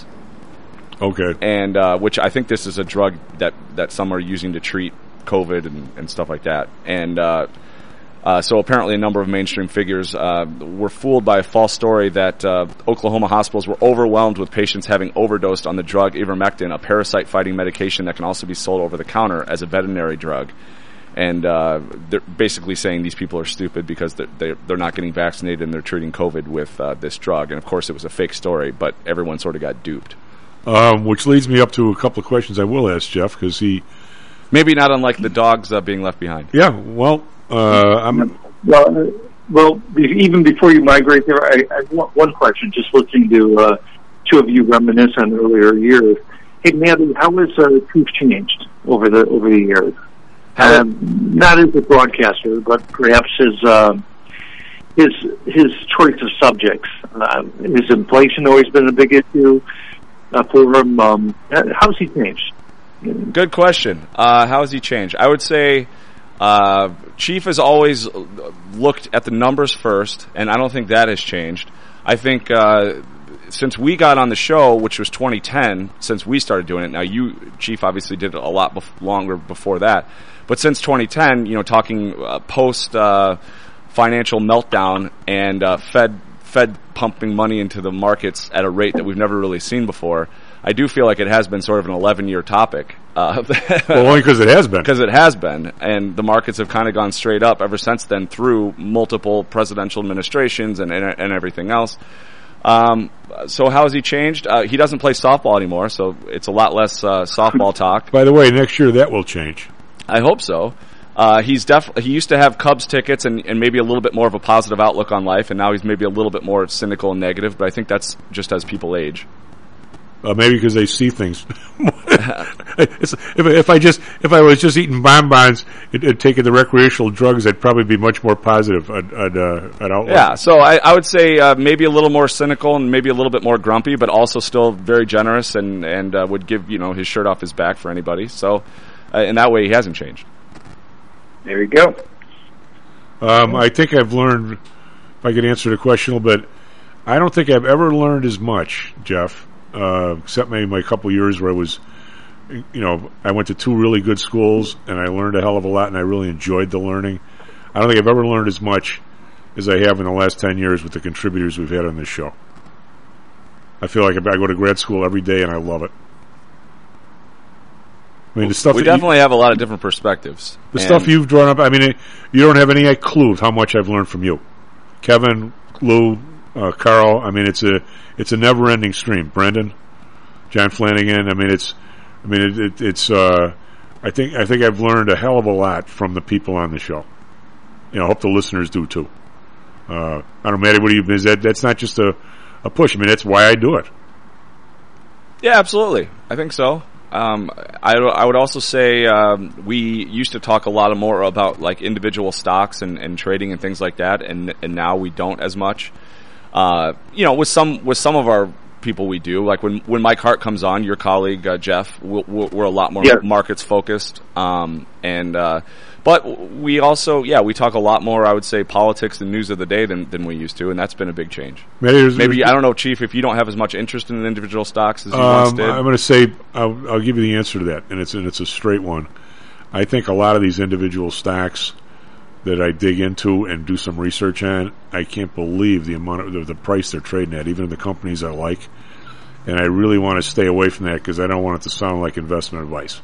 Okay. And uh, which I think this is a drug that, that some are using to treat COVID and, and stuff like that. And uh, uh, so apparently a number of mainstream figures uh, were fooled by a false story that uh, Oklahoma hospitals were overwhelmed with patients having overdosed on the drug ivermectin, a parasite-fighting medication that can also be sold over the counter as a veterinary drug. And uh, they're basically saying these people are stupid because they're, they're, they're not getting vaccinated and they're treating COVID with uh, this drug. And, of course, it was a fake story, but everyone sort of got duped. Um, which leads me up to a couple of questions I will ask Jeff because he... Maybe not unlike the dogs uh, being left behind. Yeah, well, uh, I'm... Well, uh, well, be- even before you migrate there, I, I want one question. Just listening to uh, two of you reminisce on earlier years. Hey, Maddie, how has uh, Truth changed over the over the years? Um, not as a broadcaster, but perhaps his uh, his his choice of subjects. Uh, has inflation always been a big issue uh, for him? Um, how's he changed? Good question. Uh, how has he changed? I would say uh, Chief has always looked at the numbers first, and I don't think that has changed. I think uh, since we got on the show, which was twenty ten, since we started doing it. Now, you, Chief, obviously did it a lot bef- longer before that. But since twenty ten, you know, talking uh, post uh, financial meltdown and uh, Fed Fed pumping money into the markets at a rate that we've never really seen before, I do feel like it has been sort of an eleven-year topic. Uh, well, only because it has been. Because it has been. And the markets have kind of gone straight up ever since then through multiple presidential administrations and, and, and everything else. Um, so how has he changed? Uh, he doesn't play softball anymore, so it's a lot less uh, softball talk. By the way, next year that will change. I hope so. Uh, he's def- he used to have Cubs tickets and, and maybe a little bit more of a positive outlook on life, and now he's maybe a little bit more cynical and negative, but I think that's just as people age. Uh, maybe because they see things. it's, if, if I just if I was just eating bonbons and, and taking the recreational drugs, I'd probably be much more positive at, at, uh, at outlook. Yeah, so I, I would say uh, maybe a little more cynical and maybe a little bit more grumpy, but also still very generous and and uh, would give you know his shirt off his back for anybody. So uh, in that way, he hasn't changed. There you go. Um, I think I've learned, if I could answer the question a little bit, I don't think I've ever learned as much, Jeff, uh, except maybe my couple years where I was, you know, I went to two really good schools and I learned a hell of a lot and I really enjoyed the learning. I don't think I've ever learned as much as I have in the last ten years with the contributors we've had on this show. I feel like I go to grad school every day and I love it. I mean, the stuff we definitely you, have a lot of different perspectives. The stuff you've drawn up, I mean, you don't have any clue of how much I've learned from you. Kevin, Lou, uh, Carl, I mean, it's a it's a never-ending stream. Brendan, John Flanagan, I mean, it's, I mean, it, it, it's, uh, I think I think I've learned a hell of a lot from the people on the show. You know, I hope the listeners do too. Uh, I don't matter what you, is that, that's not just a, a push. I mean, that's why I do it. Yeah, absolutely. I think so. Um, I, I would also say um, we used to talk a lot more about like individual stocks and, and trading and things like that, and and now we don't as much. Uh, you know, with some with some of our people we do. Like when when Mike Hart comes on, your colleague uh, Jeff, we'll, we're a lot more yeah. markets focused, um, and uh, but we also yeah we talk a lot more. I would say politics and news of the day than than we used to, and that's been a big change. Maybe, Maybe I don't know, Chief, if you don't have as much interest in individual stocks as you um, once did. I'm going to say I'll, I'll give you the answer to that, and it's and it's a straight one. I think a lot of these individual stocks that I dig into and do some research on, I can't believe the amount of the, the price they're trading at, even the companies I like. And I really want to stay away from that because I don't want it to sound like investment advice.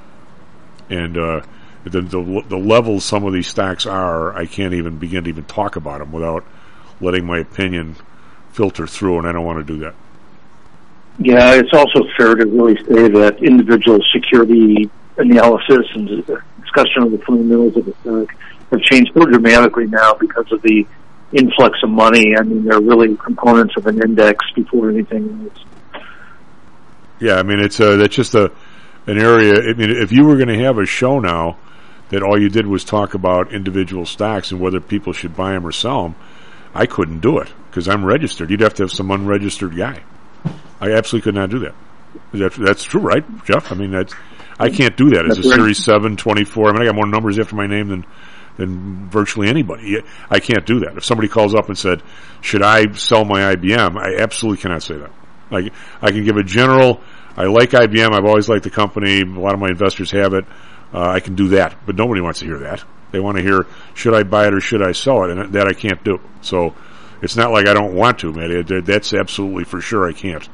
And uh, the, the the levels some of these stocks are, I can't even begin to even talk about them without letting my opinion filter through, and I don't want to do that. Yeah, it's also fair to really say that individual security analysis and discussion of the fundamentals of the stock have changed so dramatically now because of the influx of money. I mean, they're really components of an index before anything else. Yeah, I mean, it's uh, that's just a an area. I mean, if you were going to have a show now that all you did was talk about individual stocks and whether people should buy them or sell them, I couldn't do it because I'm registered. You'd have to have some unregistered guy. I absolutely could not do that. That's, that's true, right, Jeff? I mean, that's, I can't do that as that's a right. Series seven, twenty-four. I mean, I got more numbers after my name than than virtually anybody. I can't do that. If somebody calls up and said, should I sell my I B M, I absolutely cannot say that. Like, I can give a general, I like I B M, I've always liked the company, a lot of my investors have it, uh, I can do that, but nobody wants to hear that. They want to hear, should I buy it or should I sell it, and that I can't do. So, it's not like I don't want to, man, that's absolutely for sure I can't.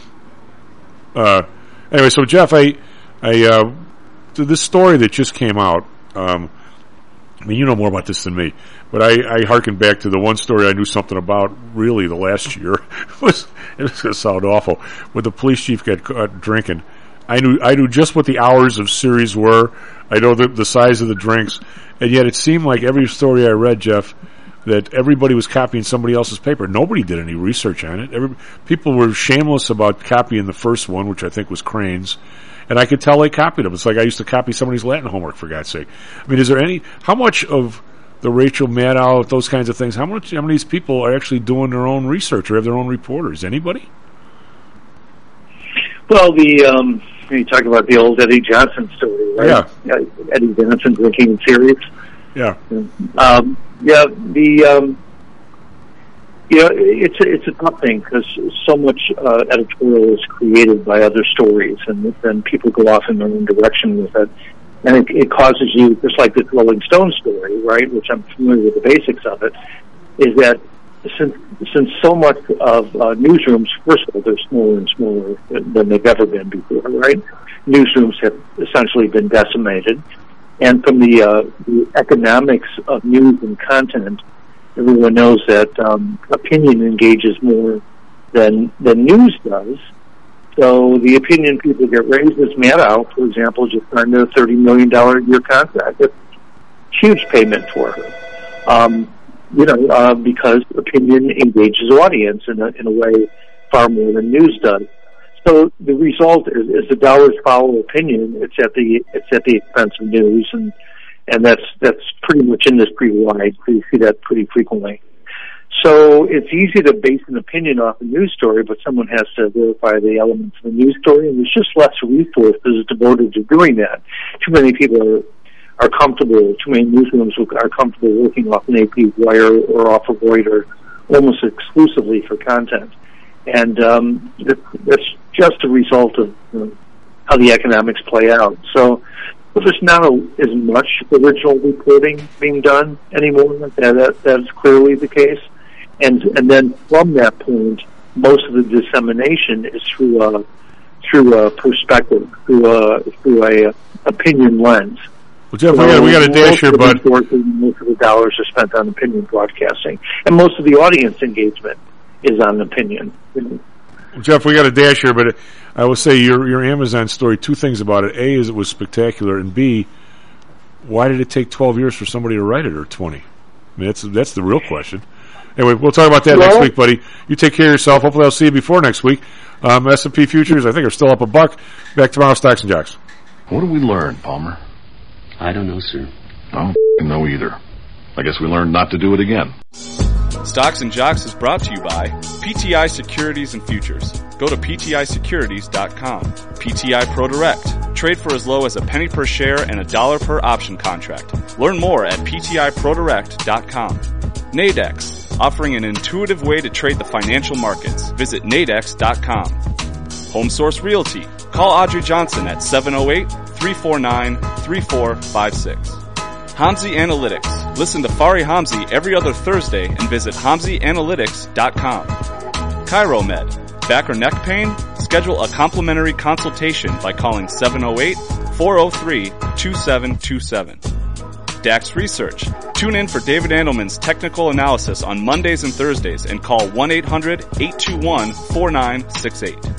Uh, anyway, so Jeff, I, I, uh, this story that just came out, um, I mean, you know more about this than me, but I, I hearken back to the one story I knew something about really the last year. It was, it was going to sound awful. When the police chief got caught drinking, I knew, I knew just what the hours of series were. I know the, the size of the drinks. And yet it seemed like every story I read, Jeff, that everybody was copying somebody else's paper. Nobody did any research on it. Every, people were shameless about copying the first one, which I think was Crane's. And I could tell they copied them. It's like I used to copy somebody's Latin homework, for God's sake. I mean, is there any, how much of the Rachel Maddow, those kinds of things, how much, how many of these people are actually doing their own research or have their own reporters? Anybody? Well, the, um, you talk about the old Eddie Johnson story, right? Yeah. yeah Eddie Johnson drinking in series. Yeah. Um, yeah, the, um, you know, it's a, it's a tough thing because so much uh, editorial is created by other stories, and then people go off in their own direction with it. And it, it causes you, just like the Rolling Stone story, right, which I'm familiar with the basics of it, is that since since so much of uh, newsrooms, first of all, they're smaller and smaller than they've ever been before, right? Newsrooms have essentially been decimated. And from the, uh, the economics of news and content, everyone knows that um, opinion engages more than than news does. So the opinion people get raised is Maddow, for example, just signed a thirty million dollars a year contract. It's a huge payment for her. Um, you know, uh, because opinion engages audience in a, in a way far more than news does. So the result is, is the dollars follow opinion. It's at the it's at the expense of news, and and that's that's pretty much industry-wide. So you see that pretty frequently. So it's easy to base an opinion off a news story, but someone has to verify the elements of a news story, and there's just less resources devoted to doing that. Too many people are are comfortable, too many newsrooms are comfortable working off an A P wire or off of Reuters almost exclusively for content. And um, that's just a result of you know, how the economics play out. So there's not a, as much original reporting being done anymore. That, that that's clearly the case. And and then from that point, most of the dissemination is through a through a perspective, through a through a opinion lens. Well, Jeff, so we got we got a dash here, bud. Most of the dollars are spent on opinion broadcasting, and most of the audience engagement is on opinion. Well, Jeff, we got a dash here, but I will say your your Amazon story. Two things about it: A, is it was spectacular, and B, why did it take twelve years for somebody to write it, or twenty? I mean, that's that's the real question. Anyway, we'll talk about that well, next week, buddy. You take care of yourself. Hopefully, I'll see you before next week. Um, S and P futures, I think, are still up a buck. Back tomorrow, Stocks and Jocks. What did we learn, Palmer? I don't know, sir. I don't know either. I guess we learned not to do it again. Stocks and Jocks is brought to you by P T I Securities and Futures. Go to P T I securities dot com. P T I ProDirect. Trade for as low as a penny per share and a dollar per option contract. Learn more at P T I Pro Direct dot com. Nadex, offering an intuitive way to trade the financial markets. Visit Nadex dot com. HomeSource Realty. Call Audrey Johnson at seven oh eight, three four nine, three four five six. Hamzy Analytics. Listen to Fari Hamzy every other Thursday and visit Hamzy Analytics dot com. ChiroMed. Back or neck pain? Schedule a complimentary consultation by calling seven oh eight, four oh three, two seven two seven. Dax Research. Tune in for David Andelman's technical analysis on Mondays and Thursdays and call one eight hundred, eight two one, four nine six eight.